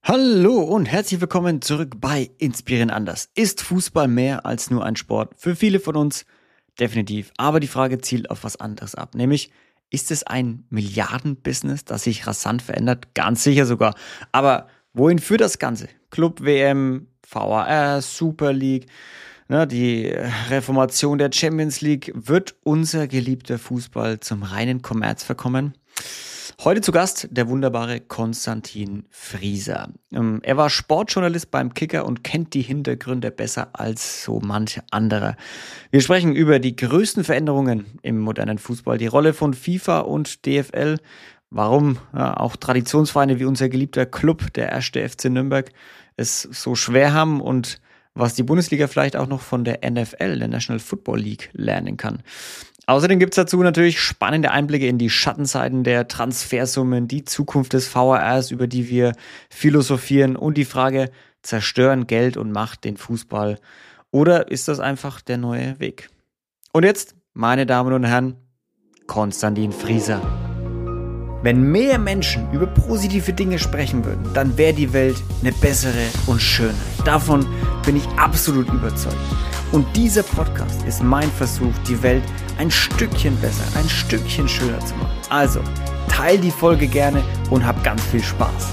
Hallo und herzlich willkommen zurück bei Inspirieren anders. Ist Fußball mehr als nur ein Sport? Für viele von uns definitiv. Aber die Frage zielt auf was anderes ab. Nämlich, ist es ein Milliardenbusiness, das sich rasant verändert? Ganz sicher sogar. Aber wohin führt das Ganze? Club-WM, VAR, Super League, die Reformation der Champions League. Wird unser geliebter Fußball zum reinen Kommerz verkommen? Heute zu Gast der wunderbare Konstantin Frieser. Er war Sportjournalist beim Kicker und kennt die Hintergründe besser als so manch anderer. Wir sprechen über die größten Veränderungen im modernen Fußball, die Rolle von FIFA und DFL, warum auch Traditionsvereine wie unser geliebter Club, der 1. FC Nürnberg, es so schwer haben und was die Bundesliga vielleicht auch noch von der NFL, der National Football League, lernen kann. Außerdem gibt's dazu natürlich spannende Einblicke in die Schattenseiten der Transfersummen, die Zukunft des VARs, über die wir philosophieren und die Frage, zerstören Geld und Macht den Fußball oder ist das einfach der neue Weg? Und jetzt, meine Damen und Herren, Konstantin Frieser. Wenn mehr Menschen über positive Dinge sprechen würden, dann wäre die Welt eine bessere und schöner. Davon bin ich absolut überzeugt. Und dieser Podcast ist mein Versuch, die Welt ein Stückchen besser, ein Stückchen schöner zu machen. Also, teil die Folge gerne und hab ganz viel Spaß.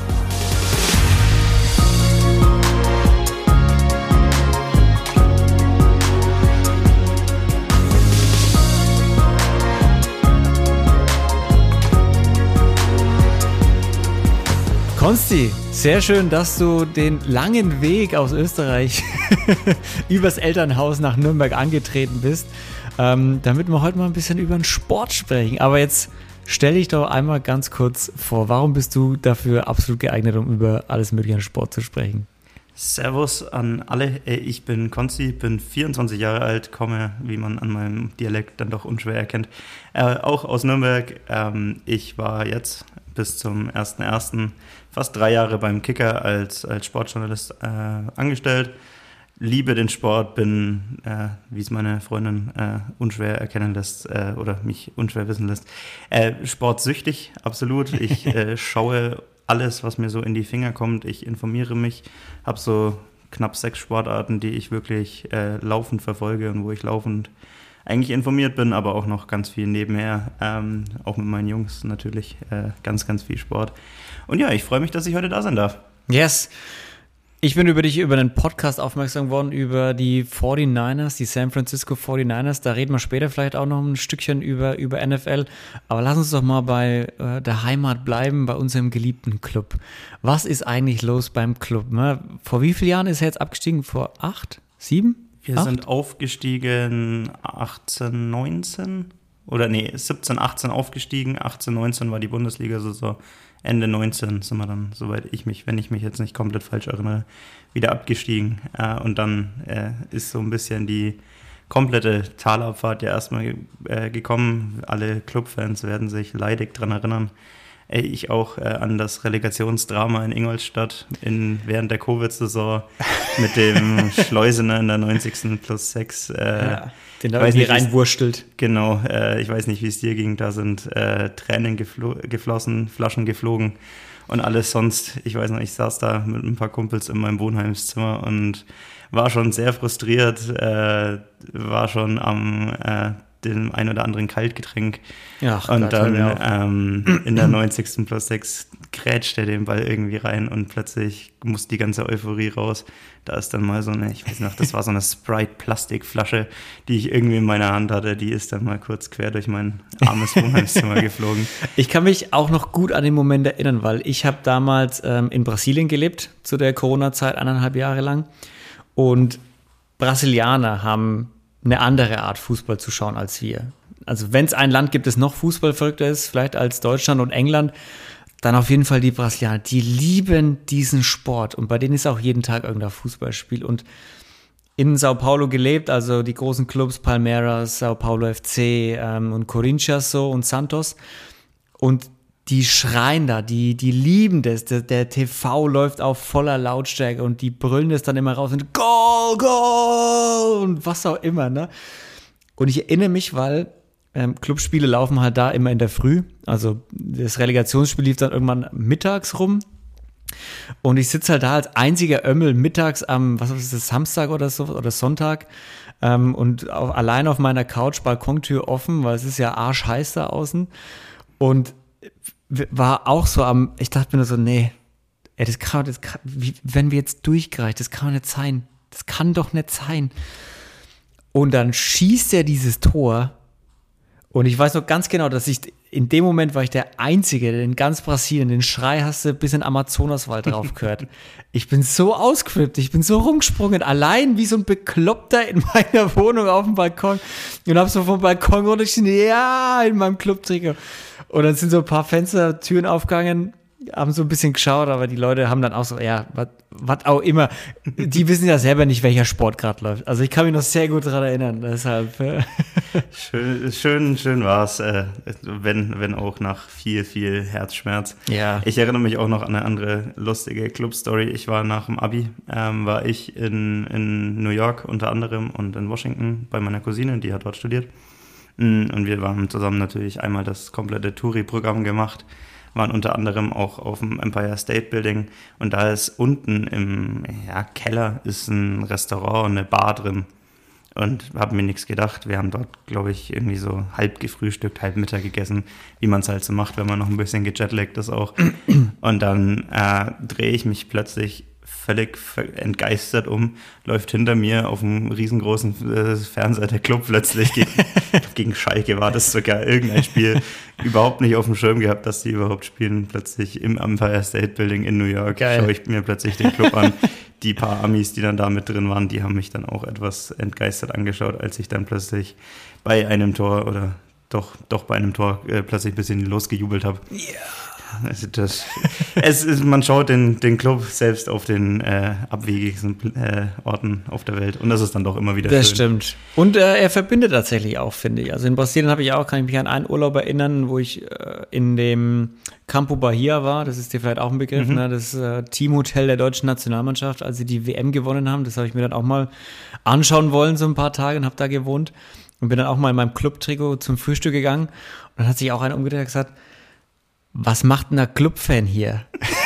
Konsti, sehr schön, dass du den langen Weg aus Österreich übers Elternhaus nach Nürnberg angetreten bist, damit wir heute mal ein bisschen über den Sport sprechen. Aber jetzt stell dich doch einmal ganz kurz vor, warum bist du dafür absolut geeignet, um über alles mögliche an Sport zu sprechen? Servus an alle, ich bin Konsti, bin 24 Jahre alt, komme, wie man an meinem Dialekt dann doch unschwer erkennt, auch aus Nürnberg. Ich war jetzt bis zum 1.1. fast 3 Jahre beim Kicker als Sportjournalist angestellt. Liebe den Sport, bin, wie es meine Freundin unschwer erkennen lässt oder mich unschwer wissen lässt, sportsüchtig, absolut. Ich schaue alles, was mir so in die Finger kommt. Ich informiere mich, habe so knapp 6 Sportarten, die ich wirklich laufend verfolge und wo ich laufend eigentlich informiert bin, aber auch noch ganz viel nebenher, auch mit meinen Jungs natürlich, ganz, ganz viel Sport. Und ja, ich freue mich, dass ich heute da sein darf. Yes. Ich bin über einen Podcast aufmerksam geworden, über die 49ers, die San Francisco 49ers. Da reden wir später vielleicht auch noch ein Stückchen über NFL. Aber lass uns doch mal bei der Heimat bleiben, bei unserem geliebten Club. Was ist eigentlich los beim Club? Ne? Vor wie vielen Jahren ist er jetzt abgestiegen? Vor 8? 7? Wir sind aufgestiegen 18, 19 oder 17, 18 aufgestiegen, 18, 19 war die Bundesliga-Saison, Ende 19 sind wir dann, wenn ich mich jetzt nicht komplett falsch erinnere, wieder abgestiegen. Und dann ist so ein bisschen die komplette Talabfahrt ja erstmal gekommen. Alle Clubfans werden sich leidig dran erinnern. Ich auch an das Relegationsdrama in Ingolstadt während der Covid-Saison mit dem Schleusener in der 90. plus 6. Den da irgendwie reinwurstelt. Genau, ich weiß nicht, wie es dir ging. Da sind Tränen geflossen, Flaschen geflogen und alles sonst. Ich weiß noch, ich saß da mit ein paar Kumpels in meinem Wohnheimszimmer und war schon sehr frustriert, war schon am dem ein oder anderen Kaltgetränk. Ach, und Gott, dann in der 90. plus 6 grätscht er den Ball irgendwie rein und plötzlich muss die ganze Euphorie raus. Da ist dann mal so eine, ich weiß noch, das war so eine Sprite-Plastikflasche, die ich irgendwie in meiner Hand hatte, die ist dann mal kurz quer durch mein armes Wohnheimszimmer geflogen. Ich kann mich auch noch gut an den Moment erinnern, weil ich habe damals in Brasilien gelebt, zu der Corona-Zeit, 1,5 Jahre lang. Und Brasilianer haben eine andere Art Fußball zu schauen als wir. Also wenn es ein Land gibt, das noch fußballverrückter ist, vielleicht als Deutschland und England, dann auf jeden Fall die Brasilianer. Die lieben diesen Sport und bei denen ist auch jeden Tag irgendein Fußballspiel. Und in Sao Paulo gelebt, also die großen Clubs Palmeiras, Sao Paulo FC und Corinthians so und Santos. Und die schreien da, die lieben das. Der TV läuft auf voller Lautstärke und die brüllen das dann immer raus und Goal, Goal und was auch immer, ne? Und ich erinnere mich, weil Clubspiele laufen halt da immer in der Früh. Also das Relegationsspiel lief dann irgendwann mittags rum. Und ich sitze halt da als einziger Ömmel mittags am, was ist das, Samstag oder so, oder Sonntag, und allein auf meiner Couch, Balkontür offen, weil es ist ja arschheiß da außen. Und war auch so ich dachte mir nur so, nee, ey, wenn wir jetzt durchgereicht, das kann doch nicht sein. Das kann doch nicht sein. Und dann schießt er dieses Tor. Und ich weiß noch ganz genau, dass in dem Moment war ich der Einzige, der in ganz Brasilien, den Schrei hast du bis in Amazonaswald drauf gehört. Ich bin so ausgeflippt, ich bin so rumgesprungen, allein wie so ein Bekloppter in meiner Wohnung auf dem Balkon und hab so vom Balkon runtergeschnitten, ja, in meinem Clubtrikot. Und dann sind so ein paar Fenstertüren aufgegangen, haben so ein bisschen geschaut, aber die Leute haben dann auch so, ja, was auch immer. Die wissen ja selber nicht, welcher Sport gerade läuft. Also ich kann mich noch sehr gut daran erinnern, deshalb. Schön war's, wenn auch nach viel, viel Herzschmerz. Ja. Ich erinnere mich auch noch an eine andere lustige Club-Story. Ich war nach dem Abi, war ich in New York unter anderem und in Washington bei meiner Cousine, die hat dort studiert. Und wir haben zusammen natürlich einmal das komplette Touri-Programm gemacht, waren unter anderem auch auf dem Empire State Building und da ist unten im Keller ist ein Restaurant und eine Bar drin und habe mir nichts gedacht. Wir haben dort, glaube ich, irgendwie so halb gefrühstückt, halb Mittag gegessen, wie man es halt so macht, wenn man noch ein bisschen gejetlaggt ist auch. Und dann drehe ich mich plötzlich völlig entgeistert läuft hinter mir auf einem riesengroßen Fernseher der Club plötzlich gegen Schalke war das sogar irgendein Spiel, überhaupt nicht auf dem Schirm gehabt, dass die überhaupt spielen, plötzlich im Empire State Building in New York. Geil. Schaue ich mir plötzlich den Club an. Die paar Amis, die dann da mit drin waren, die haben mich dann auch etwas entgeistert angeschaut, als ich dann plötzlich bei einem Tor oder doch bei einem Tor plötzlich ein bisschen losgejubelt habe. Yeah. Also man schaut den Club selbst auf den abwegigsten Orten auf der Welt und das ist dann doch immer wieder schön. Das stimmt. Und er verbindet tatsächlich auch, finde ich. Also in Brasilien kann ich mich an einen Urlaub erinnern, wo ich in dem Campo Bahia war. Das ist dir vielleicht auch ein Begriff, ne? Das Teamhotel der deutschen Nationalmannschaft, als sie die WM gewonnen haben. Das habe ich mir dann auch mal anschauen wollen, so ein paar Tage, und habe da gewohnt und bin dann auch mal in meinem Clubtrikot zum Frühstück gegangen. Und dann hat sich auch einer umgedreht und gesagt, was macht denn der Clubfan hier?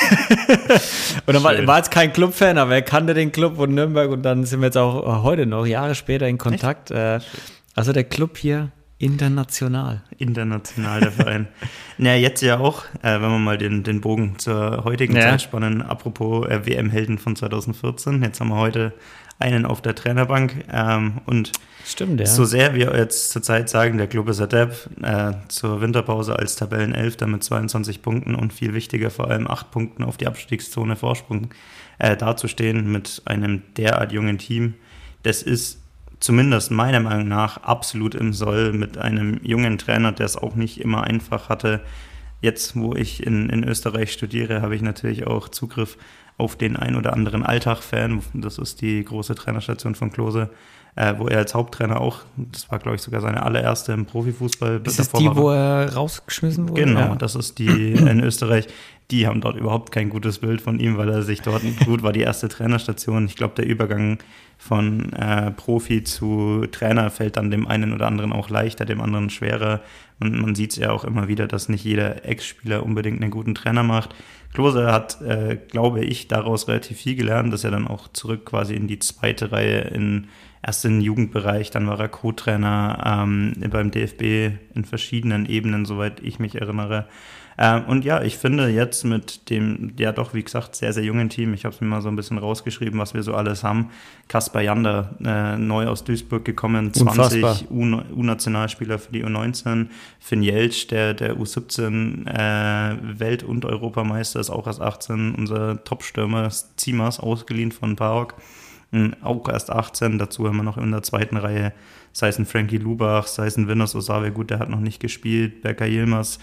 Und dann war jetzt kein Clubfan, aber er kannte den Club und Nürnberg und dann sind wir jetzt auch heute noch, Jahre später, in Kontakt. Also der Club hier international. International, der Verein. Jetzt ja auch, wenn wir mal den Bogen zur heutigen Zeit spannen, apropos WM-Helden von 2014, jetzt haben wir heute einen auf der Trainerbank und stimmt, ja. So sehr wir jetzt zurzeit sagen, der Club ist adept, zur Winterpause als Tabellenelfter mit 22 Punkten und viel wichtiger vor allem 8 Punkten auf die Abstiegszone Vorsprung dazustehen mit einem derart jungen Team, das ist zumindest meiner Meinung nach absolut im Soll mit einem jungen Trainer, der es auch nicht immer einfach hatte. Jetzt, wo ich in Österreich studiere, habe ich natürlich auch Zugriff auf den ein oder anderen Alltag-Fan. Das ist die große Trainerstation von Klose, wo er als Haupttrainer auch, das war, glaube ich, sogar seine allererste im Profifußball. Ist das die, wo er rausgeschmissen wurde? Genau, das ist die in Österreich. Die haben dort überhaupt kein gutes Bild von ihm, weil er sich dort, gut, war die erste Trainerstation. Ich glaube, der Übergang von Profi zu Trainer fällt dann dem einen oder anderen auch leichter, dem anderen schwerer. Und man sieht es ja auch immer wieder, dass nicht jeder Ex-Spieler unbedingt einen guten Trainer macht. Klose hat, glaube ich, daraus relativ viel gelernt, dass er dann auch zurück quasi in die zweite Reihe, erst in den Jugendbereich, dann war er Co-Trainer beim DFB in verschiedenen Ebenen, soweit ich mich erinnere. Und ja, ich finde jetzt mit dem, ja doch, wie gesagt, sehr, sehr jungen Team, ich habe es mir mal so ein bisschen rausgeschrieben, was wir so alles haben. Kaspar Jander, neu aus Duisburg gekommen, 20 U-Nationalspieler für die U19. Finn Jeltsch, der U17 Welt- und Europameister, ist auch erst 18. Unser Top-Stürmer Zimas, ausgeliehen von PAOK, auch erst 18. Dazu haben wir noch in der zweiten Reihe, sei es ein Frankie Lubach, sei es ein Winners Osave, gut, der hat noch nicht gespielt, Berker Yilmaz,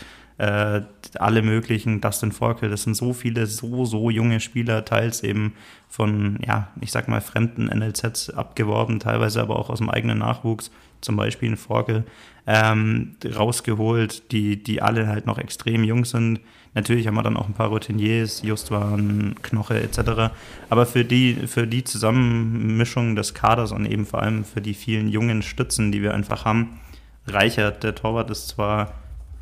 alle möglichen, Dustin Forkel, das sind so viele, so junge Spieler, teils eben von, ja, ich sag mal, fremden NLZs abgeworben, teilweise aber auch aus dem eigenen Nachwuchs, zum Beispiel ein Forkel, rausgeholt, die alle halt noch extrem jung sind. Natürlich haben wir dann auch ein paar Routiniers, Justwan, Knoche etc. Aber für die Zusammenmischung des Kaders und eben vor allem für die vielen jungen Stützen, die wir einfach haben, Reichert, der Torwart, ist zwar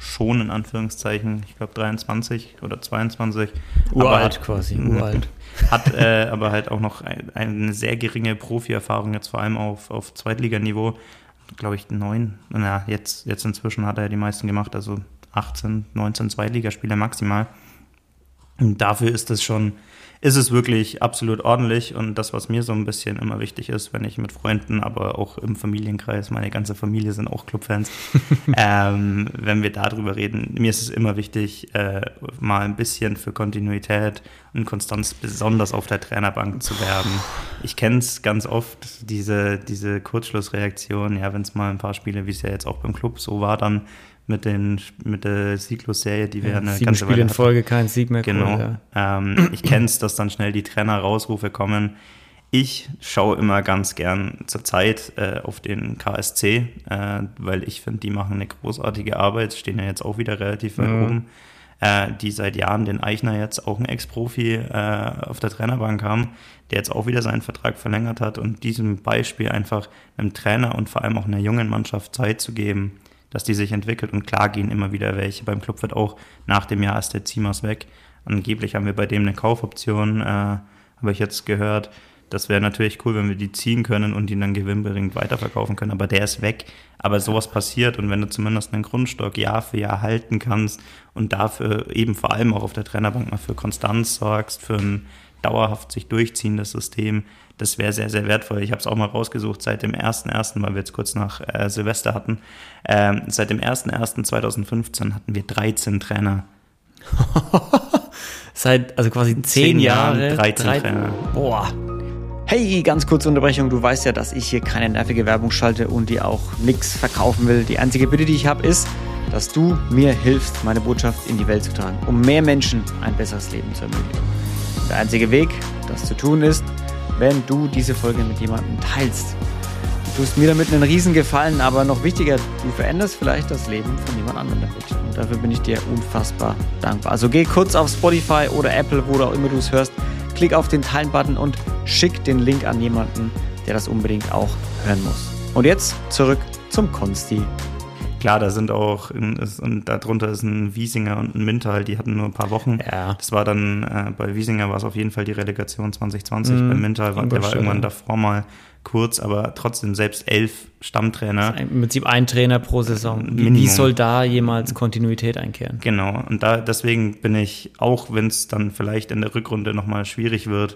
schon in Anführungszeichen, ich glaube 23 oder 22. Uralt quasi, uralt. Hat aber halt auch noch eine sehr geringe Profi-Erfahrung, jetzt vor allem auf Zweitliganiveau. Glaube ich 9, jetzt inzwischen hat er die meisten gemacht, also 18, 19 Zweitligaspiele maximal. Und dafür ist es wirklich absolut ordentlich, und das, was mir so ein bisschen immer wichtig ist, wenn ich mit Freunden, aber auch im Familienkreis, meine ganze Familie sind auch Clubfans, wenn wir darüber reden, mir ist es immer wichtig, mal ein bisschen für Kontinuität und Konstanz besonders auf der Trainerbank zu werben. Ich kenne es ganz oft, diese Kurzschlussreaktion, ja, wenn es mal ein paar Spiele, wie es ja jetzt auch beim Club so war, dann mit der Sieglos-Serie, die wir eine 7 ganze Spiele in Folge, kein Sieg mehr. Genau. Cool, ja. Ich kenne es, dass dann schnell die Trainer-Rausrufe kommen. Ich schaue immer ganz gern zur Zeit auf den KSC, weil ich finde, die machen eine großartige Arbeit, stehen ja jetzt auch wieder relativ weit oben, die seit Jahren den Eichner, jetzt auch ein Ex-Profi, auf der Trainerbank haben, der jetzt auch wieder seinen Vertrag verlängert hat, und diesem Beispiel einfach einem Trainer und vor allem auch einer jungen Mannschaft Zeit zu geben, dass die sich entwickelt. Und klar gehen immer wieder welche. Beim Club wird auch nach dem Jahr ist der Ziemers weg. Angeblich haben wir bei dem eine Kaufoption, habe ich jetzt gehört. Das wäre natürlich cool, wenn wir die ziehen können und ihn dann gewinnbringend weiterverkaufen können. Aber der ist weg. Aber sowas passiert, und wenn du zumindest einen Grundstock Jahr für Jahr halten kannst und dafür eben vor allem auch auf der Trainerbank mal für Konstanz sorgst, für ein dauerhaft sich durchziehendes System, das wäre sehr, sehr wertvoll. Ich habe es auch mal rausgesucht, seit dem 1.1., weil wir jetzt kurz nach Silvester hatten, seit dem 1.1.2015 hatten wir 13 Trainer. Seit, also quasi 10 Jahre. 13 Trainer. Boah. Hey, ganz kurze Unterbrechung. Du weißt ja, dass ich hier keine nervige Werbung schalte und dir auch nichts verkaufen will. Die einzige Bitte, die ich habe, ist, dass du mir hilfst, meine Botschaft in die Welt zu tragen, um mehr Menschen ein besseres Leben zu ermöglichen. Der einzige Weg, das zu tun, ist, wenn du diese Folge mit jemandem teilst. Du tust mir damit einen Riesengefallen, aber noch wichtiger, du veränderst vielleicht das Leben von jemand anderem damit. Und dafür bin ich dir unfassbar dankbar. Also geh kurz auf Spotify oder Apple, wo auch immer du es hörst, klick auf den Teilen-Button und schick den Link an jemanden, der das unbedingt auch hören muss. Und jetzt zurück zum Konsti. Klar, da sind auch, und darunter ist ein Wiesinger und ein Mintal, die hatten nur ein paar Wochen. Ja. Das war dann, bei Wiesinger war es auf jeden Fall die Relegation 2020, bei Mintal der war irgendwann davor mal kurz, aber trotzdem selbst 11 Stammtrainer. Im Prinzip ein Trainer pro Saison. Wie soll da jemals Kontinuität einkehren? Genau, und deswegen bin ich, auch wenn es dann vielleicht in der Rückrunde nochmal schwierig wird,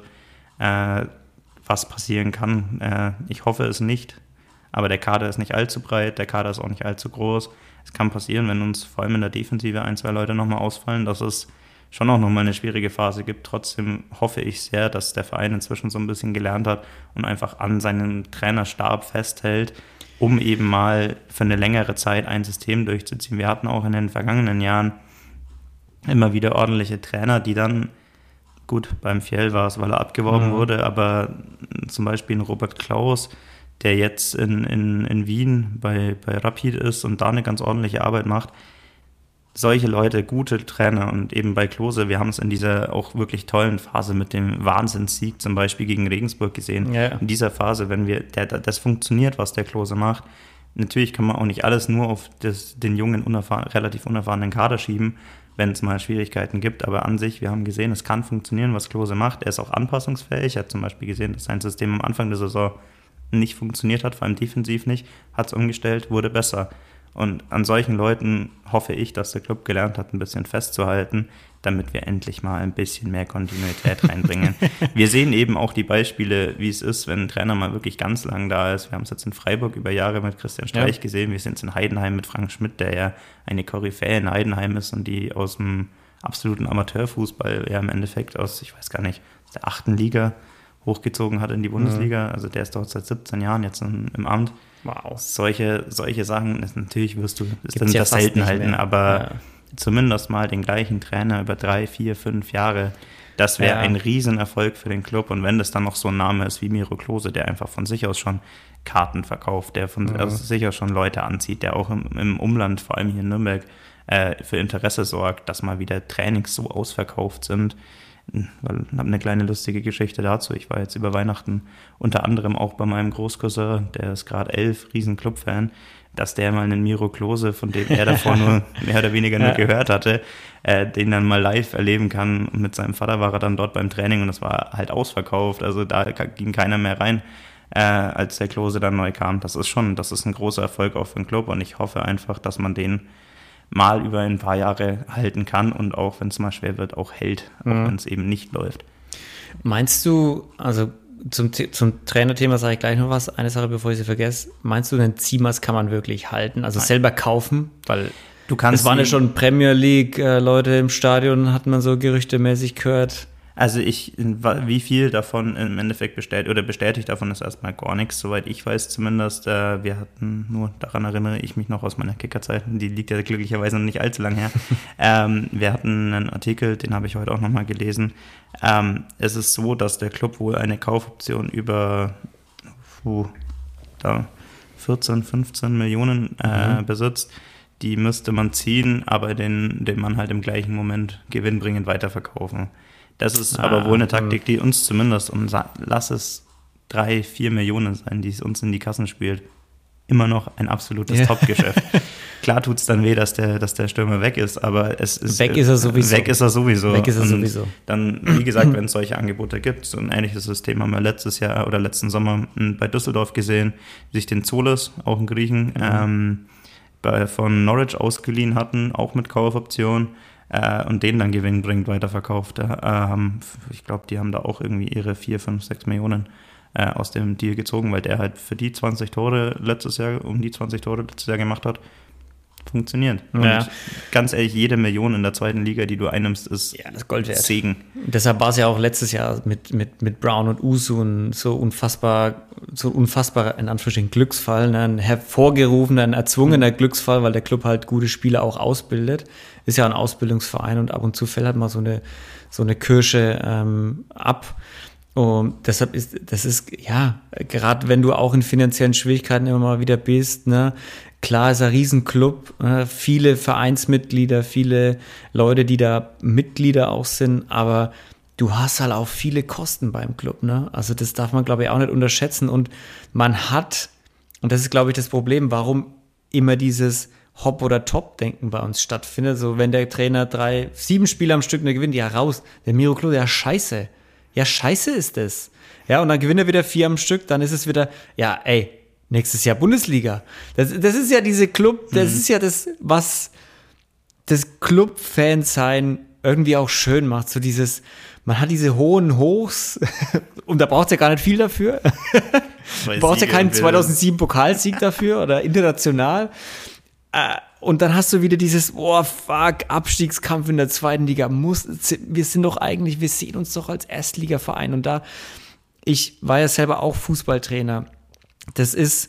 was passieren kann, ich hoffe es nicht. Aber der Kader ist nicht allzu breit, der Kader ist auch nicht allzu groß. Es kann passieren, wenn uns vor allem in der Defensive 1, 2 Leute nochmal ausfallen, dass es schon auch nochmal eine schwierige Phase gibt. Trotzdem hoffe ich sehr, dass der Verein inzwischen so ein bisschen gelernt hat und einfach an seinen Trainerstab festhält, um eben mal für eine längere Zeit ein System durchzuziehen. Wir hatten auch in den vergangenen Jahren immer wieder ordentliche Trainer, die dann, gut, beim Fjell war es, weil er abgeworben wurde, aber zum Beispiel ein Robert Klaus, der jetzt in Wien bei Rapid ist und da eine ganz ordentliche Arbeit macht. Solche Leute, gute Trainer, und eben bei Klose, wir haben es in dieser auch wirklich tollen Phase mit dem Wahnsinnssieg zum Beispiel gegen Regensburg gesehen. Ja. In dieser Phase, wenn das funktioniert, was der Klose macht. Natürlich kann man auch nicht alles nur auf den jungen, relativ unerfahrenen Kader schieben, wenn es mal Schwierigkeiten gibt, aber an sich, wir haben gesehen, es kann funktionieren, was Klose macht. Er ist auch anpassungsfähig, er hat zum Beispiel gesehen, dass sein System am Anfang der Saison nicht funktioniert hat, vor allem defensiv nicht, hat es umgestellt, wurde besser. Und an solchen Leuten hoffe ich, dass der Club gelernt hat, ein bisschen festzuhalten, damit wir endlich mal ein bisschen mehr Kontinuität reinbringen. Wir sehen eben auch die Beispiele, wie es ist, wenn ein Trainer mal wirklich ganz lang da ist. Wir haben es jetzt in Freiburg über Jahre mit Christian Streich gesehen. Wir sehen es in Heidenheim mit Frank Schmidt, der ja eine Koryphäe in Heidenheim ist und die aus dem absoluten Amateurfußball ja im Endeffekt aus, ich weiß gar nicht, aus der 8. Liga hochgezogen hat in die Bundesliga. Also der ist dort seit 17 Jahren jetzt im Amt. Wow. Solche Sachen, natürlich wirst du das selten halten, aber zumindest mal den gleichen Trainer über 3, 4, 5 Jahre, das wäre ein Riesenerfolg für den Club. Und wenn das dann noch so ein Name ist wie Miro Klose, der einfach von sich aus schon Karten verkauft, der von sich aus schon Leute anzieht, der auch im Umland, vor allem hier in Nürnberg, für Interesse sorgt, dass mal wieder Trainings so ausverkauft sind. Weil ich habe eine kleine lustige Geschichte dazu. Ich war jetzt über Weihnachten unter anderem auch bei meinem Großcousin, der ist gerade 11, riesen Club-Fan. dass der mal einen Miro Klose, von dem er davor nur mehr oder weniger nur gehört hatte, den dann mal live erleben kann. Und mit seinem Vater war er dann dort beim Training und das war halt ausverkauft. Also da ging keiner mehr rein, als der Klose dann neu kam. Das ist ein großer Erfolg auch für den Club und ich hoffe einfach, dass man den mal über ein paar Jahre halten kann und auch, wenn es mal schwer wird, auch hält, auch wenn es eben nicht läuft. Meinst du, also zum Trainerthema sage ich gleich noch was, eine Sache, bevor ich sie vergesse, meinst du, den Ziemers kann man wirklich halten, also selber kaufen, weil es waren ja schon Premier League Leute im Stadion, hat man so gerüchtemäßig gehört. Also wie viel davon im Endeffekt bestätigt davon ist erstmal gar nichts, soweit ich weiß zumindest. Wir hatten, nur daran erinnere ich mich noch aus meiner Kickerzeit, die liegt ja glücklicherweise noch nicht allzu lang her. Wir hatten einen Artikel, den habe ich heute auch nochmal gelesen. Es ist so, dass der Club wohl eine Kaufoption über 14, 15 Millionen besitzt. Die müsste man ziehen, aber den man halt im gleichen Moment gewinnbringend weiterverkaufen. Das ist aber wohl eine Taktik, die uns zumindest, und lass es 3-4 Millionen sein, die es uns in die Kassen spielt, immer noch ein absolutes Top-Geschäft. Klar tut es dann weh, dass der Stürmer weg ist, aber weg ist er sowieso. Weg ist er sowieso. Und dann, wie gesagt, wenn es solche Angebote gibt, so ein ähnliches System haben wir letztes Jahr oder letzten Sommer bei Düsseldorf gesehen, die sich den Zolis, auch einen Griechen, von Norwich ausgeliehen hatten, auch mit Kaufoption. Und den dann gewinnbringend weiterverkauft. Ich glaube, die haben da auch irgendwie ihre 4, 5, 6 Millionen aus dem Deal gezogen, weil der halt für die 20 Tore letztes Jahr gemacht hat. Funktioniert. Ja. Und ganz ehrlich, jede Million in der zweiten Liga, die du einnimmst, ist Gold wert. Segen. Deshalb war es ja auch letztes Jahr mit Brown und Usu so unfassbar in Anführungsstrichen Glücksfall, ne? Ein hervorgerufener, ein erzwungener Glücksfall, weil der Club halt gute Spieler auch ausbildet. Ist ja ein Ausbildungsverein und ab und zu fällt halt mal so eine Kirsche ab. Und deshalb ist gerade wenn du auch in finanziellen Schwierigkeiten immer mal wieder bist, ne, klar ist ein Riesenclub, viele Vereinsmitglieder, viele Leute, die da Mitglieder auch sind, aber du hast halt auch viele Kosten beim Club, ne? Also das darf man, glaube ich, auch nicht unterschätzen und man hat, und das ist, glaube ich, das Problem, warum immer dieses Hop- oder Top-Denken bei uns stattfindet, so wenn der Trainer 7 Spiele am Stück gewinnt, ja raus, der Miro Klose, ja scheiße ist das. Ja, und dann gewinnt er wieder 4 am Stück, dann ist es wieder, ja, ey, nächstes Jahr Bundesliga. Das ist ja diese Club, das ist ja das, was das Club-Fan-Sein irgendwie auch schön macht. So dieses, man hat diese hohen Hochs und da braucht es ja gar nicht viel dafür. Braucht ja keinen 2007 Pokalsieg dafür oder international. Und dann hast du wieder dieses, Abstiegskampf in der zweiten Liga. Wir sehen uns doch als Erstligaverein. Und ich war ja selber auch Fußballtrainer. Das ist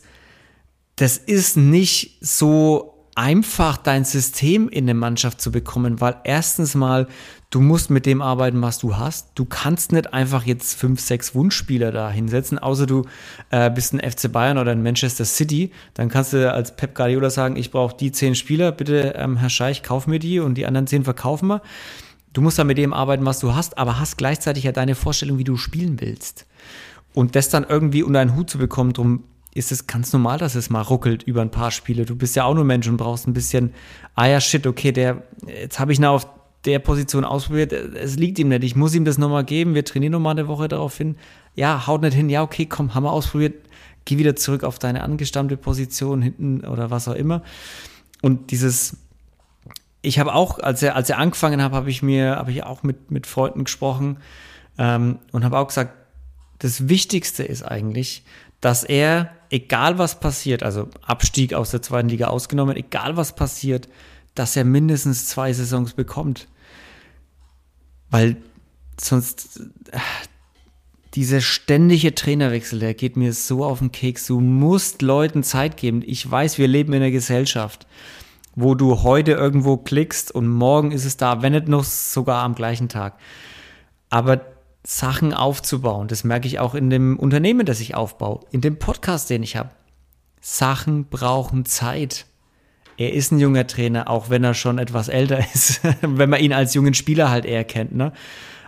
nicht so einfach, dein System in eine Mannschaft zu bekommen, weil erstens mal, du musst mit dem arbeiten, was du hast. Du kannst nicht einfach jetzt 5, 6 Wunschspieler da hinsetzen, außer du bist ein FC Bayern oder ein Manchester City. Dann kannst du als Pep Guardiola sagen, ich brauche die 10 Spieler, bitte Herr Scheich, kauf mir die und die anderen 10 verkaufen wir. Du musst dann mit dem arbeiten, was du hast, aber hast gleichzeitig ja deine Vorstellung, wie du spielen willst. Und das dann irgendwie unter einen Hut zu bekommen, drum ist es ganz normal, dass es mal ruckelt über ein paar Spiele. Du bist ja auch nur Mensch und brauchst ein bisschen, jetzt habe ich auf der Position ausprobiert, es liegt ihm nicht, ich muss ihm das nochmal geben, wir trainieren nochmal eine Woche darauf hin, ja, haut nicht hin, ja, okay, komm, haben wir ausprobiert, geh wieder zurück auf deine angestammte Position hinten oder was auch immer. Und ich habe auch, als er angefangen hat, habe ich auch mit Freunden gesprochen und habe auch gesagt, das Wichtigste ist eigentlich, dass er, egal was passiert, also Abstieg aus der zweiten Liga ausgenommen, egal was passiert, dass er mindestens 2 Saisons bekommt. Weil sonst dieser ständige Trainerwechsel, der geht mir so auf den Keks. Du musst Leuten Zeit geben. Ich weiß, wir leben in einer Gesellschaft, wo du heute irgendwo klickst und morgen ist es da, wenn nicht noch sogar am gleichen Tag. Aber Sachen aufzubauen, das merke ich auch in dem Unternehmen, das ich aufbaue, in dem Podcast, den ich habe. Sachen brauchen Zeit. Er ist ein junger Trainer, auch wenn er schon etwas älter ist, wenn man ihn als jungen Spieler halt eher kennt, ne?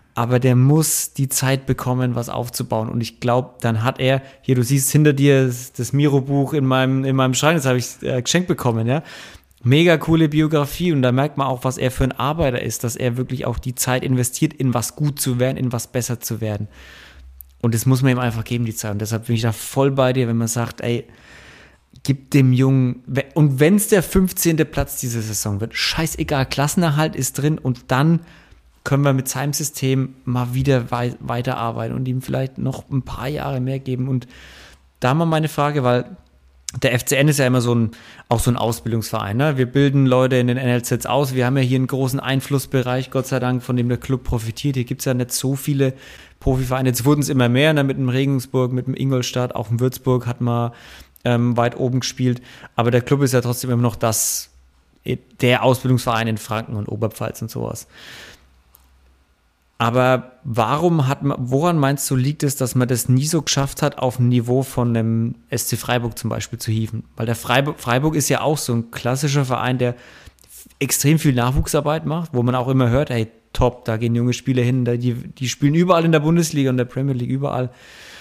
aber der muss die Zeit bekommen, was aufzubauen. Und ich glaube, dann hat er, hier, du siehst hinter dir das Miro-Buch in meinem Schrank, das habe ich geschenkt bekommen, ja. Mega coole Biografie, und da merkt man auch, was er für ein Arbeiter ist, dass er wirklich auch die Zeit investiert, in was gut zu werden, in was besser zu werden. Und das muss man ihm einfach geben, die Zeit. Und deshalb bin ich da voll bei dir, wenn man sagt, ey, gib dem Jungen, und wenn es der 15. Platz diese Saison wird, scheißegal, Klassenerhalt ist drin, und dann können wir mit seinem System mal wieder weiterarbeiten und ihm vielleicht noch ein paar Jahre mehr geben. Und da mal meine Frage, weil der FCN ist ja immer auch so ein Ausbildungsverein. Ne? Wir bilden Leute in den NLZs aus. Wir haben ja hier einen großen Einflussbereich, Gott sei Dank, von dem der Club profitiert. Hier gibt es ja nicht so viele Profivereine. Jetzt wurden es immer mehr, ne? Mit dem Regensburg, mit dem Ingolstadt, auch in Würzburg hat man weit oben gespielt. Aber der Club ist ja trotzdem immer noch der Ausbildungsverein in Franken und Oberpfalz und sowas. Aber woran meinst du, liegt es, dass man das nie so geschafft hat, auf ein Niveau von einem SC Freiburg zum Beispiel zu hieven? Weil der Freiburg ist ja auch so ein klassischer Verein, der extrem viel Nachwuchsarbeit macht, wo man auch immer hört, hey, top, da gehen junge Spieler hin, die spielen überall in der Bundesliga und der Premier League, überall.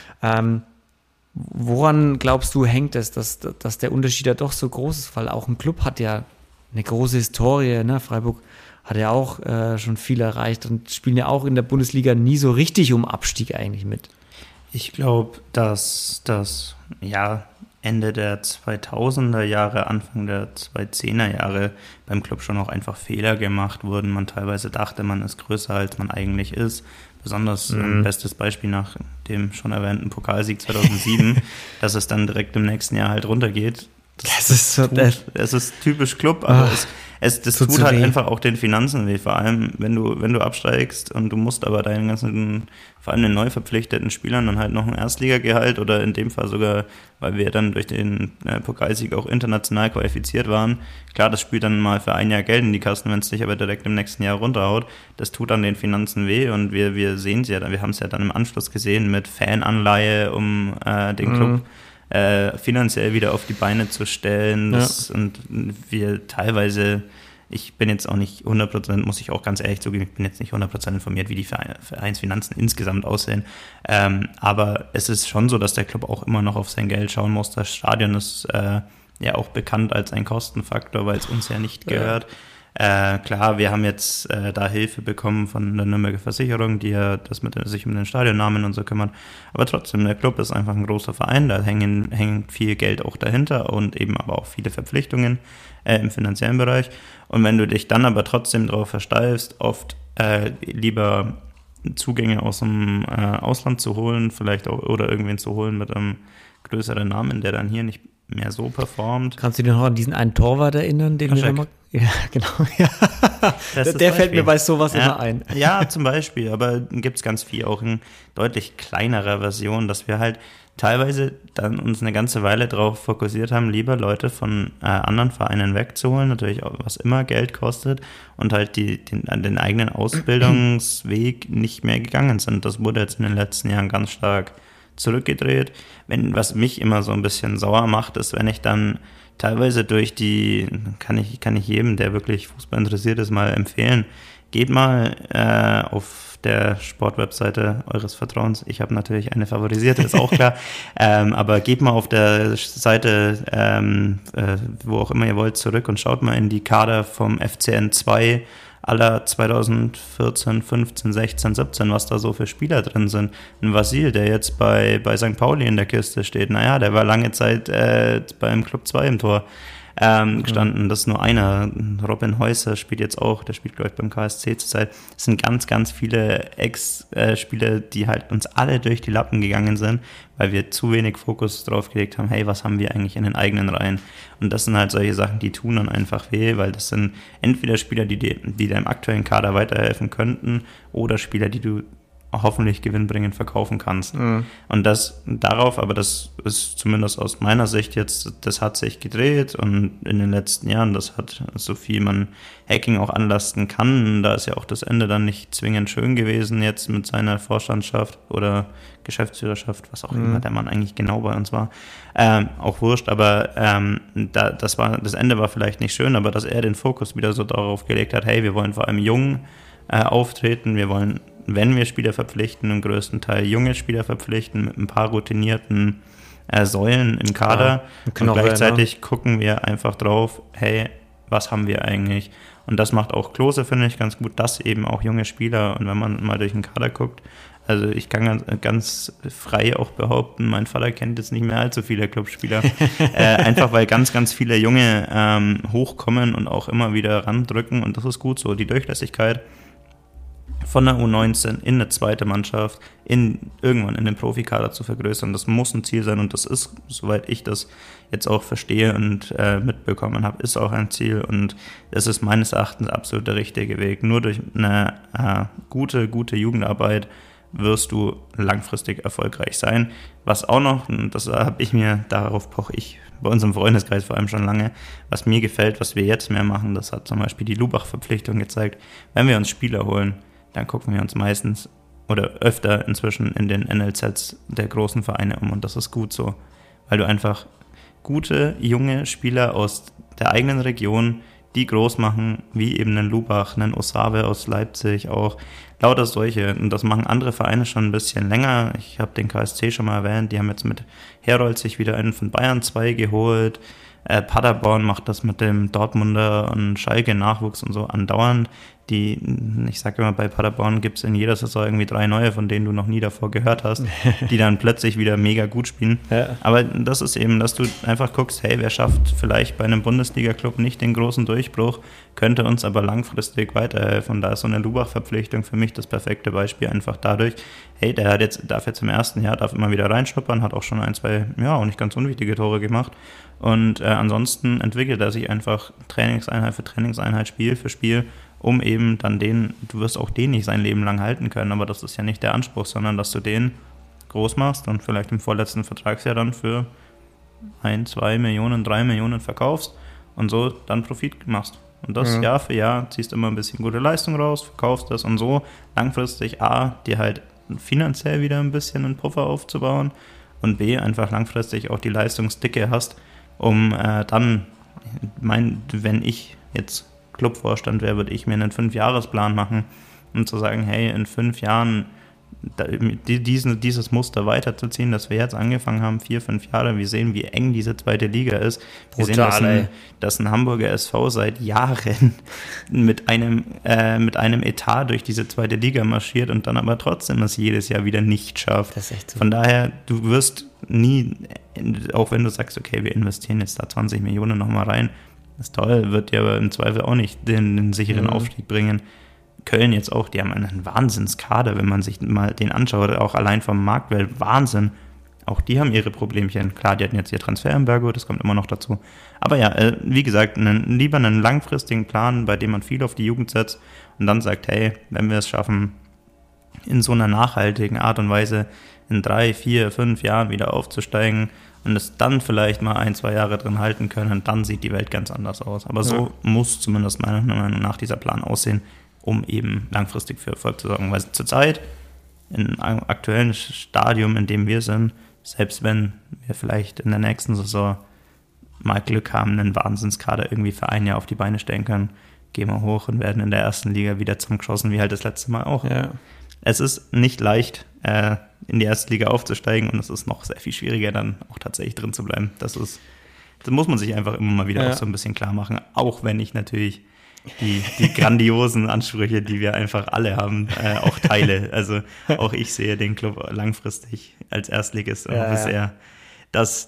Woran glaubst du, hängt es, dass der Unterschied ja doch so groß ist? Weil auch ein Club hat ja eine große Historie, ne? Freiburg hat ja auch schon viel erreicht und spielen ja auch in der Bundesliga nie so richtig um Abstieg eigentlich mit. Ich glaube, dass das Ende der 2000er Jahre, Anfang der 2010er Jahre beim Club schon auch einfach Fehler gemacht wurden. Man teilweise dachte, man ist größer, als man eigentlich ist. Besonders bestes Beispiel nach dem schon erwähnten Pokalsieg 2007, dass es dann direkt im nächsten Jahr halt runtergeht. Es ist typisch Club, aber das tut halt einfach auch den Finanzen weh, vor allem wenn du absteigst und du musst aber deinen ganzen, vor allem den neu verpflichteten Spielern dann halt noch ein Erstligagehalt oder in dem Fall sogar, weil wir dann durch den Pokalsieg auch international qualifiziert waren. Klar, das spielt dann mal für ein Jahr Geld in die Kassen, wenn es dich aber direkt im nächsten Jahr runterhaut. Das tut dann den Finanzen weh, und wir sehen es ja, wir haben es ja dann im Anschluss gesehen mit Fananleihe, um den Club finanziell wieder auf die Beine zu stellen. Und wir teilweise, ich bin jetzt auch nicht 100%, muss ich auch ganz ehrlich zugeben, ich bin jetzt nicht 100% informiert, wie die Vereinsfinanzen insgesamt aussehen. Aber es ist schon so, dass der Club auch immer noch auf sein Geld schauen muss. Das Stadion ist ja auch bekannt als ein Kostenfaktor, weil es uns ja nicht gehört. Klar, wir haben jetzt da Hilfe bekommen von der Nürnberger Versicherung, die ja sich um den Stadionnamen und so kümmert. Aber trotzdem, der Club ist einfach ein großer Verein, da hängt viel Geld auch dahinter und eben aber auch viele Verpflichtungen im finanziellen Bereich. Und wenn du dich dann aber trotzdem darauf versteifst, oft lieber Zugänge aus dem Ausland zu holen, vielleicht auch, oder irgendwen zu holen mit einem größeren Namen, der dann hier nicht mehr so performt. Kannst du dich noch an diesen einen Torwart erinnern, den wir mal... Ja, genau. Ja. Der fällt mir bei sowas immer ein. Ja, zum Beispiel, aber gibt es ganz viel, auch in deutlich kleinerer Version, dass wir halt teilweise dann uns eine ganze Weile darauf fokussiert haben, lieber Leute von anderen Vereinen wegzuholen, natürlich auch, was immer Geld kostet, und halt den eigenen Ausbildungsweg nicht mehr gegangen sind. Das wurde jetzt in den letzten Jahren ganz stark zurückgedreht. Was mich immer so ein bisschen sauer macht, ist, wenn ich dann teilweise kann ich jedem, der wirklich Fußball interessiert ist, mal empfehlen, geht mal auf der Sportwebseite eures Vertrauens. Ich habe natürlich eine favorisierte, ist auch klar. Aber geht mal auf der Seite, wo auch immer ihr wollt, zurück und schaut mal in die Kader vom FCN 2 aller 2014, 15, 16, 17, was da so für Spieler drin sind. Ein Vasil, der jetzt bei St. Pauli in der Kiste steht, naja, der war lange Zeit beim Club 2 im Tor gestanden. Das ist nur einer. Robin Häuser spielt jetzt auch, der spielt, glaube ich, beim KSC zurzeit. Es sind ganz, ganz viele Ex-Spieler, die halt uns alle durch die Lappen gegangen sind, weil wir zu wenig Fokus drauf gelegt haben, hey, was haben wir eigentlich in den eigenen Reihen? Und das sind halt solche Sachen, die tun dann einfach weh, weil das sind entweder Spieler, die dir im aktuellen Kader weiterhelfen könnten, oder Spieler, die du hoffentlich gewinnbringend verkaufen kannst. Mhm. Und das ist zumindest aus meiner Sicht jetzt, das hat sich gedreht, und in den letzten Jahren, das hat, so viel man Hacking auch anlasten kann, da ist ja auch das Ende dann nicht zwingend schön gewesen jetzt mit seiner Vorstandschaft oder Geschäftsführerschaft, was auch immer der Mann eigentlich genau bei uns war, auch wurscht, aber das Ende war vielleicht nicht schön, aber dass er den Fokus wieder so darauf gelegt hat, hey, wir wollen vor allem jung auftreten, wir wollen wenn wir Spieler verpflichten, im größten Teil junge Spieler verpflichten mit ein paar routinierten Säulen im Kader. Und gleichzeitig gucken wir einfach drauf, hey, was haben wir eigentlich? Und das macht auch Klose, finde ich, ganz gut, dass eben auch junge Spieler, und wenn man mal durch den Kader guckt, also ich kann ganz frei auch behaupten, mein Vater kennt jetzt nicht mehr allzu viele Clubspieler. Einfach weil ganz, ganz viele Junge hochkommen und auch immer wieder randrücken, und das ist gut so. Die Durchlässigkeit von der U19 in eine zweite Mannschaft, irgendwann in den Profikader zu vergrößern, das muss ein Ziel sein, und das ist, soweit ich das jetzt auch verstehe und mitbekommen habe, ist auch ein Ziel, und das ist meines Erachtens absolut der richtige Weg. Nur durch eine gute Jugendarbeit wirst du langfristig erfolgreich sein. Was auch noch, und darauf poche ich bei unserem Freundeskreis vor allem schon lange, was mir gefällt, was wir jetzt mehr machen, das hat zum Beispiel die Lubach-Verpflichtung gezeigt. Wenn wir uns Spieler holen, dann gucken wir uns meistens oder öfter inzwischen in den NLZs der großen Vereine um, und das ist gut so, weil du einfach gute, junge Spieler aus der eigenen Region, die groß machen, wie eben einen Lubach, einen Osave aus Leipzig auch, lauter solche. Und das machen andere Vereine schon ein bisschen länger. Ich habe den KSC schon mal erwähnt, die haben jetzt mit Herold sich wieder einen von Bayern 2 geholt. Paderborn macht das mit dem Dortmunder und Schalke Nachwuchs und so andauernd. Ich sage immer, bei Paderborn gibt es in jeder Saison irgendwie 3 neue, von denen du noch nie davor gehört hast, die dann plötzlich wieder mega gut spielen. Ja. Aber das ist eben, dass du einfach guckst, hey, wer schafft vielleicht bei einem Bundesliga-Club nicht den großen Durchbruch, könnte uns aber langfristig weiterhelfen. Und da ist so eine Lubach-Verpflichtung für mich das perfekte Beispiel, einfach dadurch, hey, darf jetzt im ersten Jahr immer wieder reinschnuppern, hat auch schon 1, 2, auch nicht ganz unwichtige Tore gemacht. Und ansonsten entwickelt er sich einfach Trainingseinheit für Trainingseinheit, Spiel für Spiel, um eben dann du wirst auch den nicht sein Leben lang halten können, aber das ist ja nicht der Anspruch, sondern dass du den groß machst und vielleicht im vorletzten Vertragsjahr dann für 1, 2 Millionen, 3 Millionen verkaufst und so dann Profit machst. Und das Jahr für Jahr ziehst immer ein bisschen gute Leistung raus, verkaufst das und so langfristig dir halt finanziell wieder ein bisschen einen Puffer aufzubauen und B, einfach langfristig auch die Leistungsdicke hast, um dann, wenn ich jetzt Clubvorstand wäre, würde ich mir einen 5-Jahres-Plan machen, um zu sagen, hey, in 5 Jahren dieses Muster weiterzuziehen, das wir jetzt angefangen haben, 4, 5 Jahre, wir sehen, wie eng diese zweite Liga ist. Wir sehen, dass ein Hamburger SV seit Jahren mit einem Etat durch diese zweite Liga marschiert und dann aber trotzdem es jedes Jahr wieder nicht schafft. Das ist echt so. Von daher, du wirst nie, auch wenn du sagst, okay, wir investieren jetzt da 20 Millionen nochmal rein, das ist toll, wird dir aber im Zweifel auch nicht den sicheren Aufstieg bringen. Köln jetzt auch, die haben einen Wahnsinnskader, wenn man sich mal den anschaut, auch allein vom Marktwert, Wahnsinn. Auch die haben ihre Problemchen. Klar, die hatten jetzt ihr Transferembargo, das kommt immer noch dazu. Aber ja, wie gesagt, lieber einen langfristigen Plan, bei dem man viel auf die Jugend setzt und dann sagt, hey, wenn wir es schaffen, in so einer nachhaltigen Art und Weise in 3, 4, 5 Jahren wieder aufzusteigen und es dann vielleicht mal 1, 2 Jahre drin halten können, dann sieht die Welt ganz anders aus. Aber so muss zumindest meiner Meinung nach dieser Plan aussehen, um eben langfristig für Erfolg zu sorgen. Weil zurzeit, im aktuellen Stadium, in dem wir sind, selbst wenn wir vielleicht in der nächsten Saison mal Glück haben, einen Wahnsinnskader irgendwie für ein Jahr auf die Beine stellen können, gehen wir hoch und werden in der ersten Liga wieder zusammengeschossen, wie halt das letzte Mal auch. Ja. Es ist nicht leicht, in die erste Liga aufzusteigen, und es ist noch sehr viel schwieriger, dann auch tatsächlich drin zu bleiben. Das muss man sich einfach immer mal wieder auch so ein bisschen klar machen, auch wenn ich natürlich die grandiosen Ansprüche, die wir einfach alle haben, auch teile. Also auch ich sehe den Club langfristig als Erstligist und hoffe sehr, dass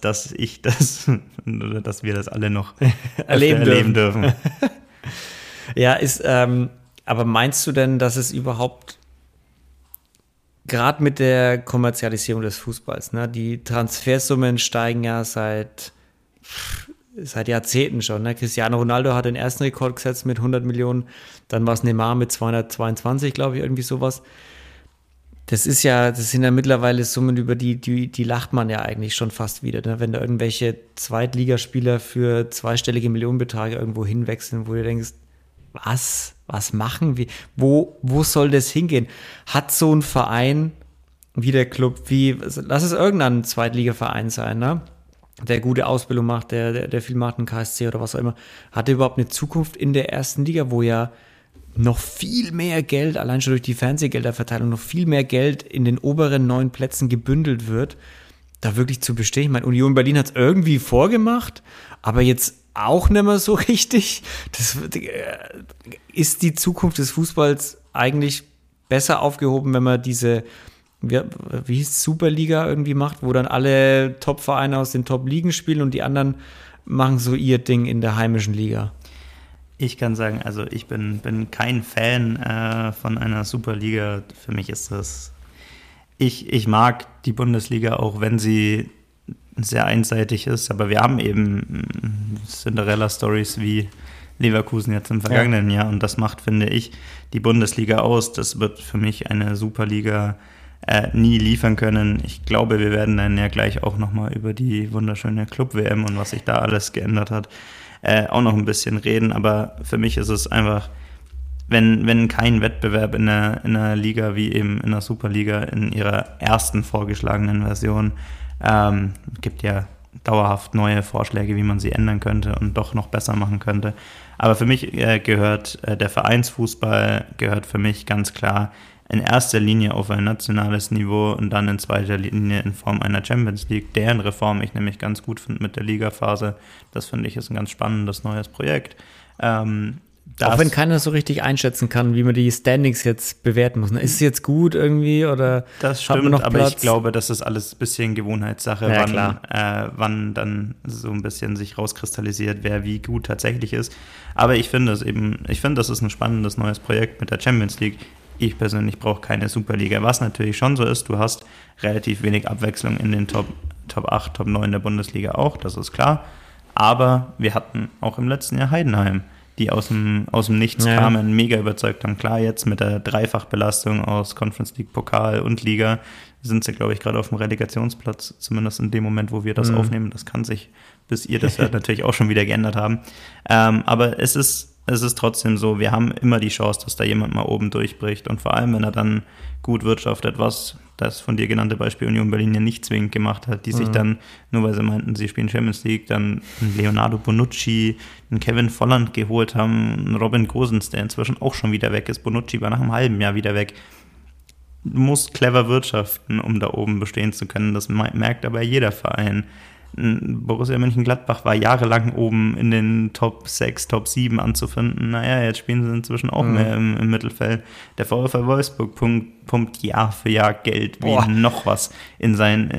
wir das alle noch erleben dürfen. Ja, aber meinst du denn, dass es überhaupt gerade mit der Kommerzialisierung des Fußballs, ne, die Transfersummen steigen ja seit Jahrzehnten schon. Ne? Cristiano Ronaldo hat den ersten Rekord gesetzt mit 100 Millionen, dann war es Neymar mit 222, glaube ich, irgendwie sowas. Das sind ja mittlerweile Summen, über die lacht man ja eigentlich schon fast wieder, ne? Wenn da irgendwelche Zweitligaspieler für zweistellige Millionenbeträge irgendwo hinwechseln, wo du denkst, was machen wir? Wo soll das hingehen? Hat so ein Verein wie der Club, lass es irgendein Zweitligaverein sein, ne? Der gute Ausbildung macht, der viel macht, ein KSC oder was auch immer, hat er überhaupt eine Zukunft in der ersten Liga, wo ja noch viel mehr Geld, allein schon durch die Fernsehgelderverteilung, noch viel mehr Geld in den oberen 9 Plätzen gebündelt wird, da wirklich zu bestehen. Ich meine, Union Berlin hat es irgendwie vorgemacht, aber jetzt auch nicht mehr so richtig. Das ist die Zukunft des Fußballs eigentlich besser aufgehoben, wenn man diese, wie hieß es, Superliga irgendwie macht, wo dann alle Top-Vereine aus den Top-Ligen spielen und die anderen machen so ihr Ding in der heimischen Liga. Ich kann sagen, also ich bin kein Fan von einer Superliga. Für mich ist das, ich mag die Bundesliga, auch wenn sie sehr einseitig ist, aber wir haben eben Cinderella-Stories wie Leverkusen jetzt im vergangenen Jahr und das macht, finde ich, die Bundesliga aus. Das wird für mich eine Superliga nie liefern können. Ich glaube, wir werden dann ja gleich auch nochmal über die wunderschöne Club-WM und was sich da alles geändert hat, auch noch ein bisschen reden, aber für mich ist es einfach, wenn kein Wettbewerb in einer Liga wie eben in der Superliga in ihrer ersten vorgeschlagenen Version, gibt ja dauerhaft neue Vorschläge, wie man sie ändern könnte und doch noch besser machen könnte. Aber für mich gehört der Vereinsfußball, gehört für mich ganz klar in erster Linie auf ein nationales Niveau und dann in zweiter Linie in Form einer Champions League, deren Reform ich nämlich ganz gut finde mit der Ligaphase. Das finde ich ist ein ganz spannendes neues Projekt. Auch wenn keiner so richtig einschätzen kann, wie man die Standings jetzt bewerten muss. Ist es jetzt gut irgendwie oder das stimmt, noch aber ich glaube, das ist alles ein bisschen Gewohnheitssache, wann dann so ein bisschen sich rauskristallisiert, wer wie gut tatsächlich ist. Aber ich finde, das ist ein spannendes neues Projekt mit der Champions League. Ich persönlich brauche keine Superliga. Was natürlich schon so ist, du hast relativ wenig Abwechslung in den Top 8, Top 9 der Bundesliga auch, das ist klar. Aber wir hatten auch im letzten Jahr Heidenheim, die aus dem Nichts kamen, mega überzeugt haben. Klar, jetzt mit der Dreifachbelastung aus Conference League, Pokal und Liga sind sie, glaube ich, gerade auf dem Relegationsplatz, zumindest in dem Moment, wo wir das aufnehmen. Das kann sich, bis ihr das hört, natürlich auch schon wieder geändert haben. Aber es ist trotzdem so, wir haben immer die Chance, dass da jemand mal oben durchbricht und vor allem, wenn er dann gut wirtschaftet, was das von dir genannte Beispiel Union Berlin ja nicht zwingend gemacht hat, die sich dann, nur weil sie meinten, sie spielen Champions League, dann einen Leonardo Bonucci, einen Kevin Volland geholt haben, einen Robin Gosens, der inzwischen auch schon wieder weg ist. Bonucci war nach einem halben Jahr wieder weg. Du musst clever wirtschaften, um da oben bestehen zu können. Das merkt aber jeder Verein. Borussia Mönchengladbach war jahrelang oben in den Top 6, Top 7 anzufinden. Naja, jetzt spielen sie inzwischen auch mehr im Mittelfeld. Der VfL Wolfsburg pumpt Jahr für Jahr Geld wie noch was in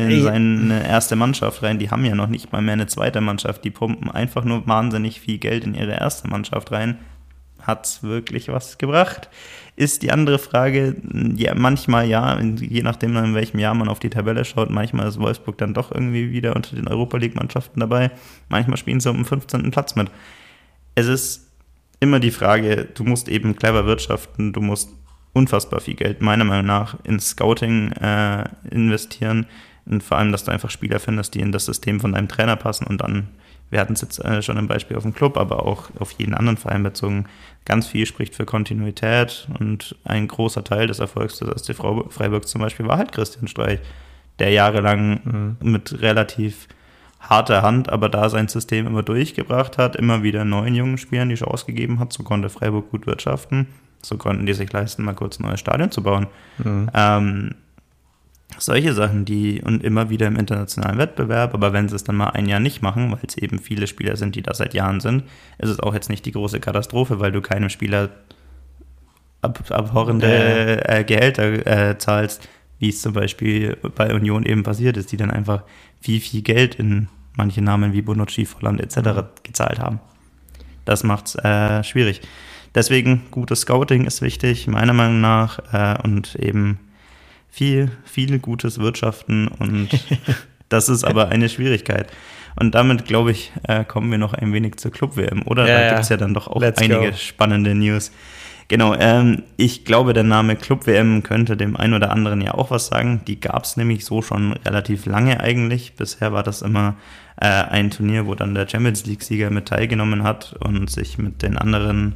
seine erste Mannschaft rein. Die haben ja noch nicht mal mehr eine zweite Mannschaft. Die pumpen einfach nur wahnsinnig viel Geld in ihre erste Mannschaft rein. Hat's wirklich was gebracht? Ist die andere Frage, ja, manchmal ja, je nachdem, in welchem Jahr man auf die Tabelle schaut, manchmal ist Wolfsburg dann doch irgendwie wieder unter den Europa-League-Mannschaften dabei, manchmal spielen sie um den 15. Platz mit. Es ist immer die Frage, du musst eben clever wirtschaften, du musst unfassbar viel Geld, meiner Meinung nach, ins Scouting investieren und vor allem, dass du einfach Spieler findest, die in das System von deinem Trainer passen und dann, wir hatten es jetzt schon im Beispiel auf dem Club, aber auch auf jeden anderen Verein bezogen, ganz viel spricht für Kontinuität und ein großer Teil des Erfolgs des SC Freiburg zum Beispiel war halt Christian Streich, der jahrelang mit relativ harter Hand, aber da sein System immer durchgebracht hat, immer wieder neuen jungen Spielern die Chance gegeben hat, so konnte Freiburg gut wirtschaften, so konnten die sich leisten, mal kurz ein neues Stadion zu bauen. Solche Sachen, und immer wieder im internationalen Wettbewerb, aber wenn sie es dann mal ein Jahr nicht machen, weil es eben viele Spieler sind, die da seit Jahren sind, ist es auch jetzt nicht die große Katastrophe, weil du keinem Spieler abhorrende Gehälter zahlst, wie es zum Beispiel bei Union eben passiert ist, die dann einfach viel Geld in manche Namen wie Bonucci, Volland etc. gezahlt haben. Das macht's schwierig. Deswegen, gutes Scouting ist wichtig, meiner Meinung nach, und eben viel gutes Wirtschaften und das ist aber eine Schwierigkeit. Und damit, glaube ich, kommen wir noch ein wenig zur Club-WM, oder? Da gibt es ja dann doch auch einige spannende News. Genau, ich glaube, der Name Club-WM könnte dem einen oder anderen ja auch was sagen. Die gab es nämlich so schon relativ lange eigentlich. Bisher war das immer ein Turnier, wo dann der Champions-League-Sieger mit teilgenommen hat und sich mit den anderen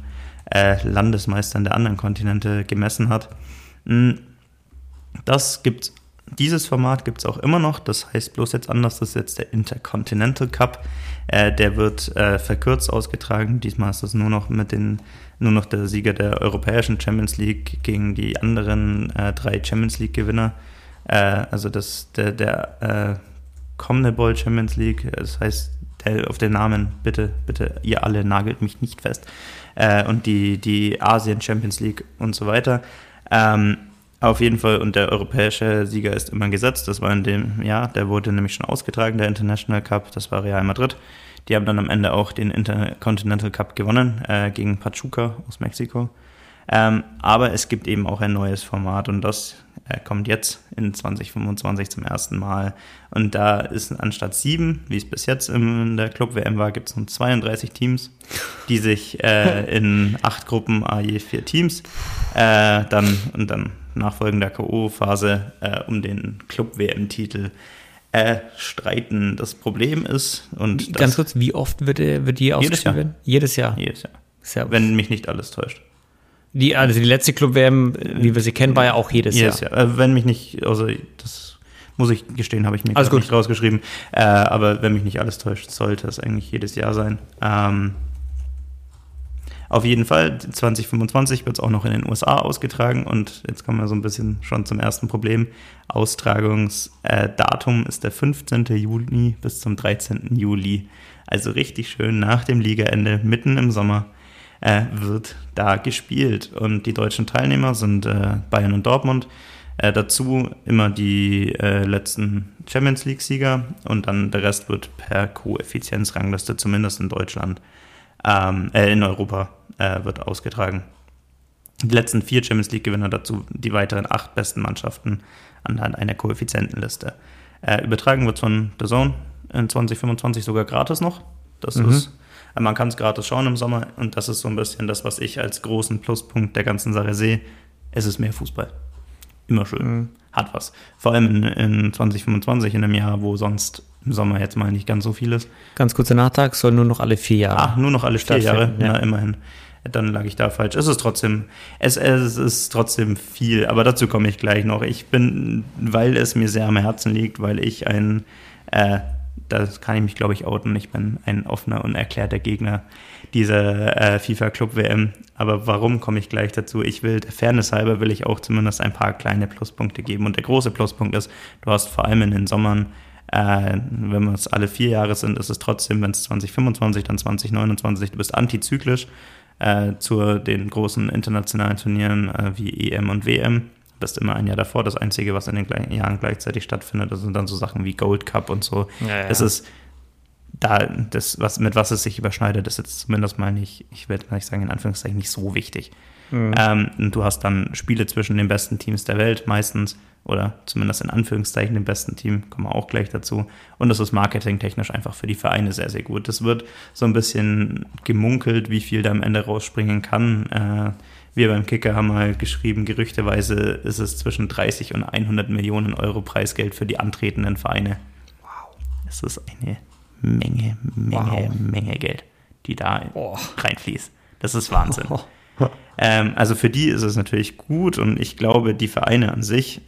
Landesmeistern der anderen Kontinente gemessen hat. Das gibt Dieses Format gibt es auch immer noch, das heißt bloß jetzt anders, das ist jetzt der Intercontinental Cup. Der wird verkürzt ausgetragen. Diesmal ist das nur noch der Sieger der europäischen Champions League gegen die anderen 3 Champions League Gewinner. Also der CONMEBOL Champions League, das heißt, auf den Namen, bitte, ihr alle nagelt mich nicht fest. Und die Asien Champions League und so weiter. Auf jeden Fall, und der europäische Sieger ist immer gesetzt. Das war in dem Jahr, der wurde nämlich schon ausgetragen, der International Cup, das war Real Madrid. Die haben dann am Ende auch den Intercontinental Cup gewonnen, gegen Pachuca aus Mexiko. Aber es gibt eben auch ein neues Format und das kommt jetzt in 2025 zum ersten Mal. Und da ist anstatt 7, wie es bis jetzt in der Club-WM war, gibt es nun 32 Teams, die sich in 8 Gruppen, je 4 Teams, dann nachfolgender K.O.-Phase um den Club-WM-Titel streiten. Das Problem ist... Ganz kurz, wie oft wird die ausgespielt werden? Jedes Jahr? Jedes Jahr. Wenn mich nicht alles täuscht. Die letzte Club-WM, wie wir sie kennen, war ja auch jedes Jahr. Wenn mich nicht, also das muss ich gestehen, habe ich mir nicht rausgeschrieben, aber wenn mich nicht alles täuscht, sollte es eigentlich jedes Jahr sein. Auf jeden Fall, 2025 wird es auch noch in den USA ausgetragen und jetzt kommen wir so ein bisschen schon zum ersten Problem. Austragungsdatum ist der 15. Juni bis zum 13. Juli. Also richtig schön nach dem Ligaende, mitten im Sommer, wird da gespielt. Und die deutschen Teilnehmer sind Bayern und Dortmund. Dazu immer die letzten Champions League-Sieger und dann der Rest wird per Koeffizienzrangliste, zumindest in Deutschland, in Europa wird ausgetragen. Die letzten 4 Champions League-Gewinner, dazu die weiteren 8 besten Mannschaften anhand einer Koeffizientenliste. Übertragen wird von DAZN in 2025 sogar gratis noch. Das ist, man kann es gratis schauen im Sommer und das ist so ein bisschen das, was ich als großen Pluspunkt der ganzen Sache sehe. Es ist mehr Fußball. Immer schön. Hat was. Vor allem in 2025, in einem Jahr, wo sonst im Sommer jetzt mal nicht ganz so viel ist. Ganz kurzer Nachtrag, soll nur noch alle 4 Jahre. Nur noch alle 4 Jahre, ja. Na, immerhin. Dann lag ich da falsch. Es ist trotzdem viel, aber dazu komme ich gleich noch. Weil es mir sehr am Herzen liegt, weil ich das kann ich mich, glaube ich, outen. Ich bin ein offener und erklärter Gegner dieser FIFA-Club-WM. Aber warum, komme ich gleich dazu. Der Fairness halber will ich auch zumindest ein paar kleine Pluspunkte geben. Und der große Pluspunkt ist, du hast vor allem in den Sommern, wenn wir es alle 4 Jahre sind, ist es trotzdem, wenn es 2025, dann 2029, du bist antizyklisch zu den großen internationalen Turnieren wie EM und WM. Du bist immer ein Jahr davor. Das Einzige, was in den Jahren gleichzeitig stattfindet, das sind dann so Sachen wie Gold Cup und so. Ja. Das ist mit was es sich überschneidet, ist jetzt zumindest mal nicht, ich werde nicht sagen, in Anführungszeichen nicht so wichtig. Und du hast dann Spiele zwischen den besten Teams der Welt meistens, oder zumindest in Anführungszeichen dem besten Team, kommen wir auch gleich dazu. Und das ist marketingtechnisch einfach für die Vereine sehr, sehr gut. Das wird so ein bisschen gemunkelt, wie viel da am Ende rausspringen kann. Wir beim Kicker haben mal geschrieben, gerüchteweise ist es zwischen 30 und 100 Millionen Euro Preisgeld für die antretenden Vereine. Wow. Das ist eine Menge Geld, die da reinfließt. Das ist Wahnsinn. Also für die ist es natürlich gut und ich glaube, die Vereine an sich,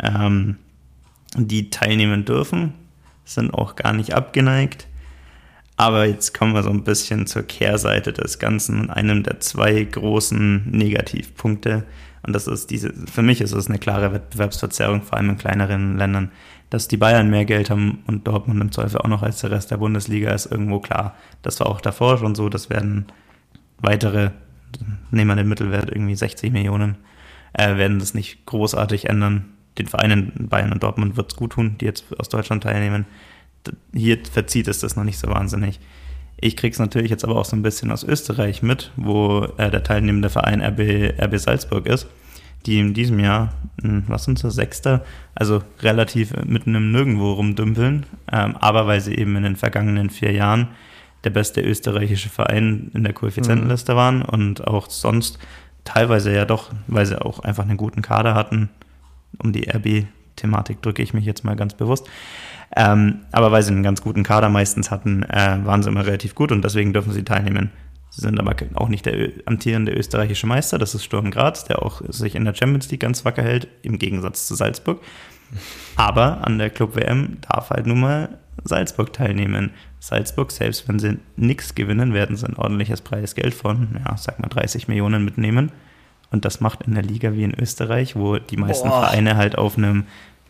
die teilnehmen dürfen, sind auch gar nicht abgeneigt. Aber jetzt kommen wir so ein bisschen zur Kehrseite des Ganzen und einem der 2 großen Negativpunkte. Und das ist für mich ist es eine klare Wettbewerbsverzerrung, vor allem in kleineren Ländern. Dass die Bayern mehr Geld haben und Dortmund im Zweifel auch noch als der Rest der Bundesliga, ist irgendwo klar. Das war auch davor schon so, das werden weitere, nehmen wir den Mittelwert, irgendwie 60 Millionen, werden das nicht großartig ändern. Den Vereinen Bayern und Dortmund wird es gut tun, die jetzt aus Deutschland teilnehmen. Hier verzieht es das noch nicht so wahnsinnig. Ich krieg's natürlich jetzt aber auch so ein bisschen aus Österreich mit, wo der teilnehmende Verein RB Salzburg ist, die in diesem Jahr, was sind sie, 6., also relativ mitten im Nirgendwo rumdümpeln, aber weil sie eben in den vergangenen 4 Jahren der beste österreichische Verein in der Koeffizientenliste waren und auch sonst teilweise ja doch, weil sie auch einfach einen guten Kader hatten, um die RB-Thematik drücke ich mich jetzt mal ganz bewusst, aber weil sie einen ganz guten Kader meistens hatten, waren sie immer relativ gut und deswegen dürfen sie teilnehmen. Sie sind aber auch nicht der amtierende österreichische Meister, das ist Sturm Graz, der auch sich in der Champions League ganz wacker hält, im Gegensatz zu Salzburg. Aber an der Club-WM darf halt nun mal Salzburg teilnehmen. Salzburg, selbst wenn sie nichts gewinnen, werden sie ein ordentliches Preisgeld von, sag mal 30 Millionen mitnehmen. Und das macht in der Liga wie in Österreich, wo die meisten Vereine halt auf einem,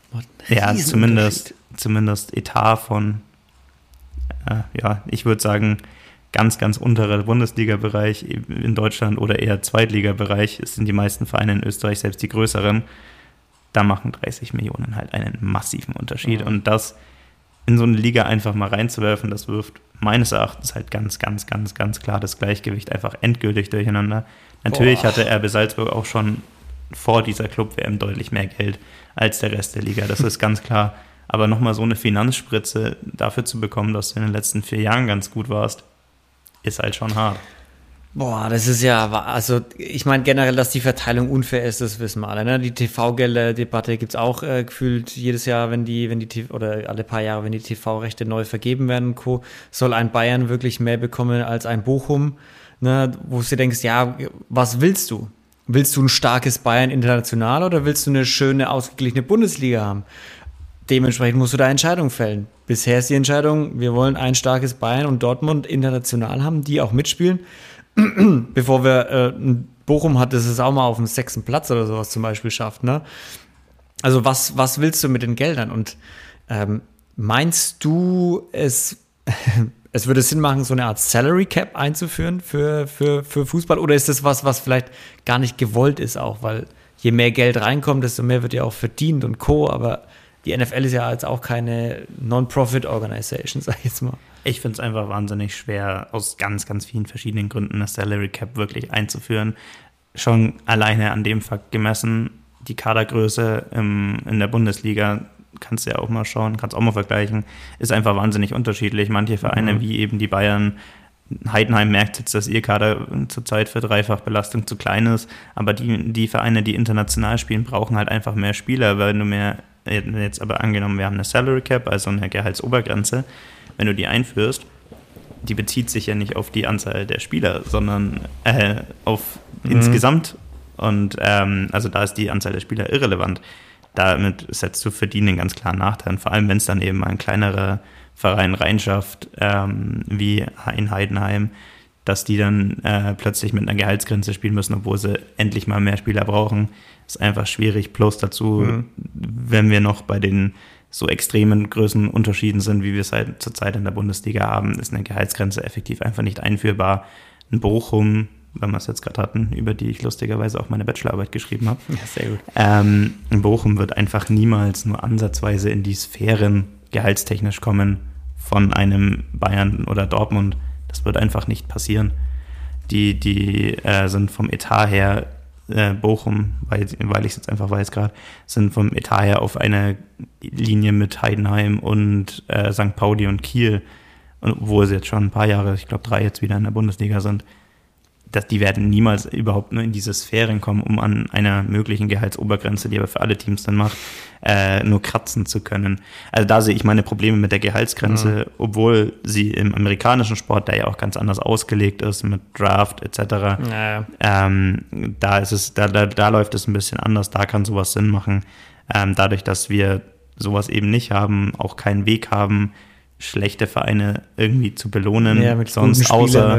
zumindest Etat von, ich würde sagen, ganz, ganz unterer Bundesliga-Bereich in Deutschland oder eher Zweitliga-Bereich sind die meisten Vereine in Österreich, selbst die größeren, da machen 30 Millionen halt einen massiven Unterschied. Und das in so eine Liga einfach mal reinzuwerfen, das wirft meines Erachtens halt ganz, ganz, ganz, ganz klar das Gleichgewicht einfach endgültig durcheinander. Natürlich hatte RB Salzburg auch schon vor dieser Club-WM deutlich mehr Geld als der Rest der Liga, das ist ganz klar. Aber nochmal so eine Finanzspritze dafür zu bekommen, dass du in den letzten 4 Jahren ganz gut warst, ist halt schon hart. Das ist ja, also ich meine generell, dass die Verteilung unfair ist, das wissen wir alle. Ne? Die TV-Gelder-Debatte gibt es auch gefühlt jedes Jahr, oder alle paar Jahre, wenn die TV-Rechte neu vergeben werden und Co., soll ein Bayern wirklich mehr bekommen als ein Bochum, ne? Wo du denkst, was willst du? Willst du ein starkes Bayern international oder willst du eine schöne, ausgeglichene Bundesliga haben? Dementsprechend musst du da Entscheidungen fällen. Bisher ist die Entscheidung, wir wollen ein starkes Bayern und Dortmund international haben, die auch mitspielen. Bevor wir Bochum hat, das es auch mal auf dem 6. Platz oder sowas zum Beispiel schafft. Ne? Also was willst du mit den Geldern? Und meinst du, es würde Sinn machen, so eine Art Salary Cap einzuführen für Fußball? Oder ist das was vielleicht gar nicht gewollt ist auch? Weil je mehr Geld reinkommt, desto mehr wird ja auch verdient und Co., aber die NFL ist ja jetzt auch keine Non-Profit-Organisation, sag ich jetzt mal. Ich finde es einfach wahnsinnig schwer, aus ganz, ganz vielen verschiedenen Gründen eine Salary Cap wirklich einzuführen. Schon alleine an dem Fakt gemessen, die Kadergröße in der Bundesliga, kannst du ja auch mal schauen, kannst auch mal vergleichen, ist einfach wahnsinnig unterschiedlich. Manche Vereine, wie eben die Bayern, Heidenheim merkt jetzt, dass ihr Kader zurzeit für Dreifachbelastung zu klein ist, aber die Vereine, die international spielen, brauchen halt einfach mehr Spieler, weil du mehr, jetzt aber angenommen, wir haben eine Salary Cap, also eine Gehaltsobergrenze, wenn du die einführst, die bezieht sich ja nicht auf die Anzahl der Spieler, sondern auf insgesamt. Und also da ist die Anzahl der Spieler irrelevant. Damit setzt du für die einen ganz klaren Nachteil. Vor allem, wenn es dann eben mal ein kleinerer Verein reinschafft, wie in Heidenheim, dass die dann plötzlich mit einer Gehaltsgrenze spielen müssen, obwohl sie endlich mal mehr Spieler brauchen, ist einfach schwierig. Plus dazu, wenn wir noch bei den so extremen Größenunterschieden sind, wie wir es halt zurzeit in der Bundesliga haben, ist eine Gehaltsgrenze effektiv einfach nicht einführbar. Ein Bochum, wenn wir es jetzt gerade hatten, über die ich lustigerweise auch meine Bachelorarbeit geschrieben habe. Ja, sehr gut. Ein Bochum wird einfach niemals nur ansatzweise in die Sphären gehaltstechnisch kommen von einem Bayern oder Dortmund. Das wird einfach nicht passieren. Die sind vom Etat her, Bochum, weil ich es jetzt einfach weiß gerade, sind vom Etat her auf einer Linie mit Heidenheim und St. Pauli und Kiel, obwohl sie jetzt schon ein paar Jahre, ich glaube 3 jetzt wieder in der Bundesliga sind. Die werden niemals überhaupt nur in diese Sphären kommen, um an einer möglichen Gehaltsobergrenze, die aber für alle Teams dann macht, nur kratzen zu können. Also da sehe ich meine Probleme mit der Gehaltsgrenze, obwohl sie im amerikanischen Sport, der ja auch ganz anders ausgelegt ist, mit Draft etc., da läuft es ein bisschen anders, da kann sowas Sinn machen. Dadurch, dass wir sowas eben nicht haben, auch keinen Weg haben, schlechte Vereine irgendwie zu belohnen, ja, mit sonst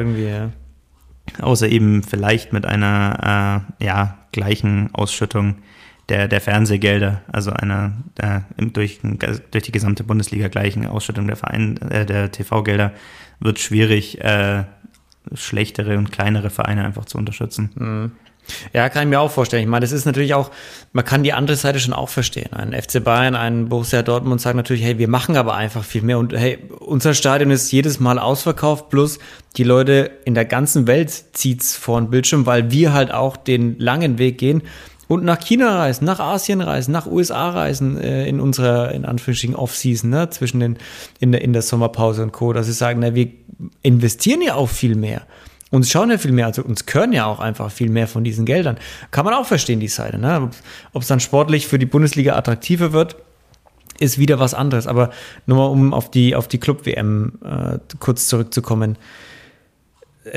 außer eben vielleicht mit einer gleichen Ausschüttung der Fernsehgelder, also einer durch die gesamte Bundesliga gleichen Ausschüttung der TV-Gelder, wird es schwierig, schlechtere und kleinere Vereine einfach zu unterstützen. Mhm. Ja, kann ich mir auch vorstellen. Ich meine, das ist natürlich auch, man kann die andere Seite schon auch verstehen. Ein FC Bayern, ein Borussia Dortmund sagt natürlich, hey, wir machen aber einfach viel mehr und hey, unser Stadion ist jedes Mal ausverkauft, plus die Leute in der ganzen Welt zieht's vor den Bildschirm, weil wir halt auch den langen Weg gehen und nach China reisen, nach Asien reisen, nach USA reisen in unserer, in Anführungsstrichen, Off-Season, ne, zwischen in der Sommerpause und Co., dass sie sagen, na, wir investieren ja auch viel mehr. Uns schauen ja viel mehr, also uns können ja auch einfach viel mehr von diesen Geldern. Kann man auch verstehen, die Seite. Ne? Ob es dann sportlich für die Bundesliga attraktiver wird, ist wieder was anderes. Aber nur mal, um auf die Club-WM kurz zurückzukommen.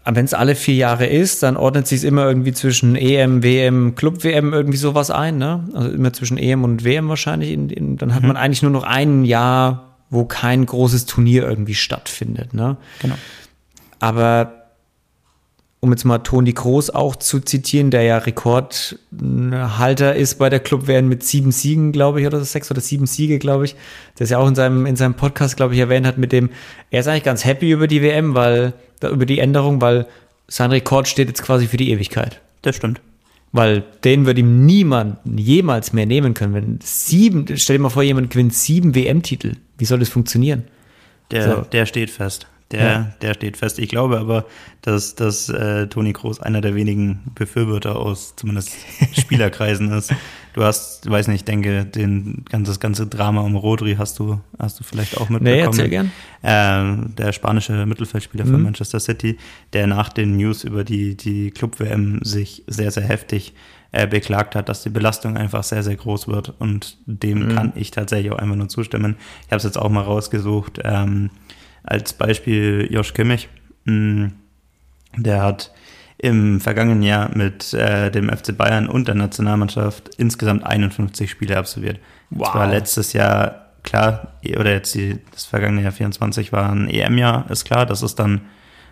wenn es alle 4 Jahre ist, dann ordnet sich es immer irgendwie zwischen EM, WM, Club-WM irgendwie sowas ein, ne? Also immer zwischen EM und WM wahrscheinlich. Dann hat man eigentlich nur noch ein Jahr, wo kein großes Turnier irgendwie stattfindet, ne? Genau. Aber um jetzt mal Toni Kroos auch zu zitieren, der ja Rekordhalter ist bei der Club-WM mit 7 Siegen, glaube ich, oder 6 oder 7 Siege, glaube ich, der es ja auch in seinem Podcast, glaube ich, erwähnt hat, er ist eigentlich ganz happy über die WM, über die Änderung, weil sein Rekord steht jetzt quasi für die Ewigkeit. Das stimmt. Weil den wird ihm niemand jemals mehr nehmen können. Stell dir mal vor, jemand gewinnt 7 WM-Titel. Wie soll das funktionieren? Der steht fest. Der steht fest. Ich glaube aber, dass Toni Kroos einer der wenigen Befürworter aus zumindest Spielerkreisen ist. Du hast, weiß nicht, ich denke, das ganze Drama um Rodri hast du vielleicht auch mitbekommen. Nee, erzähl gern. Der spanische Mittelfeldspieler von Manchester City, der nach den News über die Club-WM sich sehr, sehr heftig beklagt hat, dass die Belastung einfach sehr, sehr groß wird. Und dem kann ich tatsächlich auch einfach nur zustimmen. Ich habe es jetzt auch mal rausgesucht. Als Beispiel Josh Kimmich, der hat im vergangenen Jahr mit dem FC Bayern und der Nationalmannschaft insgesamt 51 Spiele absolviert. Wow. Das war letztes Jahr, klar, oder jetzt das vergangene Jahr 24 war ein EM-Jahr, ist klar, das ist dann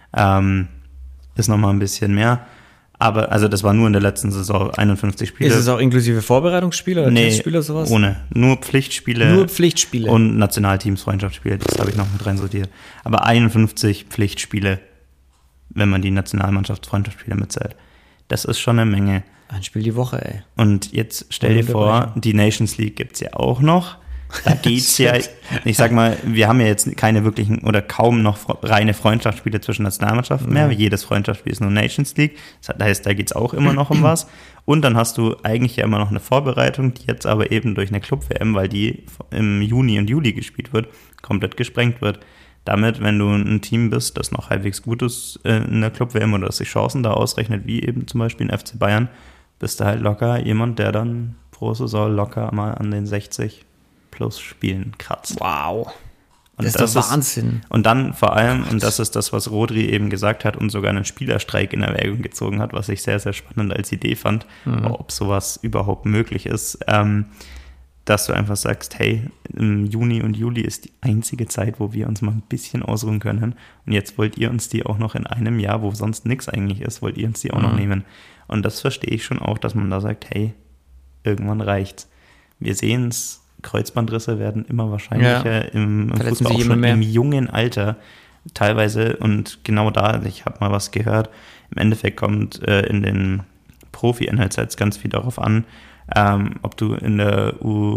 ist nochmal ein bisschen mehr. Aber, also das war nur in der letzten Saison 51 Spiele. Ist es auch inklusive Vorbereitungsspiele oder Testspiele oder sowas? Ohne. Nur Pflichtspiele. Nur Pflichtspiele. Und Nationalteams, Freundschaftsspiele, das habe ich noch mit reinsortiert. Aber 51 Pflichtspiele, wenn man die Nationalmannschafts-Freundschaftsspiele mitzählt. Das ist schon eine Menge. Ein Spiel die Woche, ey. Und jetzt stell dir vor, die Nations League gibt's ja auch noch. Da geht's ja, ich sag mal, wir haben ja jetzt keine wirklichen oder kaum noch reine Freundschaftsspiele zwischen Nationalmannschaften mehr. Jedes Freundschaftsspiel ist nur Nations League. Das heißt, da geht's auch immer noch um was. Und dann hast du eigentlich ja immer noch eine Vorbereitung, die jetzt aber eben durch eine Club-WM, weil die im Juni und Juli gespielt wird, komplett gesprengt wird. Damit, wenn du ein Team bist, das noch halbwegs gut ist in der Club-WM oder das sich Chancen da ausrechnet, wie eben zum Beispiel in FC Bayern, bist du halt locker jemand, der dann pro Saison locker mal an den 60 plus Spielen kratzt. Wow. Und das ist doch Wahnsinn. Und dann vor allem, und das ist das, was Rodri eben gesagt hat und sogar einen Spielerstreik in Erwägung gezogen hat, was ich sehr, sehr spannend als Idee fand, ob sowas überhaupt möglich ist, dass du einfach sagst, hey, im Juni und Juli ist die einzige Zeit, wo wir uns mal ein bisschen ausruhen können und jetzt wollt ihr uns die auch noch in einem Jahr, wo sonst nichts eigentlich ist, wollt ihr uns die auch noch nehmen. Und das verstehe ich schon auch, dass man da sagt, hey, irgendwann reicht's. Wir sehen es, Kreuzbandrisse werden immer wahrscheinlicher im Fußball, auch schon im jungen Alter teilweise. Und genau da, ich habe mal was gehört, im Endeffekt kommt in den Profi-NLZs ganz viel darauf an, ob du von der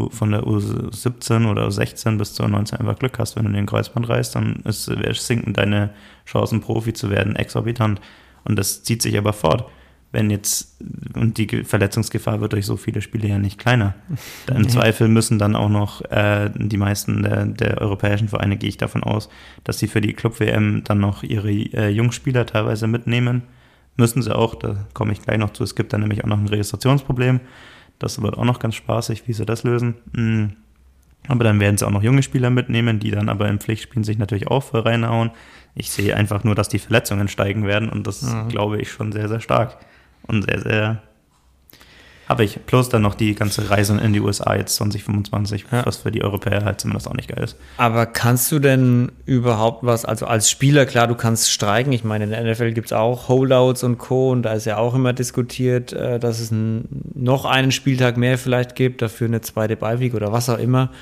U17 oder U16 bis zur U19 einfach Glück hast. Wenn du den Kreuzband reißt, dann sinken deine Chancen, Profi zu werden, exorbitant. Und das zieht sich aber fort. Und die Verletzungsgefahr wird durch so viele Spiele ja nicht kleiner. Im Zweifel müssen dann auch noch die meisten der europäischen Vereine, gehe ich davon aus, dass sie für die Club-WM dann noch ihre Jungspieler teilweise mitnehmen. Müssen sie auch, da komme ich gleich noch zu. Es gibt dann nämlich auch noch ein Registrationsproblem. Das wird auch noch ganz spaßig, wie sie das lösen. Aber dann werden sie auch noch junge Spieler mitnehmen, die dann aber in Pflichtspielen sich natürlich auch voll reinhauen. Ich sehe einfach nur, dass die Verletzungen steigen werden und das glaube ich schon sehr, sehr stark. Und sehr, sehr habe ich. Plus dann noch die ganze Reise in die USA jetzt 2025, was für die Europäer halt zumindest auch nicht geil ist. Aber kannst du denn überhaupt was, also als Spieler, klar, du kannst streiken. Ich meine, in der NFL gibt es auch Holdouts und Co. Und da ist ja auch immer diskutiert, dass es noch einen Spieltag mehr vielleicht gibt, dafür eine zweite Bye-Week oder was auch immer.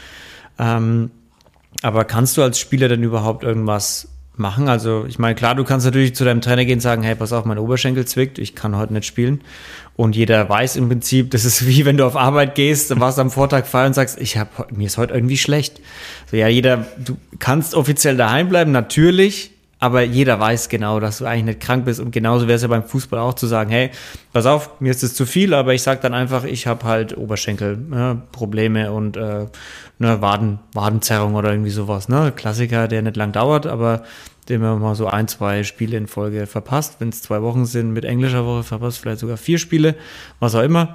Aber kannst du als Spieler denn überhaupt irgendwas machen? Also ich meine, klar, du kannst natürlich zu deinem Trainer gehen und sagen, hey, pass auf, mein Oberschenkel zwickt, ich kann heute nicht spielen. Und jeder weiß im Prinzip, das ist wie wenn du auf Arbeit gehst, dann warst du am Vortag frei und sagst, mir ist heute irgendwie schlecht. So, ja, du kannst offiziell daheim bleiben, natürlich, aber jeder weiß genau, dass du eigentlich nicht krank bist. Und genauso wäre es ja beim Fußball auch zu sagen, hey, pass auf, mir ist es zu viel, aber ich sag dann einfach, ich habe halt Oberschenkelprobleme und Wadenzerrung oder irgendwie sowas. Ne? Klassiker, der nicht lang dauert, aber den man mal so 1, 2 Spiele in Folge verpasst. Wenn es 2 Wochen sind, mit englischer Woche verpasst, vielleicht sogar 4 Spiele, was auch immer.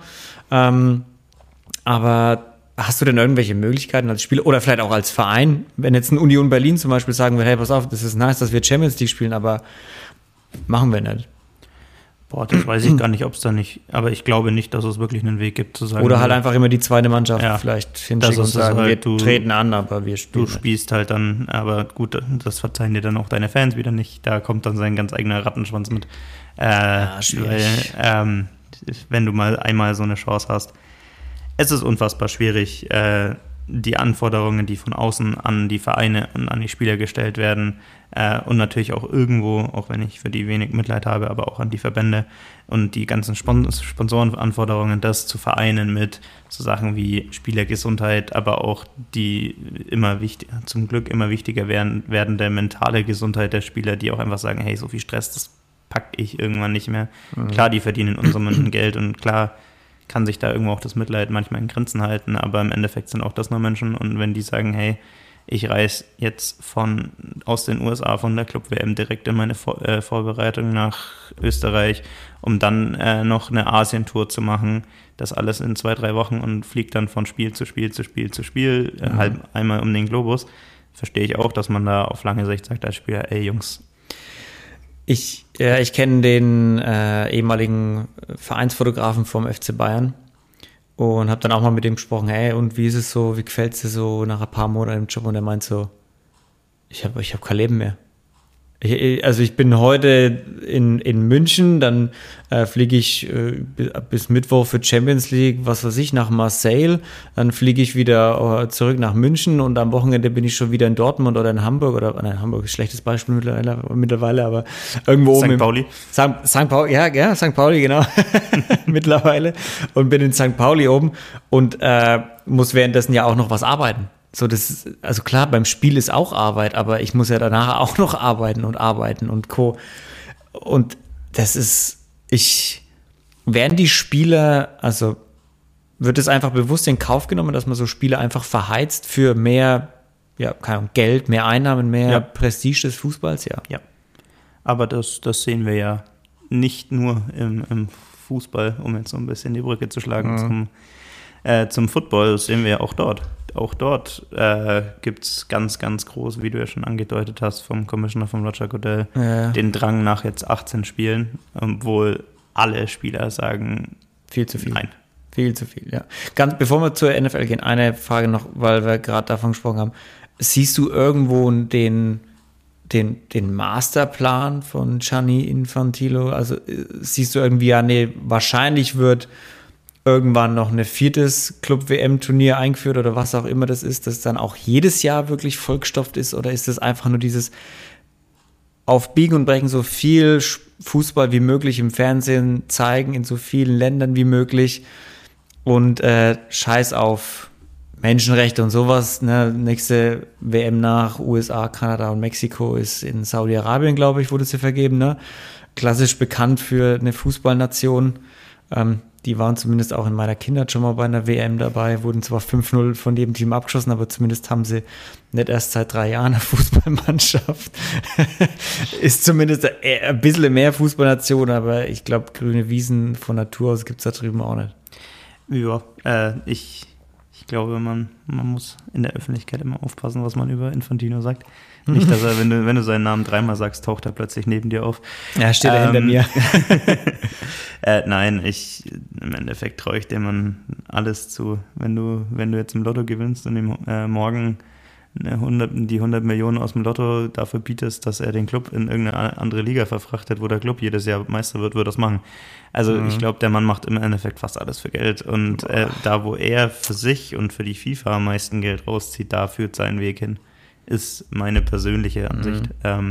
Aber hast du denn irgendwelche Möglichkeiten als Spieler oder vielleicht auch als Verein, wenn jetzt ein Union Berlin zum Beispiel sagen will, hey, pass auf, das ist nice, dass wir Champions League spielen, aber Machen wir nicht. Boah, das weiß ich gar nicht, ob es da nicht, aber ich glaube nicht, dass es wirklich einen Weg gibt zu sagen. Oder halt einfach immer die zweite Mannschaft vielleicht hinschicken und sagen, halt, wir treten an, aber wir spielen. Du spielst halt dann, aber gut, das verzeihen dir dann auch deine Fans wieder nicht. Da kommt dann sein ganz eigener Rattenschwanz mit. Schwierig. Weil, wenn du mal einmal so eine Chance hast. Es ist unfassbar schwierig, die Anforderungen, die von außen an die Vereine und an die Spieler gestellt werden und natürlich auch irgendwo, auch wenn ich für die wenig Mitleid habe, aber auch an die Verbände und die ganzen Sponsorenanforderungen, das zu vereinen mit so Sachen wie Spielergesundheit, aber auch die zum Glück immer wichtiger werdende mentale Gesundheit der Spieler, die auch einfach sagen, hey, so viel Stress, das packe ich irgendwann nicht mehr. Mhm. Klar, die verdienen Unsummen Geld und klar kann sich da irgendwo auch das Mitleid manchmal in Grenzen halten, aber im Endeffekt sind auch das nur Menschen und wenn die sagen, hey, ich reise jetzt aus den USA von der Club-WM direkt in meine Vorbereitung nach Österreich, um dann noch eine Asien-Tour zu machen, das alles in 2-3 Wochen und fliegt dann von Spiel zu Spiel halb einmal um den Globus, verstehe ich auch, dass man da auf lange Sicht sagt als Spieler, ey Jungs. Ich kenne den ehemaligen Vereinsfotografen vom FC Bayern und habe dann auch mal mit ihm gesprochen, hey, und wie ist es so, wie gefällt es dir so nach ein paar Monaten im Job? Und er meint so, ich hab kein Leben mehr. Ich bin heute in München, dann fliege ich bis Mittwoch für Champions League, was weiß ich, nach Marseille, dann fliege ich wieder zurück nach München und am Wochenende bin ich schon wieder in Dortmund oder in Hamburg Hamburg ist ein schlechtes Beispiel mittlerweile, aber irgendwo St. Pauli. St. Pauli, ja, St. Pauli, genau, mittlerweile und bin in St. Pauli oben und muss währenddessen ja auch noch was arbeiten. So, also klar, beim Spiel ist auch Arbeit, aber ich muss ja danach auch noch arbeiten und Co. Und werden die Spieler, also wird es einfach bewusst in Kauf genommen, dass man so Spieler einfach verheizt für mehr, keine Ahnung, Geld, mehr Einnahmen, mehr Prestige des Fußballs? Ja. Aber das sehen wir ja nicht nur im Fußball, um jetzt so ein bisschen die Brücke zu schlagen zum Football, das sehen wir ja auch dort. Auch dort gibt es ganz, ganz groß, wie du ja schon angedeutet hast, vom Commissioner von Roger Goodell, den Drang nach jetzt 18 Spielen, obwohl alle Spieler sagen, viel zu viel. Nein. Viel zu viel, ja. Ganz, bevor wir zur NFL gehen, eine Frage noch, weil wir gerade davon gesprochen haben. Siehst du irgendwo den Masterplan von Gianni Infantino? Also siehst du irgendwie, wahrscheinlich wird irgendwann noch ein 4. Club-WM-Turnier eingeführt oder was auch immer das ist, das dann auch jedes Jahr wirklich vollgestopft ist, oder ist das einfach nur dieses auf Biegen und Brechen so viel Fußball wie möglich im Fernsehen zeigen, in so vielen Ländern wie möglich und Scheiß auf Menschenrechte und sowas, ne? Nächste WM nach USA, Kanada und Mexiko ist in Saudi-Arabien, glaube ich, wurde sie vergeben, ne? Klassisch bekannt für eine Fußballnation. Die waren zumindest auch in meiner Kindheit schon mal bei einer WM dabei, wurden zwar 5-0 von jedem Team abgeschossen, aber zumindest haben sie nicht erst seit 3 Jahren eine Fußballmannschaft. Ist zumindest ein bisschen mehr Fußballnation, aber ich glaube, grüne Wiesen von Natur aus gibt es da drüben auch nicht. Ja, ich glaube, man muss in der Öffentlichkeit immer aufpassen, was man über Infantino sagt. Nicht, dass er, wenn du seinen Namen 3-mal sagst, taucht er plötzlich neben dir auf. Ja, steht er hinter mir. Nein, im Endeffekt traue ich dem Mann alles zu. Wenn du jetzt im Lotto gewinnst und ihm morgen die 100 Millionen aus dem Lotto dafür bietest, dass er den Club in irgendeine andere Liga verfrachtet, wo der Club jedes Jahr Meister wird, würde das machen. Also ich glaube, der Mann macht im Endeffekt fast alles für Geld. Und da, wo er für sich und für die FIFA am meisten Geld rauszieht, da führt sein Weg hin. Ist meine persönliche Ansicht.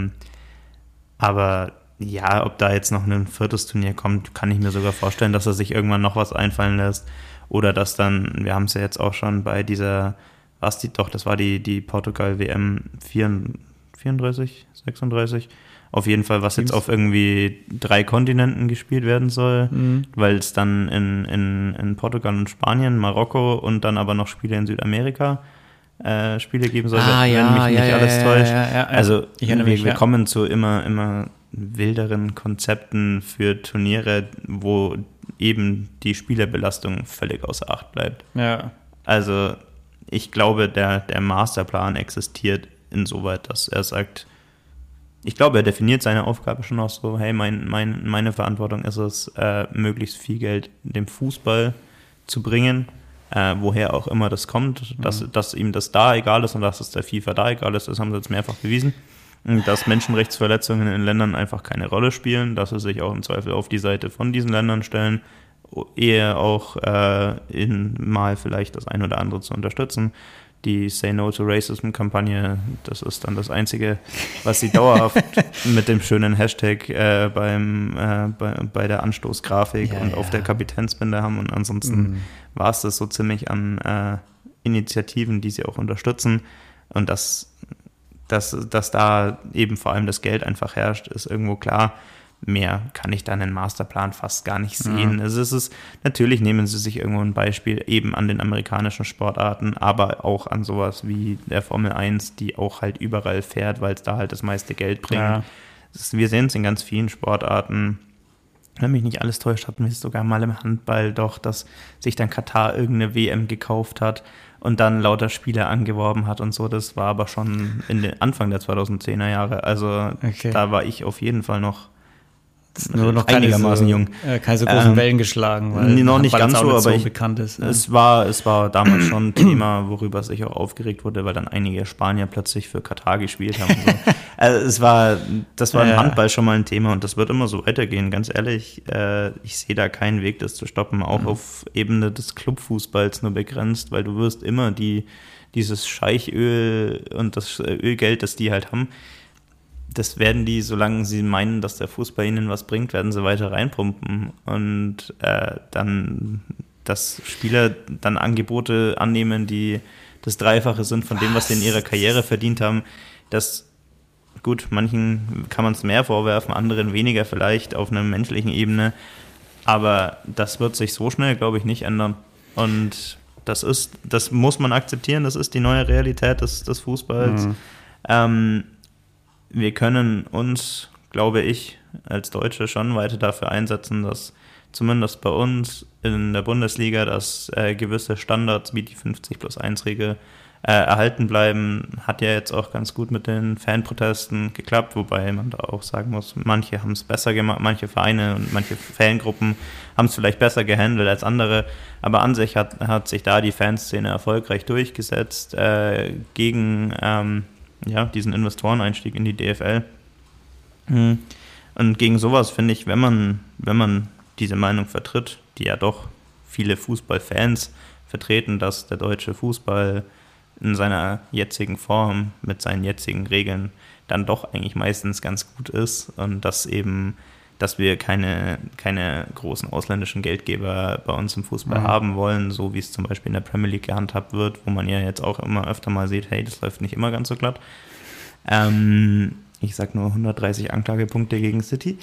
Aber ja, ob da jetzt noch ein 4. Turnier kommt, kann ich mir sogar vorstellen, dass er sich irgendwann noch was einfallen lässt. Oder dass dann, wir haben es ja jetzt auch schon bei dieser, das war die Portugal-WM 34, 36. Auf jeden Fall, was jetzt auf irgendwie 3 Kontinenten gespielt werden soll, weil es dann in Portugal und Spanien, Marokko und dann aber noch Spiele in Südamerika Spiele geben soll, wenn mich nicht alles täuscht. Ja. Also wir kommen zu immer wilderen Konzepten für Turniere, wo eben die Spielerbelastung völlig außer Acht bleibt. Ja. Also ich glaube, der Masterplan existiert insoweit, dass er sagt, ich glaube, er definiert seine Aufgabe schon auch so, hey, meine Verantwortung ist es, möglichst viel Geld dem Fußball zu bringen, woher auch immer das kommt, dass ihm das da egal ist und dass es der FIFA da egal ist, das haben sie jetzt mehrfach bewiesen. Dass Menschenrechtsverletzungen in Ländern einfach keine Rolle spielen, dass sie sich auch im Zweifel auf die Seite von diesen Ländern stellen, eher auch mal vielleicht das ein oder andere zu unterstützen. Die Say No to Racism-Kampagne, das ist dann das Einzige, was sie dauerhaft mit dem schönen Hashtag bei der Anstoßgrafik auf der Kapitänsbinde haben. Und ansonsten war es das so ziemlich an Initiativen, die sie auch unterstützen. Und dass da eben vor allem das Geld einfach herrscht, ist irgendwo klar. Mehr kann ich dann in Masterplan fast gar nicht sehen. Also natürlich nehmen sie sich irgendwo ein Beispiel eben an den amerikanischen Sportarten, aber auch an sowas wie der Formel 1, die auch halt überall fährt, weil es da halt das meiste Geld bringt. Ja. Wir sehen es in ganz vielen Sportarten. Wenn mich nicht alles täuscht, hatten wir es sogar mal im Handball doch, dass sich dann Katar irgendeine WM gekauft hat und dann lauter Spieler angeworben hat und so. Das war aber schon in den Anfang der 2010er Jahre. Also Da war ich auf jeden Fall noch einigermaßen jung. Keine so großen Wellen geschlagen, weil noch nicht ganz so, aber bekannt ist. Es war damals schon ein Thema, worüber sich auch aufgeregt wurde, weil dann einige Spanier plötzlich für Katar gespielt haben. Und so. Also das war im Handball schon mal ein Thema und das wird immer so weitergehen, ganz ehrlich. Ich sehe da keinen Weg, das zu stoppen, auch auf Ebene des Clubfußballs nur begrenzt, weil du wirst immer dieses Scheichöl und das Ölgeld, das die halt haben, das werden die, solange sie meinen, dass der Fußball ihnen was bringt, werden sie weiter reinpumpen und dann, dass Spieler dann Angebote annehmen, die das Dreifache sind von dem, was sie in ihrer Karriere verdient haben. Das, gut, manchen kann man es mehr vorwerfen, anderen weniger vielleicht auf einer menschlichen Ebene, aber das wird sich so schnell, glaube ich, nicht ändern. Und das muss man akzeptieren, das ist die neue Realität des Fußballs. Wir können uns, glaube ich, als Deutsche schon weiter dafür einsetzen, dass zumindest bei uns in der Bundesliga, dass gewisse Standards wie die 50+1-Regel erhalten bleiben. Hat ja jetzt auch ganz gut mit den Fanprotesten geklappt, wobei man da auch sagen muss, manche haben es besser gemacht, manche Vereine und manche Fangruppen haben es vielleicht besser gehandelt als andere, aber an sich hat sich da die Fanszene erfolgreich durchgesetzt gegen diesen Investoreneinstieg in die DFL. Und gegen sowas finde ich, wenn man diese Meinung vertritt, die ja doch viele Fußballfans vertreten, dass der deutsche Fußball in seiner jetzigen Form mit seinen jetzigen Regeln dann doch eigentlich meistens ganz gut ist und dass wir keine großen ausländischen Geldgeber bei uns im Fußball haben wollen, so wie es zum Beispiel in der Premier League gehandhabt wird, wo man ja jetzt auch immer öfter mal sieht, hey, das läuft nicht immer ganz so glatt. Ich sag nur 130 Anklagepunkte gegen City.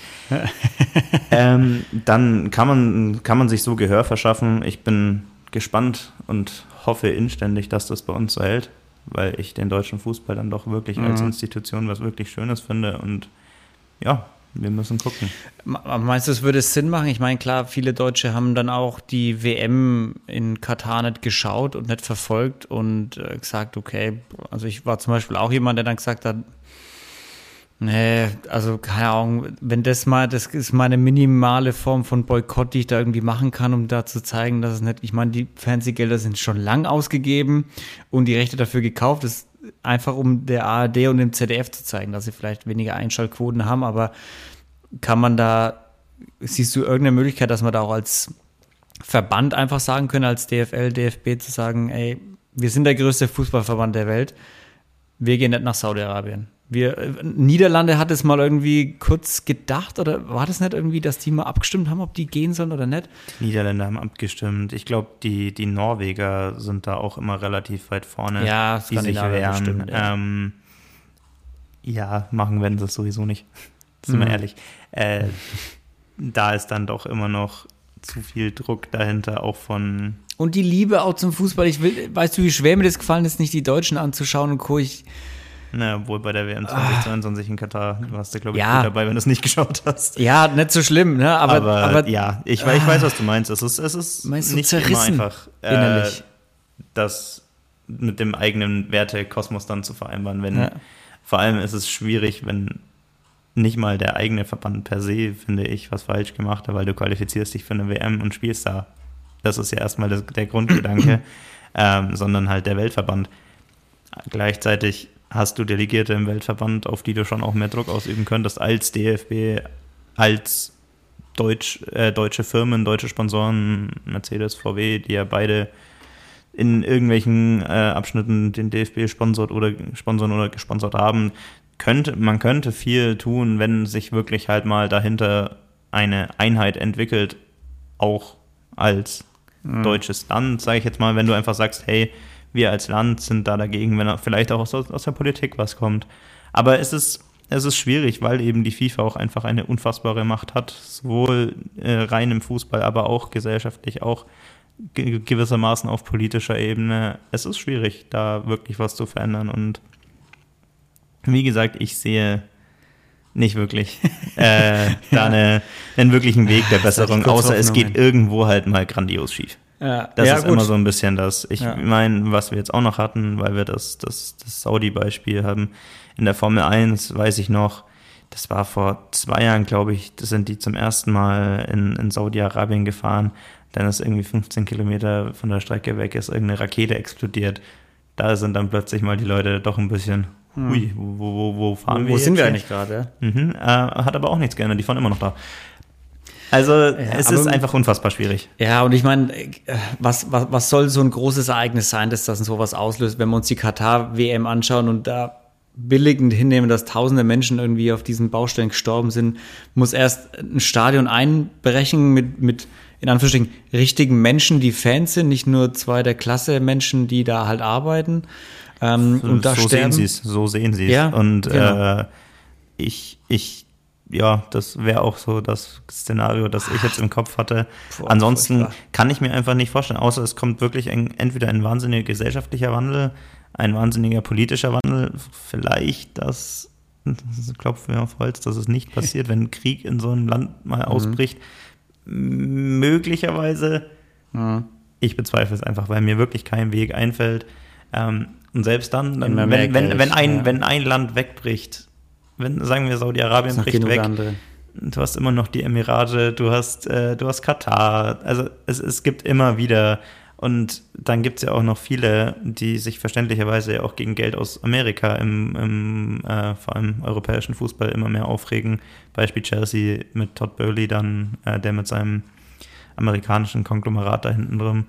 Dann kann man sich so Gehör verschaffen. Ich bin gespannt und hoffe inständig, dass das bei uns so hält, weil ich den deutschen Fußball dann doch wirklich als Institution was wirklich Schönes finde und ja, wir müssen gucken. Meinst du, es würde Sinn machen? Ich meine, klar, viele Deutsche haben dann auch die WM in Katar nicht geschaut und nicht verfolgt und gesagt, okay, also ich war zum Beispiel auch jemand, der dann gesagt hat, nee, also keine Ahnung, wenn das ist meine minimale Form von Boykott, die ich da irgendwie machen kann, um da zu zeigen, dass es nicht, ich meine, die Fernsehgelder sind schon lang ausgegeben und die Rechte dafür gekauft, das ist einfach um der ARD und dem ZDF zu zeigen, dass sie vielleicht weniger Einschaltquoten haben, aber siehst du irgendeine Möglichkeit, dass man da auch als Verband einfach sagen können, als DFL, DFB zu sagen, ey, wir sind der größte Fußballverband der Welt, wir gehen nicht nach Saudi-Arabien. Niederlande hat es mal irgendwie kurz gedacht, oder war das nicht irgendwie, dass die mal abgestimmt haben, ob die gehen sollen oder nicht? Die Niederländer haben abgestimmt. Ich glaube, die Norweger sind da auch immer relativ weit vorne. Ja, Skandinavien bestimmt. Ja, machen werden sie es sowieso nicht. Sind wir ehrlich. Da ist dann doch immer noch zu viel Druck dahinter, auch von... Und die Liebe auch zum Fußball. Weißt du, wie schwer mir das gefallen ist, nicht die Deutschen anzuschauen und Co. Obwohl bei der WM 2022 in Katar, du warst da, glaube ich, gut dabei, wenn du es nicht geschaut hast. Ja, nicht so schlimm, ne? Aber ja, ich weiß, was du meinst. Es ist nicht immer einfach, das mit dem eigenen Wertekosmos dann zu vereinbaren. Vor allem ist es schwierig, wenn nicht mal der eigene Verband per se, finde ich, was falsch gemacht hat, weil du qualifizierst dich für eine WM und spielst da. Das ist ja erstmal der Grundgedanke, sondern halt der Weltverband. Gleichzeitig hast du Delegierte im Weltverband, auf die du schon auch mehr Druck ausüben könntest als DFB, als deutsche Firmen, deutsche Sponsoren, Mercedes, VW, die ja beide in irgendwelchen Abschnitten den DFB sponsort oder gesponsert haben. Man könnte viel tun, wenn sich wirklich halt mal dahinter eine Einheit entwickelt, auch als deutsches Land, sage ich jetzt mal, wenn du einfach sagst, hey, wir als Land sind da dagegen, wenn vielleicht auch aus der Politik was kommt. Aber es ist schwierig, weil eben die FIFA auch einfach eine unfassbare Macht hat, sowohl rein im Fußball, aber auch gesellschaftlich, auch gewissermaßen auf politischer Ebene. Es ist schwierig, da wirklich was zu verändern und wie gesagt, ich sehe nicht wirklich da einen wirklichen Weg der Besserung, außer es geht irgendwo halt mal grandios schief. Ja. Das ja, ist gut. immer so ein bisschen das. Ich meine, was wir jetzt auch noch hatten, weil wir das Saudi-Beispiel haben, in der Formel 1 weiß ich noch, das war vor 2 Jahren, glaube ich, das sind die zum ersten Mal in Saudi-Arabien gefahren, dann ist irgendwie 15 Kilometer von der Strecke weg, ist irgendeine Rakete explodiert. Da sind dann plötzlich mal die Leute doch ein bisschen, ui, wo fahren wir Wo jetzt sind wir hier? eigentlich gerade? Hat aber auch nichts geändert, die fahren immer noch da. Also es ist einfach unfassbar schwierig. Ja, und ich meine, was soll so ein großes Ereignis sein, dass das sowas auslöst, wenn wir uns die Katar-WM anschauen und da billigend hinnehmen, dass tausende Menschen irgendwie auf diesen Baustellen gestorben sind, muss erst ein Stadion einbrechen mit in Anführungsstrichen richtigen Menschen, die Fans sind, nicht nur zweiter Klasse Menschen, die da halt arbeiten und da so sterben. So sehen sie es. Ja, und genau. das wäre auch so das Szenario, das ich jetzt im Kopf hatte. Boah, Ansonsten furchtbar. kann ich mir einfach nicht vorstellen, außer es kommt wirklich entweder ein wahnsinniger gesellschaftlicher Wandel, ein wahnsinniger politischer Wandel, vielleicht das klopfen wir auf Holz, dass es nicht passiert, wenn ein Krieg in so einem Land mal ausbricht. Möglicherweise, ich bezweifle es einfach, weil mir wirklich kein Weg einfällt. Und selbst dann wenn ein Land wegbricht, sagen wir Saudi-Arabien bricht weg, andere. du hast immer noch die Emirate, du hast Katar, also es gibt immer wieder, und dann gibt es ja auch noch viele, die sich verständlicherweise ja auch gegen Geld aus Amerika im vor allem europäischen Fußball immer mehr aufregen. Beispiel Chelsea mit Todd Boehly dann, der mit seinem amerikanischen Konglomerat da hinten drum,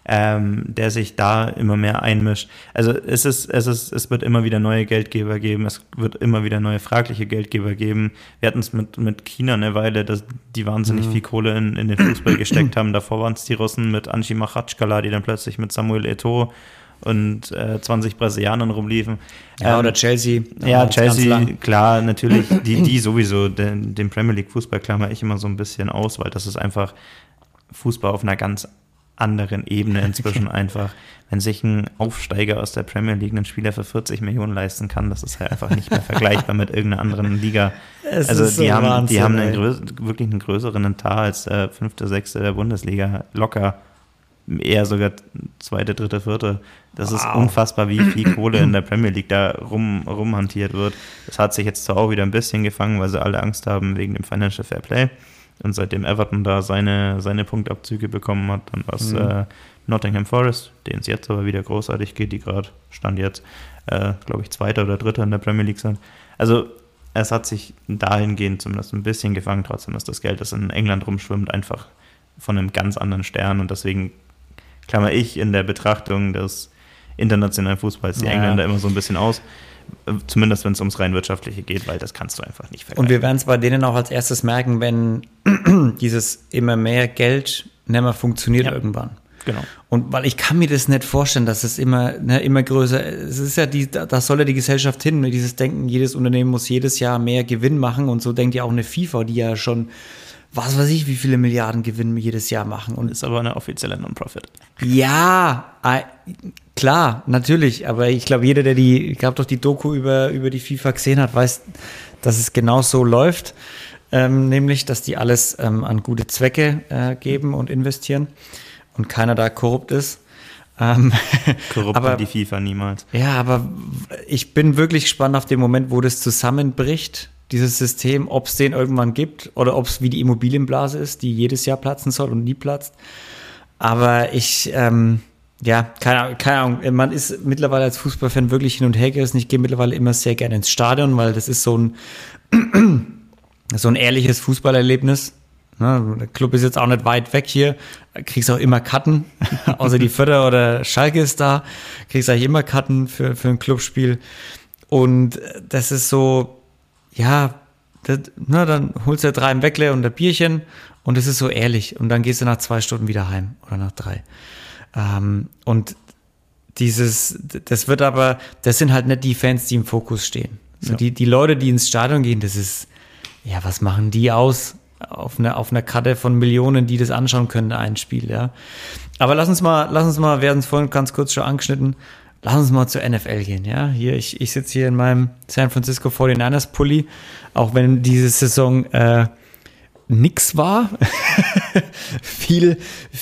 der sich da immer mehr einmischt. Also es wird immer wieder neue Geldgeber geben, es wird immer wieder neue fragliche Geldgeber geben. Wir hatten es mit China eine Weile, dass die wahnsinnig viel Kohle in den Fußball gesteckt haben. Davor waren es die Russen mit Anji Machatschkala, die dann plötzlich mit Samuel Eto'o und 20 Brasilianern rumliefen. Ja, oder Chelsea. Ja, Chelsea, klar, natürlich, die sowieso, den Premier League Fußball klammer ich immer so ein bisschen aus, weil das ist einfach Fußball auf einer ganz anderen Ebene inzwischen einfach. Wenn sich ein Aufsteiger aus der Premier League einen Spieler für 40 Millionen leisten kann, das ist halt einfach nicht mehr vergleichbar mit irgendeiner anderen Liga. Also die haben wirklich einen größeren Etat als der 5., 6. der Bundesliga. Locker. Eher sogar 2., 3., 4. Das ist unfassbar, wie viel Kohle in der Premier League da rumhantiert wird. Das hat sich jetzt zwar auch wieder ein bisschen gefangen, weil sie alle Angst haben wegen dem Financial Fair Play. Und seitdem Everton da seine Punktabzüge bekommen hat, dann war es Nottingham Forest, denen es jetzt aber wieder großartig geht, die gerade, Stand jetzt, glaube ich, 2. oder 3. in der Premier League sind. Also es hat sich dahingehend zumindest ein bisschen gefangen, trotzdem ist das Geld, das in England rumschwimmt, einfach von einem ganz anderen Stern, und deswegen klammer ich in der Betrachtung des internationalen Fußballs die Engländer immer so ein bisschen aus. Zumindest wenn es ums rein Wirtschaftliche geht, weil das kannst du einfach nicht vergleichen. Und wir werden es bei denen auch als erstes merken, wenn dieses immer mehr Geld nicht mehr funktioniert irgendwann. Genau. Und weil ich kann mir das nicht vorstellen, dass es immer größer, es ist ja da soll ja die Gesellschaft hin, dieses Denken, jedes Unternehmen muss jedes Jahr mehr Gewinn machen, und so denkt ja auch eine FIFA, die ja schon, was weiß ich, wie viele Milliarden Gewinn jedes Jahr machen. Und ist aber eine offizielle Non-Profit. Ja, klar, natürlich, aber ich glaube, jeder, der gab doch die Doku über die FIFA gesehen hat, weiß, dass es genau so läuft, nämlich, dass die alles an gute Zwecke geben und investieren und keiner da korrupt ist. Korrupt aber die FIFA niemals. Ja, aber ich bin wirklich gespannt auf den Moment, wo das zusammenbricht, dieses System, ob es den irgendwann gibt oder ob es wie die Immobilienblase ist, die jedes Jahr platzen soll und nie platzt. Aber keine Ahnung, man ist mittlerweile als Fußballfan wirklich hin und her gerissen. Ich gehe mittlerweile immer sehr gerne ins Stadion, weil das ist so ein ehrliches Fußballerlebnis. Der Club ist jetzt auch nicht weit weg hier, kriegst auch immer Karten, außer die Vierter oder Schalke ist da, kriegst eigentlich immer Karten für ein Clubspiel. Und das ist so, dann holst du 3 im Weckle und ein Bierchen und das ist so ehrlich. Und dann gehst du nach 2 Stunden wieder heim oder nach 3. Und das sind halt nicht die Fans, die im Fokus stehen. So, die Leute, die ins Stadion gehen, das ist, was machen die aus? Auf einer Karte von Millionen, die das anschauen können, ein Spiel, ja. Aber lass uns mal, wir hatten es vorhin ganz kurz schon angeschnitten, lass uns mal zur NFL gehen, ja. Hier, ich sitze hier in meinem San Francisco 49ers Pulli, auch wenn diese Saison nix war. viel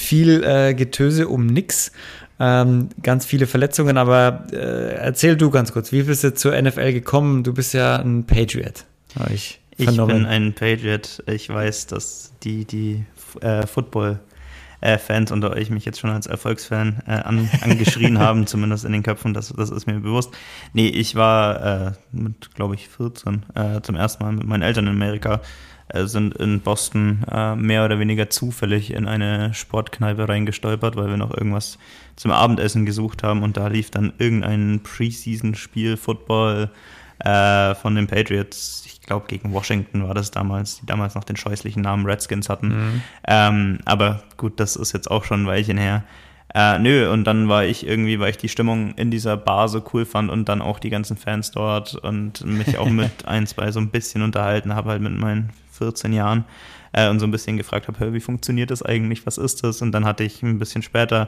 Getöse um nix. Ganz viele Verletzungen, aber erzähl du ganz kurz, wie bist du zur NFL gekommen? Du bist ja ein Patriot. Ich bin ein Patriot. Ich weiß, dass die Football-Fans unter euch mich jetzt schon als Erfolgsfan angeschrien haben, zumindest in den Köpfen, das ist mir bewusst. Nee, ich war mit, glaube ich, 14 zum ersten Mal mit meinen Eltern in Amerika, sind in Boston mehr oder weniger zufällig in eine Sportkneipe reingestolpert, weil wir noch irgendwas zum Abendessen gesucht haben und da lief dann irgendein Preseason-Spiel Football von den Patriots. Ich glaube, gegen Washington war das damals, die damals noch den scheußlichen Namen Redskins hatten. Aber gut, das ist jetzt auch schon ein Weilchen her. Und dann war ich die Stimmung in dieser Bar so cool fand und dann auch die ganzen Fans dort und mich auch mit 1, 2 so ein bisschen unterhalten habe, halt mit meinen 14 Jahren und so ein bisschen gefragt habe, wie funktioniert das eigentlich, was ist das? Und dann hatte ich ein bisschen später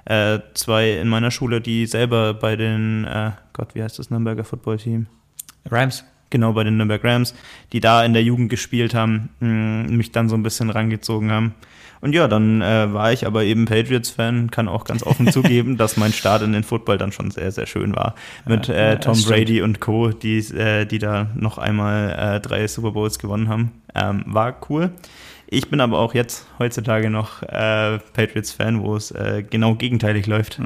2 in meiner Schule, die selber bei den, wie heißt das Nürnberger Footballteam? Rams. Genau, bei den Nürnberg Rams, die da in der Jugend gespielt haben, mich dann so ein bisschen rangezogen haben. Und ja, dann war ich aber eben Patriots-Fan, kann auch ganz offen zugeben, dass mein Start in den Football dann schon sehr, sehr schön war. Mit Tom Brady und Co., die da noch einmal 3 Super Bowls gewonnen haben. War cool. Ich bin aber auch jetzt heutzutage noch Patriots-Fan, wo es genau gegenteilig läuft.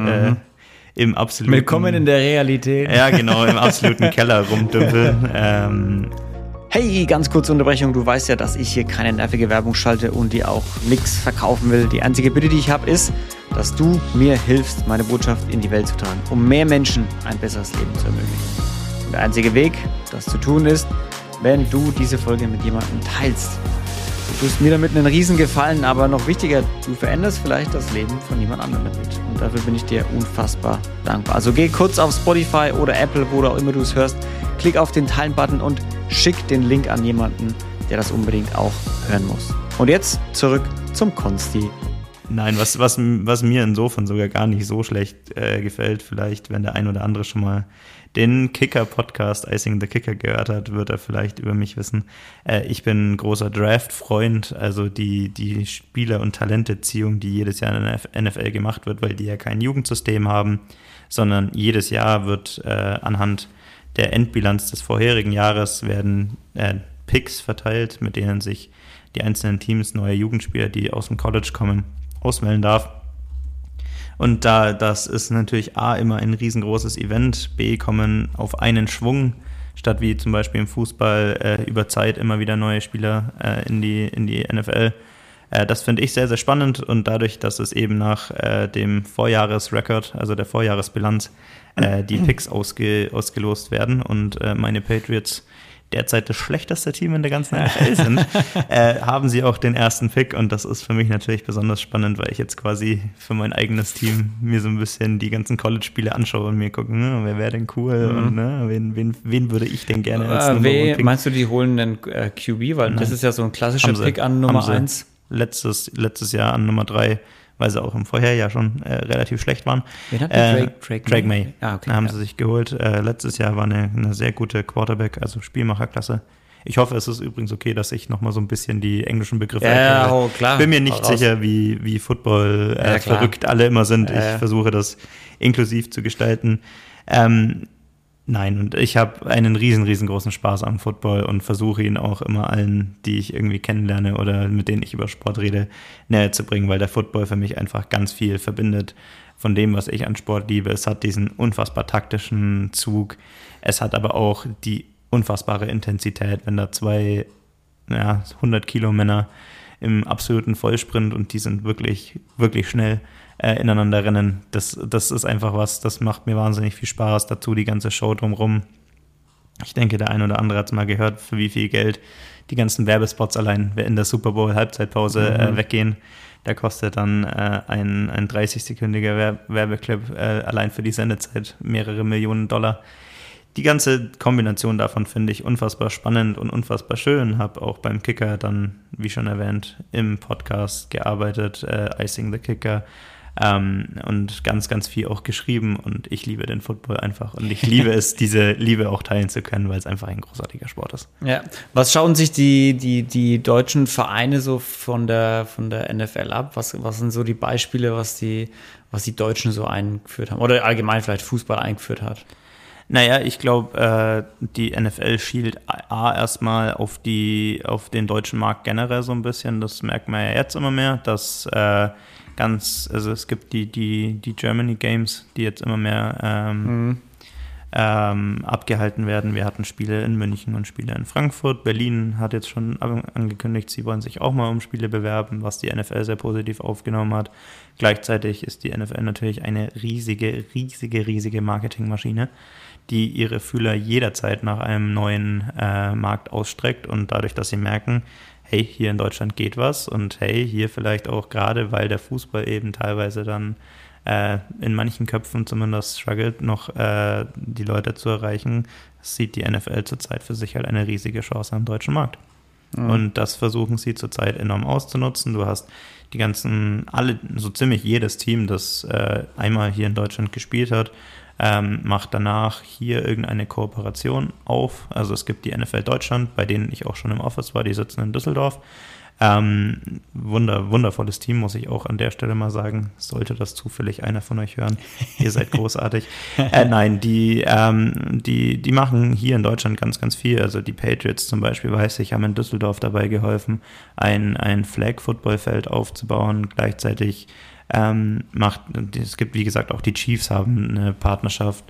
Im absoluten... Willkommen in der Realität. Ja, genau, im absoluten Keller rumdümpeln. Hey, ganz kurze Unterbrechung. Du weißt ja, dass ich hier keine nervige Werbung schalte und dir auch nichts verkaufen will. Die einzige Bitte, die ich habe, ist, dass du mir hilfst, meine Botschaft in die Welt zu tragen, um mehr Menschen ein besseres Leben zu ermöglichen. Und der einzige Weg, das zu tun, ist, wenn du diese Folge mit jemandem teilst. Du tust mir damit einen Riesengefallen, aber noch wichtiger, du veränderst vielleicht das Leben von jemand anderem damit. Und dafür bin ich dir unfassbar dankbar. Also geh kurz auf Spotify oder Apple, wo auch immer du es hörst, klick auf den Teilen-Button und schick den Link an jemanden, der das unbedingt auch hören muss. Und jetzt zurück zum Konsti. Nein, was mir insofern sogar gar nicht so schlecht gefällt, vielleicht, wenn der ein oder andere schon mal den Kicker-Podcast Icing the Kicker gehört hat, wird er vielleicht über mich wissen. Ich bin ein großer Draft-Freund, also die Spieler- und Talenteziehung, die jedes Jahr in der NFL gemacht wird, weil die ja kein Jugendsystem haben, sondern jedes Jahr wird anhand der Endbilanz des vorherigen Jahres werden Picks verteilt, mit denen sich die einzelnen Teams neue Jugendspieler, die aus dem College kommen, auswählen darf. Und das ist natürlich A, immer ein riesengroßes Event, B, kommen auf einen Schwung, statt wie zum Beispiel im Fußball über Zeit immer wieder neue Spieler in die NFL. Das finde ich sehr, sehr spannend und dadurch, dass es eben nach dem Vorjahresrekord, also der Vorjahresbilanz, die Picks ausgelost werden und meine Patriots derzeit das schlechteste Team in der ganzen NFL sind, haben sie auch den ersten Pick und das ist für mich natürlich besonders spannend, weil ich jetzt quasi für mein eigenes Team mir so ein bisschen die ganzen College-Spiele anschaue und mir gucke, wer wäre denn cool und wen würde ich denn gerne als Nummer 1 picken. Meinst du, die holen einen QB? Weil das ist ja so ein klassischer Pick an Nummer 1. Letztes Jahr an Nummer 3, weil sie auch im Vorherjahr schon relativ schlecht waren. Wen hat Drake May. Okay, haben sie sich geholt. Letztes Jahr war eine sehr gute Quarterback, also Spielmacherklasse. Ich hoffe, es ist übrigens okay, dass ich nochmal so ein bisschen die englischen Begriffe erkläre. Klar. Bin mir nicht sicher, wie Football verrückt alle immer sind. Ich versuche das inklusiv zu gestalten. Nein, und ich habe einen riesengroßen Spaß am Football und versuche ihn auch immer allen, die ich irgendwie kennenlerne oder mit denen ich über Sport rede, näher zu bringen, weil der Football für mich einfach ganz viel verbindet von dem, was ich an Sport liebe. Es hat diesen unfassbar taktischen Zug, es hat aber auch die unfassbare Intensität, wenn da zwei 100 Kilo Männer im absoluten Vollsprint und die sind wirklich, wirklich schnell ineinander rennen. Das ist einfach was, das macht mir wahnsinnig viel Spaß. Dazu die ganze Show drumherum. Ich denke, der ein oder andere hat es mal gehört, für wie viel Geld die ganzen Werbespots allein in der Super Bowl Halbzeitpause weggehen. Da kostet dann ein 30-sekündiger Werbeclip allein für die Sendezeit mehrere Millionen $. Die ganze Kombination davon finde ich unfassbar spannend und unfassbar schön. Habe auch beim Kicker dann, wie schon erwähnt, im Podcast gearbeitet, Icing the Kicker, und ganz viel auch geschrieben. Und ich liebe den Football einfach. Und ich liebe es, diese Liebe auch teilen zu können, weil es einfach ein großartiger Sport ist. Ja. Was schauen sich die deutschen Vereine so von der NFL ab? Was sind so die Beispiele, was die Deutschen so eingeführt haben? Oder allgemein vielleicht Fußball eingeführt hat? Naja, ich glaube, die NFL schielt erstmal auf den deutschen Markt generell so ein bisschen. Das merkt man ja jetzt immer mehr, dass also es gibt die Germany Games, die jetzt immer mehr abgehalten werden. Wir hatten Spiele in München und Spiele in Frankfurt. Berlin hat jetzt schon angekündigt, sie wollen sich auch mal um Spiele bewerben, was die NFL sehr positiv aufgenommen hat. Gleichzeitig ist die NFL natürlich eine riesige Marketingmaschine, die ihre Fühler jederzeit nach einem neuen Markt ausstreckt, und dadurch, dass sie merken, hey, hier in Deutschland geht was, und hey, hier vielleicht auch gerade, weil der Fußball eben teilweise dann in manchen Köpfen zumindest struggelt, noch die Leute zu erreichen, sieht die NFL zurzeit für sich halt eine riesige Chance am deutschen Markt. Mhm. Und das versuchen sie zurzeit enorm auszunutzen. Du hast so ziemlich jedes Team, das einmal hier in Deutschland gespielt hat, macht danach hier irgendeine Kooperation auf. Also es gibt die NFL Deutschland, bei denen ich auch schon im Office war, die sitzen in Düsseldorf. Wundervolles Team, muss ich auch an der Stelle mal sagen. Sollte das zufällig einer von euch hören, ihr seid großartig. Nein, die machen hier in Deutschland ganz viel. Also die Patriots zum Beispiel, weiß ich, haben in Düsseldorf dabei geholfen, ein Flag-Football-Feld aufzubauen. Gleichzeitig es gibt, wie gesagt, auch die Chiefs haben eine Partnerschaft.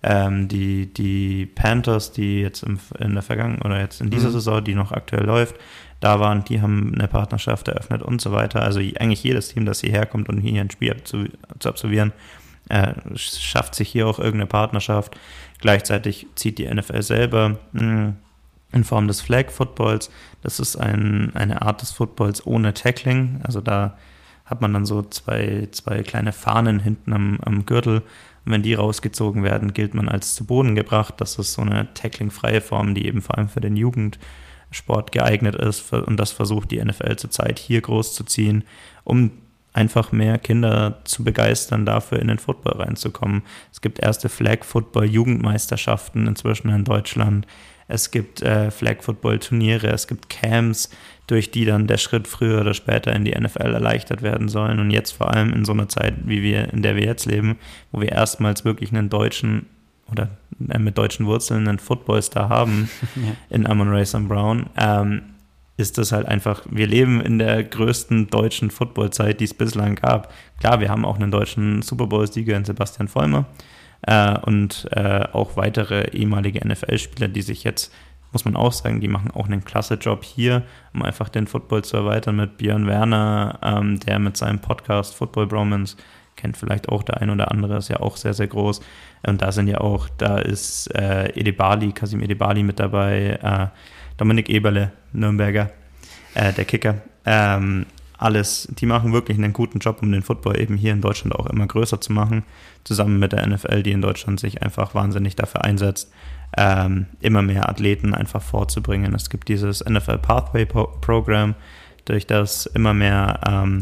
Die Panthers, die jetzt in der Vergangenheit oder jetzt in dieser Saison, die noch aktuell läuft, die haben eine Partnerschaft eröffnet und so weiter. Also eigentlich jedes Team, das hierher kommt, um hier ein Spiel zu absolvieren, schafft sich hier auch irgendeine Partnerschaft. Gleichzeitig zieht die NFL selber in Form des Flag Footballs. Das ist eine Art des Footballs ohne Tackling. Also da hat man dann so zwei kleine Fahnen hinten am Gürtel. Und wenn die rausgezogen werden, gilt man als zu Boden gebracht. Das ist so eine tackling-freie Form, die eben vor allem für den Jugendsport geeignet ist. Und das versucht die NFL zurzeit hier groß zu ziehen, um einfach mehr Kinder zu begeistern, dafür in den Football reinzukommen. Es gibt erste Flag-Football-Jugendmeisterschaften inzwischen in Deutschland. Es gibt Flag-Football-Turniere, es gibt Camps, durch die dann der Schritt früher oder später in die NFL erleichtert werden sollen. Und jetzt vor allem in so einer Zeit, in der wir jetzt leben, wo wir erstmals wirklich einen deutschen oder mit deutschen Wurzeln einen Footballstar haben in Amon-Ra St. Brown, ist das halt einfach, wir leben in der größten deutschen Footballzeit, die es bislang gab. Klar, wir haben auch einen deutschen Super Bowl-Sieger in Sebastian Vollmer und auch weitere ehemalige NFL-Spieler, die sich jetzt, muss man auch sagen, die machen auch einen klasse Job hier, um einfach den Football zu erweitern, mit Björn Werner, der mit seinem Podcast Football Bromance, kennt vielleicht auch der ein oder andere, ist ja auch sehr, sehr groß. Und da ist Kasim Edebali mit dabei, Dominik Eberle, Nürnberger, der Kicker. Die machen wirklich einen guten Job, um den Football eben hier in Deutschland auch immer größer zu machen, zusammen mit der NFL, die in Deutschland sich einfach wahnsinnig dafür einsetzt, immer mehr Athleten einfach vorzubringen. Es gibt dieses NFL Pathway Program, durch das immer mehr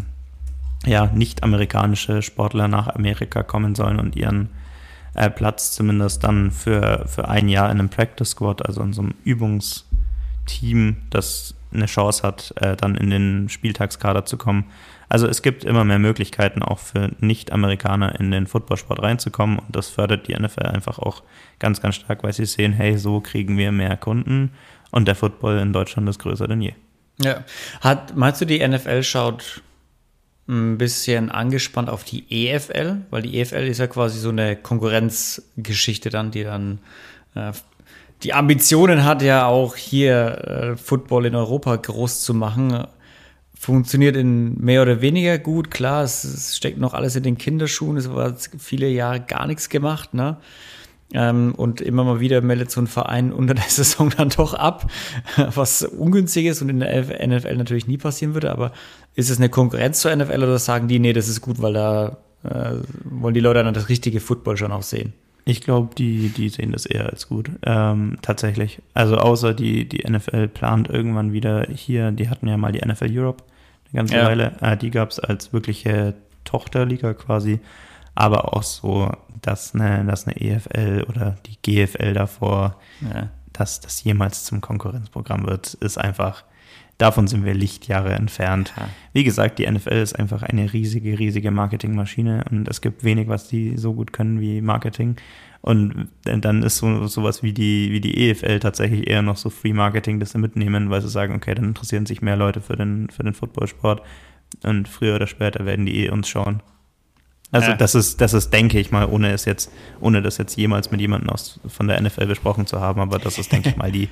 nicht-amerikanische Sportler nach Amerika kommen sollen und ihren Platz zumindest dann für ein Jahr in einem Practice Squad, also in so einem Übungsteam, das eine Chance hat, dann in den Spieltagskader zu kommen, Also es gibt immer mehr Möglichkeiten auch für Nicht-Amerikaner in den Footballsport reinzukommen und das fördert die NFL einfach auch ganz, ganz stark, weil sie sehen, hey, so kriegen wir mehr Kunden und der Football in Deutschland ist größer denn je. Ja. Meinst du, die NFL schaut ein bisschen angespannt auf die EFL? Weil die EFL ist ja quasi so eine Konkurrenzgeschichte dann, die dann die Ambitionen hat, ja auch hier Football in Europa groß zu machen. Funktioniert in mehr oder weniger gut, klar, es steckt noch alles in den Kinderschuhen, es war viele Jahre gar nichts gemacht, ne? Und immer mal wieder meldet so ein Verein unter der Saison dann doch ab, was ungünstig ist und in der NFL natürlich nie passieren würde, aber ist es eine Konkurrenz zur NFL oder sagen die, nee, das ist gut, weil da wollen die Leute dann das richtige Football schon auch sehen? Ich glaube, die sehen das eher als gut, tatsächlich. Also außer die NFL plant irgendwann wieder hier, die hatten ja mal die NFL Europe eine ganze Weile, die gab es als wirkliche Tochterliga quasi, aber auch so, dass eine EFL oder die GFL davor, dass das jemals zum Konkurrenzprogramm wird, ist einfach, davon sind wir Lichtjahre entfernt. Ja. Wie gesagt, die NFL ist einfach eine riesige, riesige Marketingmaschine und es gibt wenig, was die so gut können wie Marketing. Und dann ist sowas wie die EFL tatsächlich eher noch so Free Marketing, das sie mitnehmen, weil sie sagen, okay, dann interessieren sich mehr Leute für den Footballsport und früher oder später werden die uns schauen. Also das ist, denke ich mal, ohne das jetzt jemals mit jemandem von der NFL besprochen zu haben, aber das ist, denke ich mal,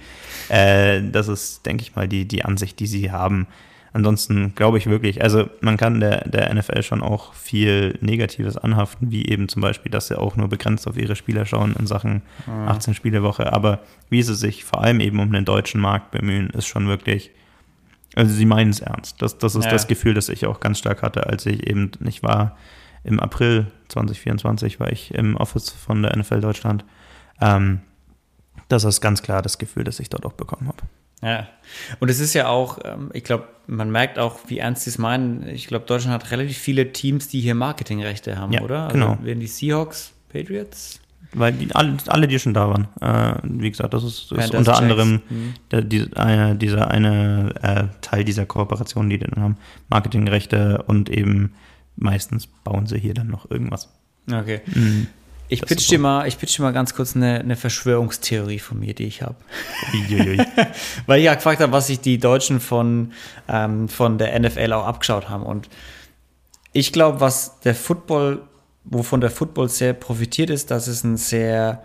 die Ansicht, die sie haben. Ansonsten glaube ich wirklich, also man kann der NFL schon auch viel Negatives anhaften, wie eben zum Beispiel, dass sie auch nur begrenzt auf ihre Spieler schauen in Sachen 18-Spiele-Woche, aber wie sie sich vor allem eben um den deutschen Markt bemühen, ist schon wirklich, also sie meinen es ernst. Das ist das Gefühl, das ich auch ganz stark hatte, als ich war im April 2024 war ich im Office von der NFL Deutschland. Das ist ganz klar das Gefühl, das ich dort auch bekommen habe. Ja, und es ist ja auch, ich glaube, man merkt auch, wie ernst sie es meinen. Ich glaube, Deutschland hat relativ viele Teams, die hier Marketingrechte haben, oder? Also genau. Werden die Seahawks, Patriots? Weil alle, die schon da waren. Wie gesagt, das ist unter anderem dieser eine Teil dieser Kooperation, die dann haben. Marketingrechte und eben meistens bauen sie hier dann noch irgendwas. Okay. Ich pitch dir mal ganz kurz eine Verschwörungstheorie von mir, die ich habe. Weil ich ja gefragt habe, was sich die Deutschen von der NFL auch abgeschaut haben. Und ich glaube, wovon der Football sehr profitiert ist, dass es ein sehr,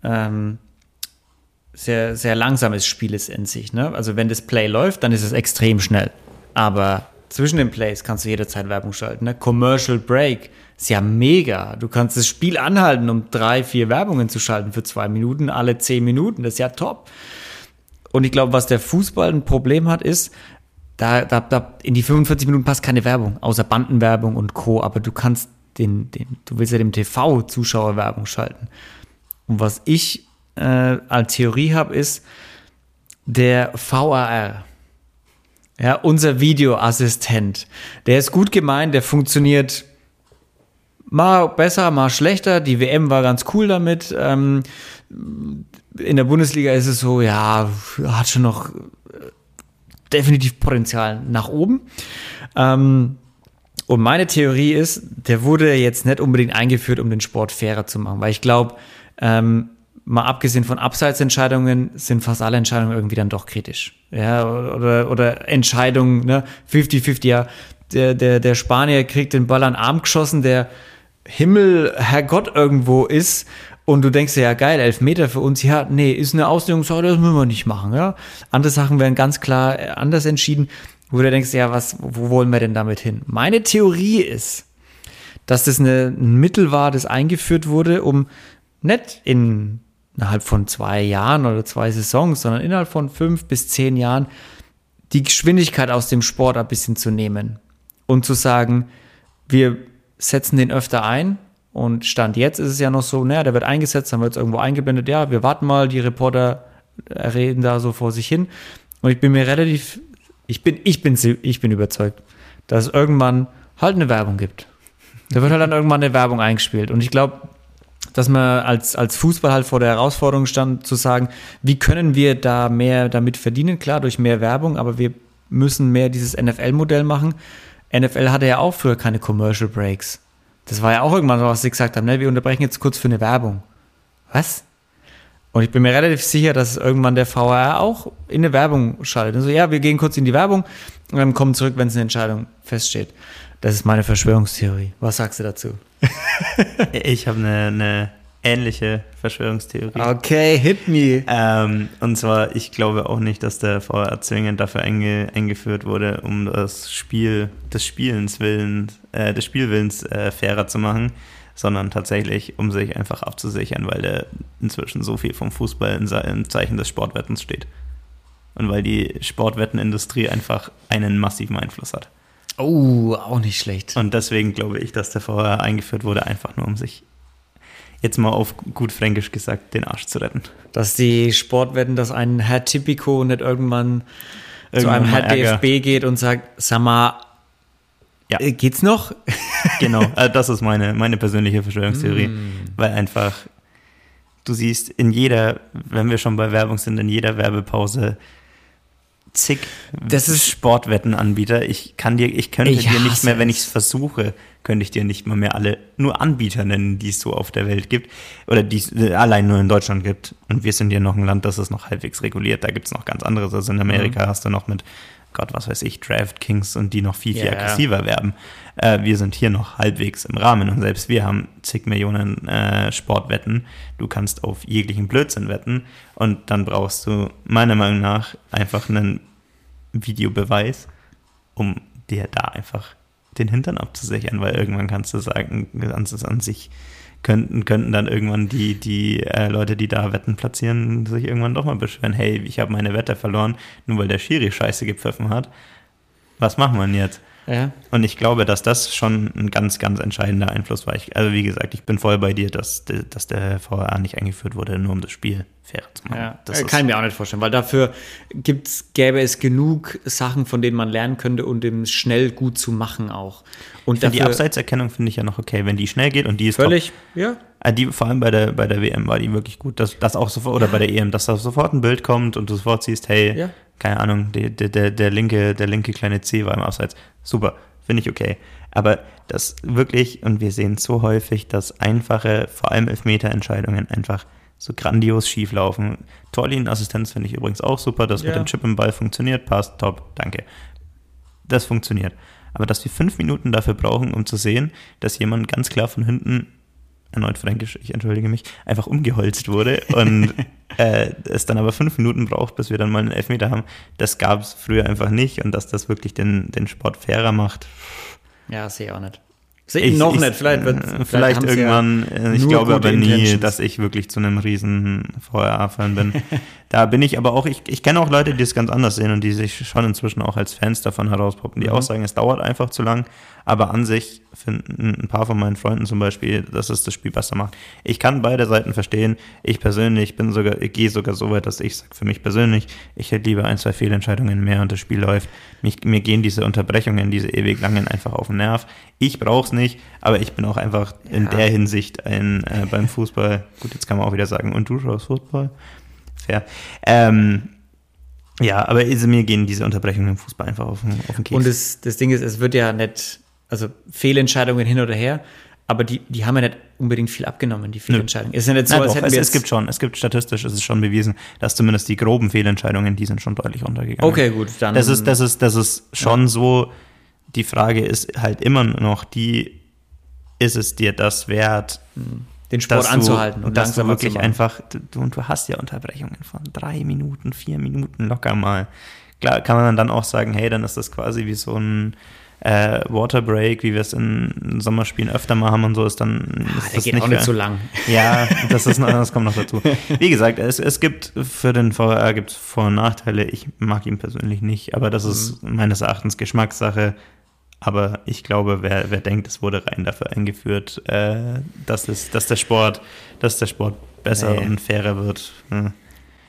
sehr, sehr langsames Spiel ist in sich. Ne? Also wenn das Play läuft, dann ist es extrem schnell. Aber zwischen den Plays kannst du jederzeit Werbung schalten. Ne? Commercial Break ist ja mega. Du kannst das Spiel anhalten, um 3-4 Werbungen zu schalten für 2 Minuten, alle 10 Minuten. Das ist ja top. Und ich glaube, was der Fußball ein Problem hat, ist, da in die 45 Minuten passt keine Werbung, außer Bandenwerbung und Co. Aber du kannst du willst ja dem TV-Zuschauer Werbung schalten. Und was ich als Theorie habe, ist der VAR. Ja, unser Videoassistent, der ist gut gemeint, der funktioniert mal besser, mal schlechter. Die WM war ganz cool damit. In der Bundesliga ist es so, ja, hat schon noch definitiv Potenzial nach oben. Und meine Theorie ist, der wurde jetzt nicht unbedingt eingeführt, um den Sport fairer zu machen, weil ich glaube, mal abgesehen von Abseitsentscheidungen sind fast alle Entscheidungen irgendwie dann doch kritisch. Ja, oder Entscheidungen, ne, 50-50, ja, der Spanier kriegt den Ball an den Arm geschossen, der Himmel, Herrgott irgendwo ist und du denkst dir, ja geil, 11 Meter für uns, ja, nee, ist eine Auslegungssache, das müssen wir nicht machen, ja. Andere Sachen werden ganz klar anders entschieden, wo du denkst, ja, wo wollen wir denn damit hin? Meine Theorie ist, dass das ein Mittel war, das eingeführt wurde, um nicht innerhalb von 2 Jahren oder 2 Saisons, sondern innerhalb von 5 bis 10 Jahren die Geschwindigkeit aus dem Sport ein bisschen zu nehmen und zu sagen, wir setzen den öfter ein und Stand jetzt ist es ja noch so, naja, der wird eingesetzt, dann wird es irgendwo eingeblendet, ja, wir warten mal, die Reporter reden da so vor sich hin und ich bin mir ich bin überzeugt, dass es irgendwann halt eine Werbung gibt. Da wird halt dann irgendwann eine Werbung eingespielt und ich glaube, dass man als Fußball halt vor der Herausforderung stand, zu sagen, wie können wir da mehr damit verdienen? Klar, durch mehr Werbung, aber wir müssen mehr dieses NFL-Modell machen. NFL hatte ja auch früher keine Commercial Breaks. Das war ja auch irgendwann so, was sie gesagt haben, ne? Wir unterbrechen jetzt kurz für eine Werbung. Was? Und ich bin mir relativ sicher, dass irgendwann der VAR auch in eine Werbung schaltet. Und so, ja, wir gehen kurz in die Werbung und dann kommen zurück, wenn es eine Entscheidung feststeht. Das ist meine Verschwörungstheorie. Was sagst du dazu? Ich habe eine ähnliche Verschwörungstheorie. Okay, hit me. Und zwar, ich glaube auch nicht, dass der VAR zwingend dafür eingeführt wurde, um das Spiel des Spielwillens fairer zu machen, sondern tatsächlich, um sich einfach abzusichern, weil der inzwischen so viel vom Fußball im Zeichen des Sportwettens steht. Und weil die Sportwettenindustrie einfach einen massiven Einfluss hat. Oh, auch nicht schlecht. Und deswegen glaube ich, dass der VAR eingeführt wurde, einfach nur um sich, jetzt mal auf gut Fränkisch gesagt, den Arsch zu retten. Dass die Sportwetten, dass ein Herr Tipico nicht irgendwann zu einem Herr DFB geht und sagt, sag mal, ja, geht's noch? Genau, das ist meine persönliche Verschwörungstheorie. Weil einfach, du siehst wenn wir schon bei Werbung sind, in jeder Werbepause zig Sportwettenanbieter. Ich könnte dir nicht mehr, wenn ich es versuche, könnte ich dir nicht mal mehr alle nur Anbieter nennen, die es so auf der Welt gibt oder die es allein nur in Deutschland gibt. Und wir sind hier noch ein Land, das ist noch halbwegs reguliert. Da gibt es noch ganz anderes. Also in Amerika hast du noch mit, Gott, was weiß ich, DraftKings und die noch viel aggressiver werben. Wir sind hier noch halbwegs im Rahmen und selbst wir haben zig Millionen Sportwetten. Du kannst auf jeglichen Blödsinn wetten und dann brauchst du meiner Meinung nach einfach einen Videobeweis, um dir da einfach den Hintern abzusichern, weil irgendwann kannst du sagen, an sich könnten dann irgendwann die Leute, die da Wetten platzieren, sich irgendwann doch mal beschweren, hey, ich habe meine Wette verloren, nur weil der Schiri Scheiße gepfiffen hat. Was machen wir denn jetzt? Ja. Und ich glaube, dass das schon ein ganz, ganz entscheidender Einfluss war. Also wie gesagt, ich bin voll bei dir, dass der VAR nicht eingeführt wurde, nur um das Spiel fairer zu machen. Ja, das kann ich mir auch nicht vorstellen, weil dafür gäbe es genug Sachen, von denen man lernen könnte und dem schnell gut zu machen auch. Und die Abseitserkennung finde ich ja noch okay, wenn die schnell geht und die ist völlig, top. Ja. Die, vor allem bei der WM war die wirklich gut, dass auch sofort, oder bei der EM, dass da sofort ein Bild kommt und du sofort siehst, hey, keine Ahnung, der linke kleine C war im Abseits. Super, finde ich okay. Aber das wirklich, und wir sehen so häufig, dass einfache, vor allem Elfmeterentscheidungen einfach so grandios schief laufen. Torlinienassistenz finde ich übrigens auch super, das mit dem Chip im Ball funktioniert, passt, top, danke. Das funktioniert. Aber dass wir 5 Minuten dafür brauchen, um zu sehen, dass jemand ganz klar von hinten, erneut fränkisch, ich entschuldige mich, einfach umgeholzt wurde und es dann aber 5 Minuten braucht, bis wir dann mal einen Elfmeter haben, das gab es früher einfach nicht und dass das wirklich den Sport fairer macht. Ja, sehe ich auch nicht. Noch nicht, vielleicht irgendwann, ich glaube aber nie, dass ich wirklich zu einem riesen VAR-Fan bin. Da bin ich aber auch, ich kenne auch Leute, die es ganz anders sehen und die sich schon inzwischen auch als Fans davon herauspoppen, die auch sagen, es dauert einfach zu lang, aber an sich finden ein paar von meinen Freunden zum Beispiel, dass es das Spiel besser macht. Ich kann beide Seiten verstehen. Ich persönlich gehe sogar so weit, dass ich sage, für mich persönlich, ich hätte lieber 1, 2 Fehlentscheidungen mehr und das Spiel läuft. Mir gehen diese Unterbrechungen, diese ewig langen einfach auf den Nerv. Ich brauche es nicht, aber ich bin auch einfach in der Hinsicht beim Fußball, gut, jetzt kann man auch wieder sagen, und du schaust Fußball? Fair. Ja, aber mir gehen diese Unterbrechungen im Fußball einfach auf den Keks. Und das Ding ist, es wird ja nicht, also Fehlentscheidungen hin oder her, aber die haben ja nicht unbedingt viel abgenommen, die Fehlentscheidungen. Es ist ja nicht so, als hätten wir es gibt statistisch, es ist schon bewiesen, dass zumindest die groben Fehlentscheidungen, die sind schon deutlich runtergegangen. Okay, gut, dann. Das ist schon so, die Frage ist halt immer noch ist es dir das wert, den Sport anzuhalten und dass du wirklich einfach, du hast ja Unterbrechungen von 3 Minuten, 4 Minuten locker mal. Klar kann man dann auch sagen, hey, dann ist das quasi wie so ein Waterbreak, wie wir es in Sommerspielen öfter mal haben und so, ist dann ist das geht nicht auch nicht so lang. Ja, das kommt noch dazu. Wie gesagt, es gibt für den VAR gibt's Vor- und Nachteile. Ich mag ihn persönlich nicht, aber das ist meines Erachtens Geschmackssache. Aber ich glaube, wer denkt, es wurde rein dafür eingeführt, dass der Sport besser und fairer wird.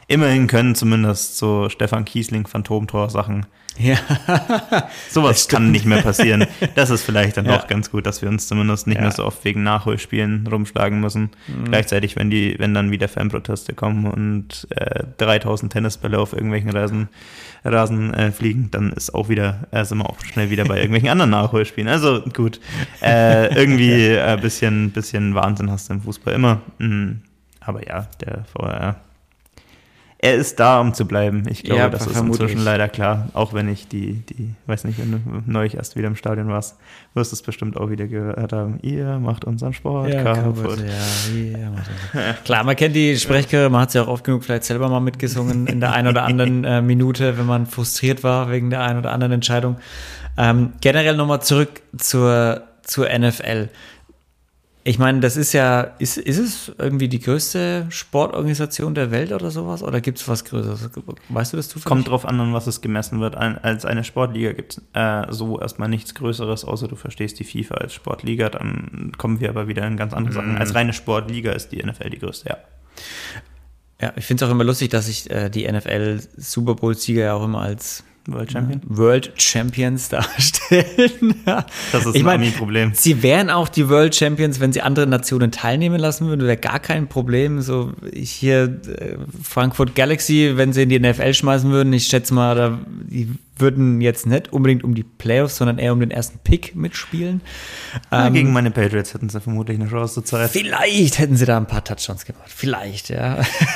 Immerhin können zumindest so Stefan Kiesling Phantomtor-Sachen. Ja. Sowas kann nicht mehr passieren. Das ist vielleicht dann auch ganz gut, dass wir uns zumindest nicht mehr so oft wegen Nachholspielen rumschlagen müssen. Gleichzeitig, wenn dann wieder Fanproteste kommen und 3000 Tennisbälle auf irgendwelchen Rasen fliegen, dann ist auch wieder, sind wir auch schnell wieder bei irgendwelchen anderen Nachholspielen. Also gut, irgendwie ein bisschen Wahnsinn hast du im Fußball immer. Aber ja, der VR, er ist da, um zu bleiben. Ich glaube, das ist inzwischen leider klar. Auch wenn ich weiß nicht, wenn du neulich erst wieder im Stadion warst, wirst du es bestimmt auch wieder gehört haben. Ihr macht unseren Sport kaputt. Klar, man kennt die Sprechchöre, man hat sie auch oft genug vielleicht selber mal mitgesungen in der einen oder anderen Minute, wenn man frustriert war wegen der einen oder anderen Entscheidung. Generell nochmal zurück zur NFL. Ich meine, das ist ja, ist es irgendwie die größte Sportorganisation der Welt oder sowas? Oder gibt es was Größeres? Weißt du das zufällig? Kommt drauf an was es gemessen wird. Als eine Sportliga gibt es so erstmal nichts Größeres, außer du verstehst die FIFA als Sportliga. Dann kommen wir aber wieder in ganz andere Sachen. Als reine Sportliga ist die NFL die größte, ja. Ja, ich finde es auch immer lustig, dass sich die NFL-Super Bowl-Sieger ja auch immer als World Champions darstellen. Das ist ein Problem. Sie wären auch die World Champions, wenn sie andere Nationen teilnehmen lassen würden, wäre gar kein Problem. So hier Frankfurt Galaxy, wenn sie in die NFL schmeißen würden, ich schätze mal, die würden jetzt nicht unbedingt um die Playoffs, sondern eher um den ersten Pick mitspielen. Gegen meine Patriots hätten sie vermutlich eine Chance zur Zeit. Vielleicht hätten sie da ein paar Touchdowns gemacht. Vielleicht, ja.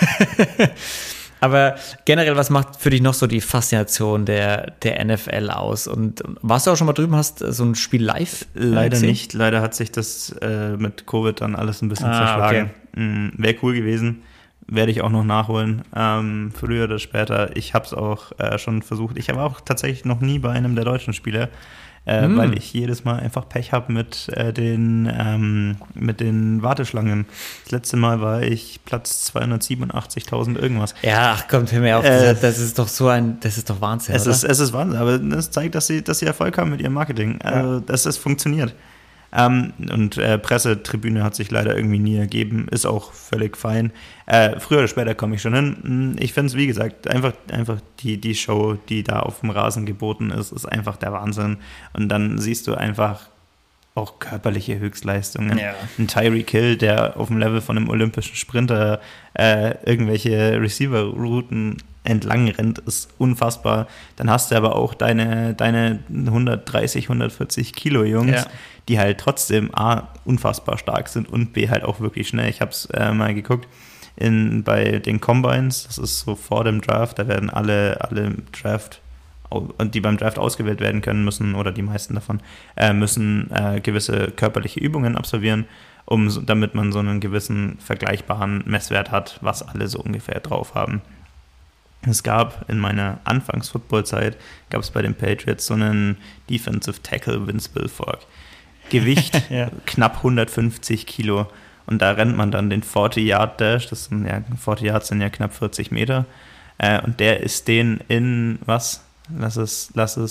Aber generell, was macht für dich noch so die Faszination der NFL aus? Und warst du auch schon mal drüben, hast so ein Spiel live? Leider nicht. Leider hat sich das mit Covid dann alles ein bisschen zerschlagen. Okay. Wäre cool gewesen. Werde ich auch noch nachholen. Früher oder später. Ich habe es auch schon versucht. Ich habe auch tatsächlich noch nie bei einem der deutschen Spiele, weil ich jedes Mal einfach Pech habe mit den Warteschlangen. Das letzte Mal war ich Platz 287.000 irgendwas. Ja, ach komm, hör mir auf, das ist doch Wahnsinn, es ist Wahnsinn, aber das zeigt, dass sie Erfolg haben mit ihrem Marketing, dass es funktioniert. Und Pressetribüne hat sich leider irgendwie nie ergeben, ist auch völlig fein. Früher oder später komme ich schon hin. Ich finde es, wie gesagt, einfach die Show, die da auf dem Rasen geboten ist einfach der Wahnsinn. Und dann siehst du einfach auch körperliche Höchstleistungen. Ja. Ein Tyreek Hill, der auf dem Level von einem olympischen Sprinter irgendwelche Receiver-Routen entlang rennt, ist unfassbar. Dann hast du aber auch deine 130, 140 Kilo Jungs, die halt trotzdem A, unfassbar stark sind und B, halt auch wirklich schnell. Ich habe es mal geguckt bei den Combines, das ist so vor dem Draft, da werden alle Draft, die beim Draft ausgewählt werden können müssen, oder die meisten davon, müssen gewisse körperliche Übungen absolvieren, damit man so einen gewissen vergleichbaren Messwert hat, was alle so ungefähr drauf haben. Es gab in meiner Anfangs-Football-Zeit, gab es bei den Patriots so einen Defensive Tackle, Vince Wilfork. Gewicht knapp 150 Kilo. Und da rennt man dann den 40-Yard-Dash, 40 Yards sind ja knapp 40 Meter. Und der ist den in, was? Lass es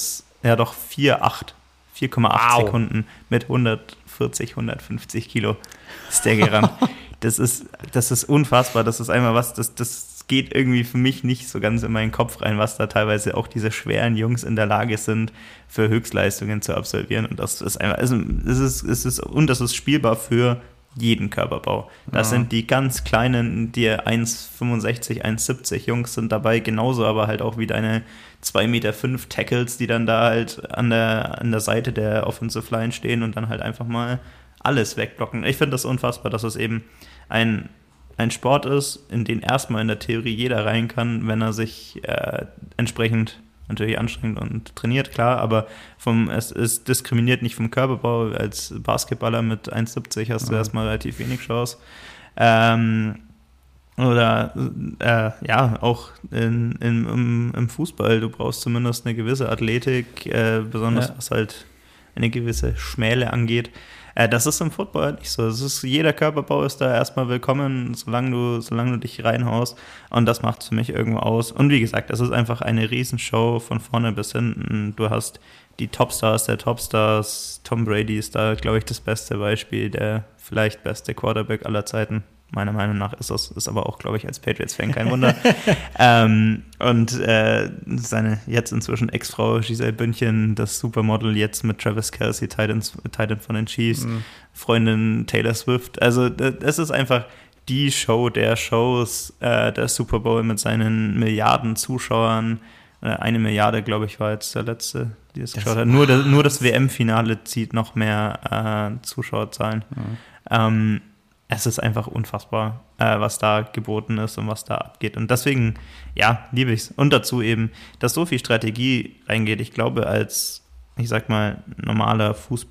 4,8 Sekunden mit 140, 150 Kilo ist der gerannt. Das ist unfassbar. Das ist einmal was, das geht irgendwie für mich nicht so ganz in meinen Kopf rein, was da teilweise auch diese schweren Jungs in der Lage sind, für Höchstleistungen zu absolvieren. Und das ist einfach, das ist spielbar für jeden Körperbau. Das sind die ganz kleinen, die 1,65, 1,70 Jungs sind dabei, genauso aber halt auch wie deine 2,5 Meter Tackles, die dann da halt an der Seite der Offensive Line stehen und dann halt einfach mal alles wegblocken. Ich finde das unfassbar, dass es eben ein Sport ist, in den erstmal in der Theorie jeder rein kann, wenn er sich entsprechend natürlich anstrengt und trainiert, klar, aber es ist diskriminiert nicht vom Körperbau. Als Basketballer mit 1,70 hast du erstmal relativ wenig Chance. Auch im Fußball, du brauchst zumindest eine gewisse Athletik, besonders was halt eine gewisse Schmähle angeht. Das ist im Football nicht so. Jeder Körperbau ist da erstmal willkommen, solange du dich reinhaust. Und das macht es für mich irgendwo aus. Und wie gesagt, es ist einfach eine Riesenshow von vorne bis hinten. Du hast die Topstars der Topstars. Tom Brady ist da, glaube ich, das beste Beispiel, der vielleicht beste Quarterback aller Zeiten, Meiner Meinung nach ist aber auch, glaube ich, als Patriots-Fan kein Wunder. Und seine jetzt inzwischen Ex-Frau Gisele Bündchen, das Supermodel, jetzt mit Travis Kelce, Titan von den Chiefs, Freundin Taylor Swift. Also es ist einfach die Show der Shows, der Super Bowl mit seinen Milliarden Zuschauern. 1 Milliarde, glaube ich, war jetzt der letzte, die es geschaut hat. Nur das WM-Finale zieht noch mehr Zuschauerzahlen. Es ist einfach unfassbar, was da geboten ist und was da abgeht. Und deswegen, ja, liebe ich es. Und dazu eben, dass so viel Strategie reingeht. Ich glaube, als, ich sag mal, normaler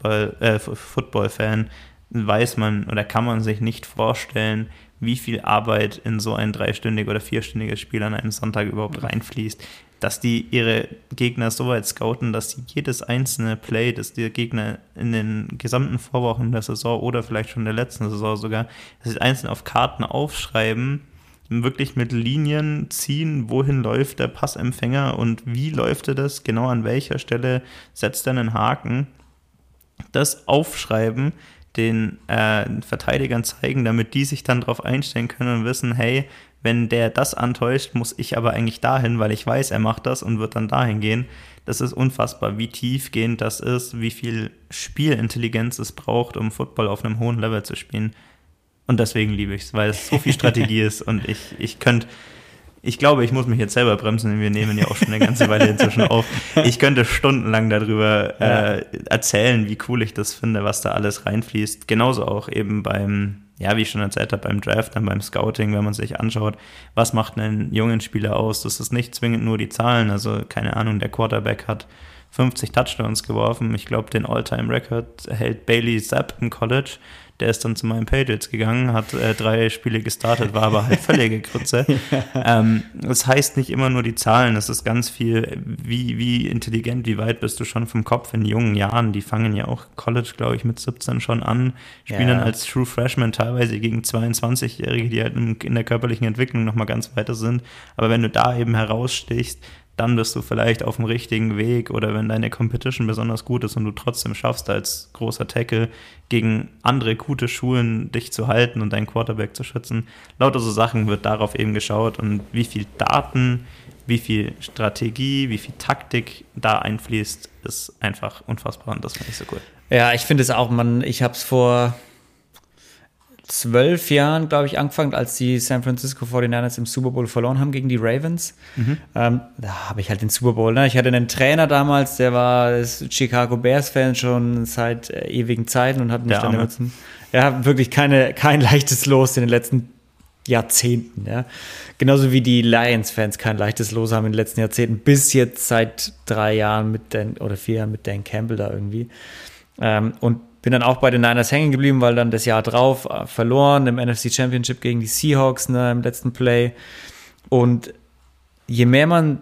Football-Fan weiß man oder kann man sich nicht vorstellen, wie viel Arbeit in so ein 3-stündiges oder 4-stündiges Spiel an einem Sonntag überhaupt reinfließt. Dass die ihre Gegner so weit scouten, dass sie jedes einzelne Play, das die Gegner in den gesamten Vorwochen der Saison oder vielleicht schon der letzten Saison sogar, dass sie einzeln auf Karten aufschreiben, wirklich mit Linien ziehen, wohin läuft der Passempfänger und wie läuft er das, genau an welcher Stelle setzt er einen Haken, das aufschreiben, den Verteidigern zeigen, damit die sich dann darauf einstellen können und wissen, hey, wenn der das antäuscht, muss ich aber eigentlich dahin, weil ich weiß, er macht das und wird dann dahin gehen. Das ist unfassbar, wie tiefgehend das ist, wie viel Spielintelligenz es braucht, um Football auf einem hohen Level zu spielen. Und deswegen liebe ich es, weil es so viel Strategie ist und ich glaube, ich muss mich jetzt selber bremsen, denn wir nehmen ja auch schon eine ganze Weile inzwischen auf. Ich könnte stundenlang darüber erzählen, wie cool ich das finde, was da alles reinfließt. Genauso auch eben beim, ja, wie ich schon erzählt habe, beim Draft, dann beim Scouting, wenn man sich anschaut, was macht einen jungen Spieler aus? Das ist nicht zwingend nur die Zahlen, also keine Ahnung, der Quarterback hat 50 Touchdowns geworfen. Ich glaube, den All-Time-Record hält Bailey Zapp im College. Der ist dann zu meinen Patriots gegangen, hat 3 Spiele gestartet, war aber halt völlige Grütze. Das heißt nicht immer nur die Zahlen, es ist ganz viel, wie intelligent, wie weit bist du schon vom Kopf in jungen Jahren. Die fangen ja auch College, glaube ich, mit 17 schon an, spielen dann als True Freshman teilweise gegen 22-Jährige, die halt in der körperlichen Entwicklung nochmal ganz weiter sind. Aber wenn du da eben herausstichst, dann bist du vielleicht auf dem richtigen Weg, oder wenn deine Competition besonders gut ist und du trotzdem schaffst, als großer Tackle gegen andere gute Schulen dich zu halten und deinen Quarterback zu schützen. Lauter so Sachen wird darauf eben geschaut, und wie viel Daten, wie viel Strategie, wie viel Taktik da einfließt, ist einfach unfassbar, und das finde ich so cool. Ja, ich finde es auch, ich habe es vor 12 Jahren, glaube ich, angefangen, als die San Francisco 49ers im Super Bowl verloren haben gegen die Ravens. Da habe ich halt den Super Bowl, ne? Ich hatte einen Trainer damals, der war Chicago Bears-Fan schon seit ewigen Zeiten und hat mich dann immer wirklich kein leichtes Los in den letzten Jahrzehnten. Ja? Genauso wie die Lions-Fans kein leichtes Los haben in den letzten Jahrzehnten, bis jetzt seit 3 Jahren oder 4 Jahren mit Dan Campbell da irgendwie. Und bin dann auch bei den Niners hängen geblieben, weil dann das Jahr drauf verloren im NFC Championship gegen die Seahawks, ne, im letzten Play. Und je mehr man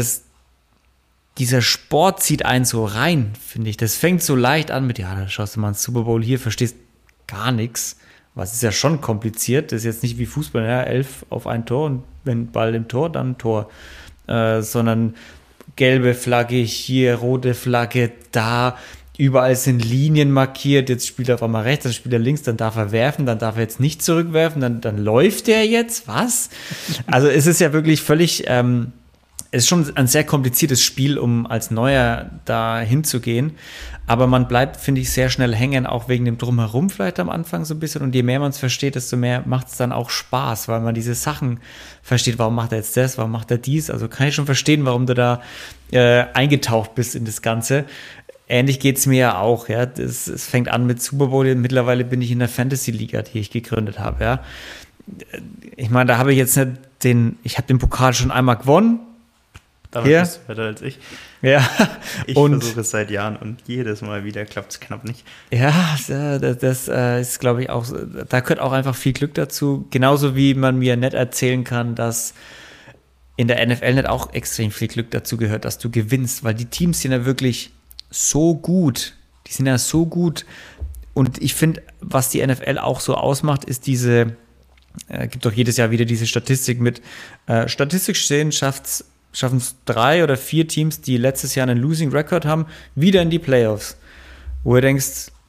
dieser Sport zieht einen so rein, finde ich. Das fängt so leicht an mit, da schaust du mal ins Super Bowl hier, verstehst gar nichts. Was ist ja schon kompliziert. Das ist jetzt nicht wie Fußball, 11 auf ein Tor und wenn Ball im Tor, dann Tor. Sondern gelbe Flagge hier, rote Flagge da. Überall sind Linien markiert, jetzt spielt er auf einmal rechts, dann spielt er links, dann darf er werfen, dann darf er jetzt nicht zurückwerfen, dann läuft er jetzt, was? Also es ist ja wirklich völlig, es ist schon ein sehr kompliziertes Spiel, um als Neuer da hinzugehen, aber man bleibt, finde ich, sehr schnell hängen, auch wegen dem Drumherum vielleicht am Anfang so ein bisschen, und je mehr man es versteht, desto mehr macht es dann auch Spaß, weil man diese Sachen versteht, warum macht er jetzt das, warum macht er dies, also kann ich schon verstehen, warum du da eingetaucht bist in das Ganze. Ähnlich geht's mir ja auch, ja. Es fängt an mit Super Bowl. Mittlerweile bin ich in der Fantasy-Liga, die ich gegründet habe, ja. Ich meine, da habe ich jetzt nicht ich habe den Pokal schon einmal gewonnen. Damit bist du weiter als ich. Ja. Ich versuche es seit Jahren und jedes Mal wieder klappt es knapp nicht. Ja, das ist, glaube ich, auch, da gehört auch einfach viel Glück dazu. Genauso wie man mir nicht erzählen kann, dass in der NFL nicht auch extrem viel Glück dazu gehört, dass du gewinnst, weil die Teams sind ja wirklich so gut. Die sind ja so gut. Und ich finde, was die NFL auch so ausmacht, ist gibt doch jedes Jahr wieder diese Statistik mit, statistisch gesehen schaffen es 3 oder 4 Teams, die letztes Jahr einen Losing Record haben, wieder in die Playoffs. Wo du denkst,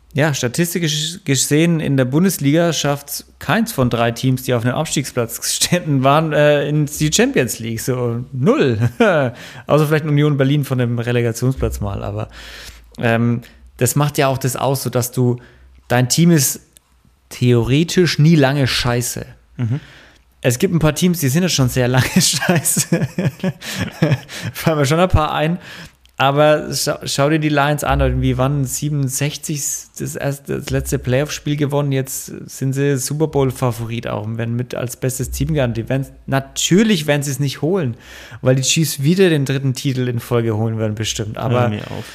Ja, statistisch gesehen in der Bundesliga schafft es keins von 3 Teams, die auf einem Abstiegsplatz gestanden waren, in die Champions League. So 0. Außer vielleicht Union Berlin von dem Relegationsplatz mal. Aber das macht ja auch das aus, so dass dein Team ist theoretisch nie lange scheiße. Mhm. Es gibt ein paar Teams, die sind ja schon sehr lange scheiße. Fallen mir schon ein paar ein. Aber schau dir die Lions an, irgendwie waren 67 das letzte Playoff-Spiel gewonnen, jetzt sind sie Super Bowl-Favorit auch und werden mit als bestes Team gehandelt. Natürlich werden sie es nicht holen, weil die Chiefs wieder den 3. Titel in Folge holen werden bestimmt. Aber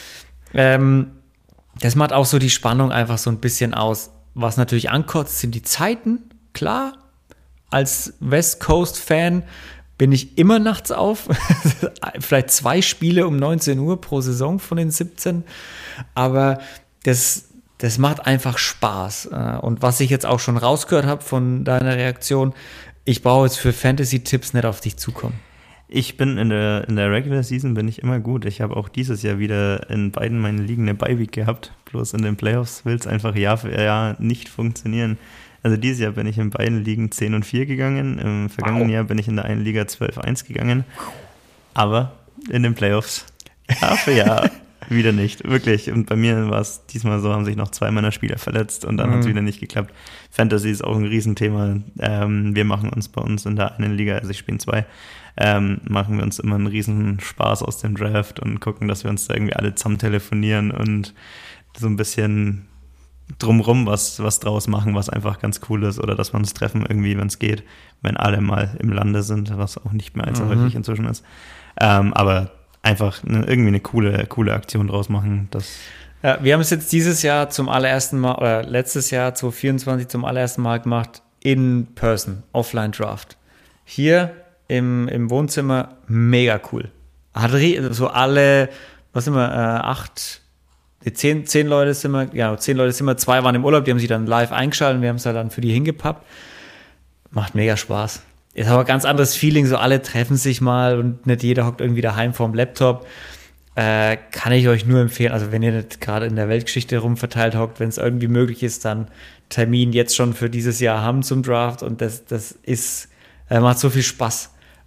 das macht auch so die Spannung einfach so ein bisschen aus. Was natürlich ankotzt, sind die Zeiten, klar. Als West Coast-Fan bin ich immer nachts auf. Vielleicht 2 Spiele um 19 Uhr pro Saison von den 17. Aber das macht einfach Spaß. Und was ich jetzt auch schon rausgehört habe von deiner Reaktion, ich brauche jetzt für Fantasy-Tipps nicht auf dich zukommen. Ich bin in der Regular Season bin ich immer gut. Ich habe auch dieses Jahr wieder in beiden meinen Ligen eine Bye-Week gehabt. Bloß in den Playoffs will es einfach Jahr für Jahr nicht funktionieren. Also dieses Jahr bin ich in beiden Ligen 10-4 gegangen. Im vergangenen Jahr bin ich in der einen Liga 12-1 gegangen. Aber in den Playoffs Jahr für Jahr wieder nicht. Wirklich. Und bei mir war es diesmal so, haben sich noch 2 meiner Spieler verletzt und dann hat es wieder nicht geklappt. Fantasy ist auch ein Riesenthema. Wir machen uns bei uns in der einen Liga, also ich spiele 2, machen wir uns immer einen riesen Spaß aus dem Draft und gucken, dass wir uns da irgendwie alle zusammen telefonieren und so ein bisschen drumrum was draus machen, was einfach ganz cool ist, oder dass wir uns treffen irgendwie, wenn es geht, wenn alle mal im Lande sind, was auch nicht mehr allzu häufig inzwischen ist. Aber einfach irgendwie eine coole Aktion draus machen. Ja, wir haben es jetzt dieses Jahr zum allerersten Mal, oder letztes Jahr 2024 zum allerersten Mal gemacht, in person, Offline Draft. Hier im Wohnzimmer, mega cool. Hat so alle, was sind wir, 10 Leute sind wir, ja, 10 Leute sind wir, 2 waren im Urlaub, die haben sich dann live eingeschaltet und wir haben es dann für die hingepappt. Macht mega Spaß. Ist aber ein ganz anderes Feeling, so alle treffen sich mal und nicht jeder hockt irgendwie daheim vorm Laptop. Kann ich euch nur empfehlen, also wenn ihr nicht gerade in der Weltgeschichte rumverteilt hockt, wenn es irgendwie möglich ist, dann Termin jetzt schon für dieses Jahr haben zum Draft und das ist, macht so viel Spaß.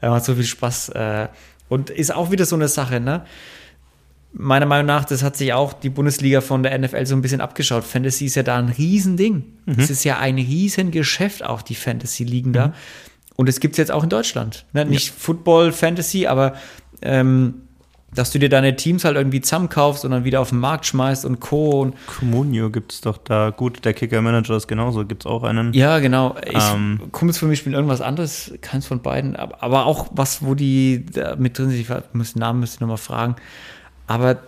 Und ist auch wieder so eine Sache, ne? Meiner Meinung nach, das hat sich auch die Bundesliga von der NFL so ein bisschen abgeschaut. Fantasy ist ja da ein Riesending. Es ist ja ein Riesengeschäft, auch die Fantasy-Ligen da. Und es gibt es jetzt auch in Deutschland. Ne? Nicht Football, Fantasy, aber dass du dir deine Teams halt irgendwie zusammenkaufst und dann wieder auf den Markt schmeißt und Co. Und Comunio gibt es doch da. Gut, der Kicker-Manager ist genauso. Gibt es auch einen? Ja, genau. Kumpels von mir spielen irgendwas anderes. Keins von beiden. Aber auch was, wo die da mit drin sind. Namen müsste ich nochmal fragen. Aber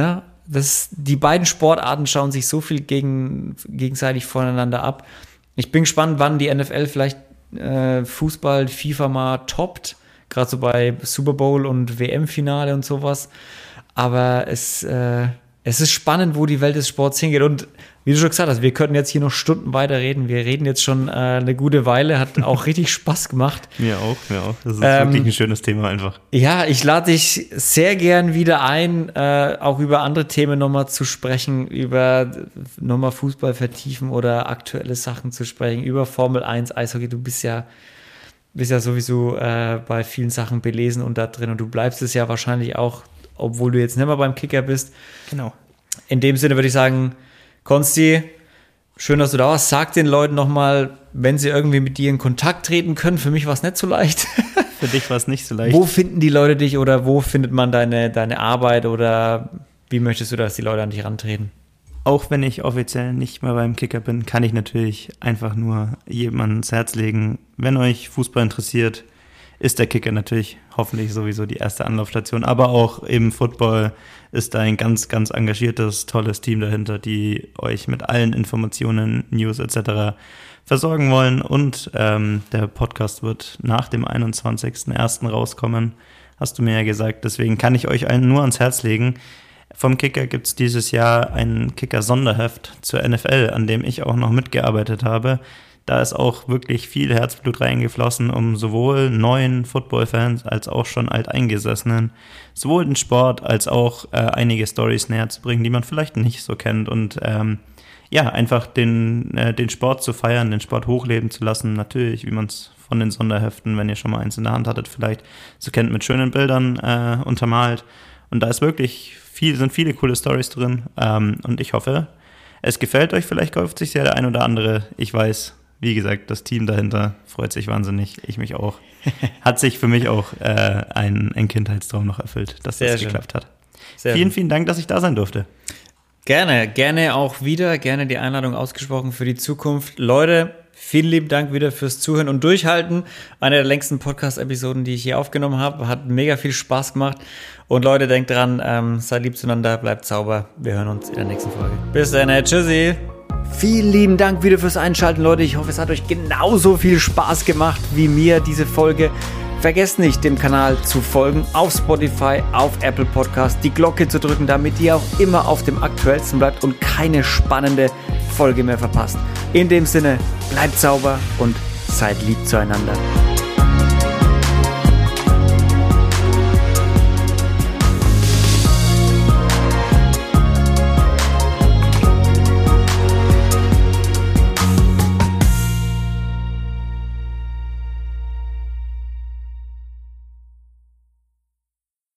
die beiden Sportarten schauen sich so viel gegenseitig voneinander ab. Ich bin gespannt, wann die NFL vielleicht Fußball, FIFA mal toppt. Gerade so bei Super Bowl und WM-Finale und sowas. Aber es ist spannend, wo die Welt des Sports hingeht. Und wie du schon gesagt hast, wir könnten jetzt hier noch Stunden weiterreden. Wir reden jetzt schon eine gute Weile. Hat auch richtig Spaß gemacht. Mir auch. Das ist wirklich ein schönes Thema einfach. Ja, ich lade dich sehr gern wieder ein, auch über andere Themen nochmal zu sprechen, über nochmal Fußball vertiefen oder aktuelle Sachen zu sprechen, über Formel 1, Eishockey. Du bist ja sowieso bei vielen Sachen belesen und da drin. Und du bleibst es ja wahrscheinlich auch, obwohl du jetzt nicht mehr beim Kicker bist. Genau. In dem Sinne würde ich sagen, Konsti, schön, dass du da warst. Sag den Leuten nochmal, wenn sie irgendwie mit dir in Kontakt treten können. Für mich war es nicht so leicht. Für dich war es nicht so leicht. Wo finden die Leute dich oder wo findet man deine Arbeit oder wie möchtest du, dass die Leute an dich rantreten? Auch wenn ich offiziell nicht mehr beim Kicker bin, kann ich natürlich einfach nur jemandem ans Herz legen. Wenn euch Fußball interessiert, ist der Kicker natürlich hoffentlich sowieso die erste Anlaufstation. Aber auch im Football ist da ein ganz, ganz engagiertes, tolles Team dahinter, die euch mit allen Informationen, News etc. versorgen wollen. Und der Podcast wird nach dem 21.01. rauskommen, hast du mir ja gesagt. Deswegen kann ich euch allen nur ans Herz legen. Vom Kicker gibt es dieses Jahr ein Kicker-Sonderheft zur NFL, an dem ich auch noch mitgearbeitet habe. Da ist auch wirklich viel Herzblut reingeflossen, um sowohl neuen Football-Fans als auch schon Alteingesessenen sowohl den Sport als auch einige Storys näher zu bringen, die man vielleicht nicht so kennt. Und ja, einfach den Sport zu feiern, den Sport hochleben zu lassen. Natürlich, wie man es von den Sonderheften, wenn ihr schon mal eins in der Hand hattet, vielleicht so kennt, mit schönen Bildern untermalt. Und da ist wirklich sind viele coole Storys drin. Und ich hoffe, es gefällt euch. Vielleicht kauft sich ja der ein oder andere. Ich weiß, wie gesagt, das Team dahinter freut sich wahnsinnig. Ich mich auch. Hat sich für mich auch ein Kindheitstraum noch erfüllt, dass das geklappt hat. Vielen Dank, dass ich da sein durfte. Gerne auch wieder. Gerne die Einladung ausgesprochen für die Zukunft. Leute, vielen lieben Dank wieder fürs Zuhören und Durchhalten. Eine der längsten Podcast-Episoden, die ich hier aufgenommen habe. Hat mega viel Spaß gemacht. Und Leute, denkt dran, seid lieb zueinander, bleibt sauber. Wir hören uns in der nächsten Folge. Bis dann, tschüssi. Vielen lieben Dank wieder fürs Einschalten, Leute. Ich hoffe, es hat euch genauso viel Spaß gemacht wie mir, diese Folge. Vergesst nicht, dem Kanal zu folgen, auf Spotify, auf Apple Podcast, die Glocke zu drücken, damit ihr auch immer auf dem Aktuellsten bleibt und keine spannende Folge mehr verpasst. In dem Sinne, bleibt sauber und seid lieb zueinander.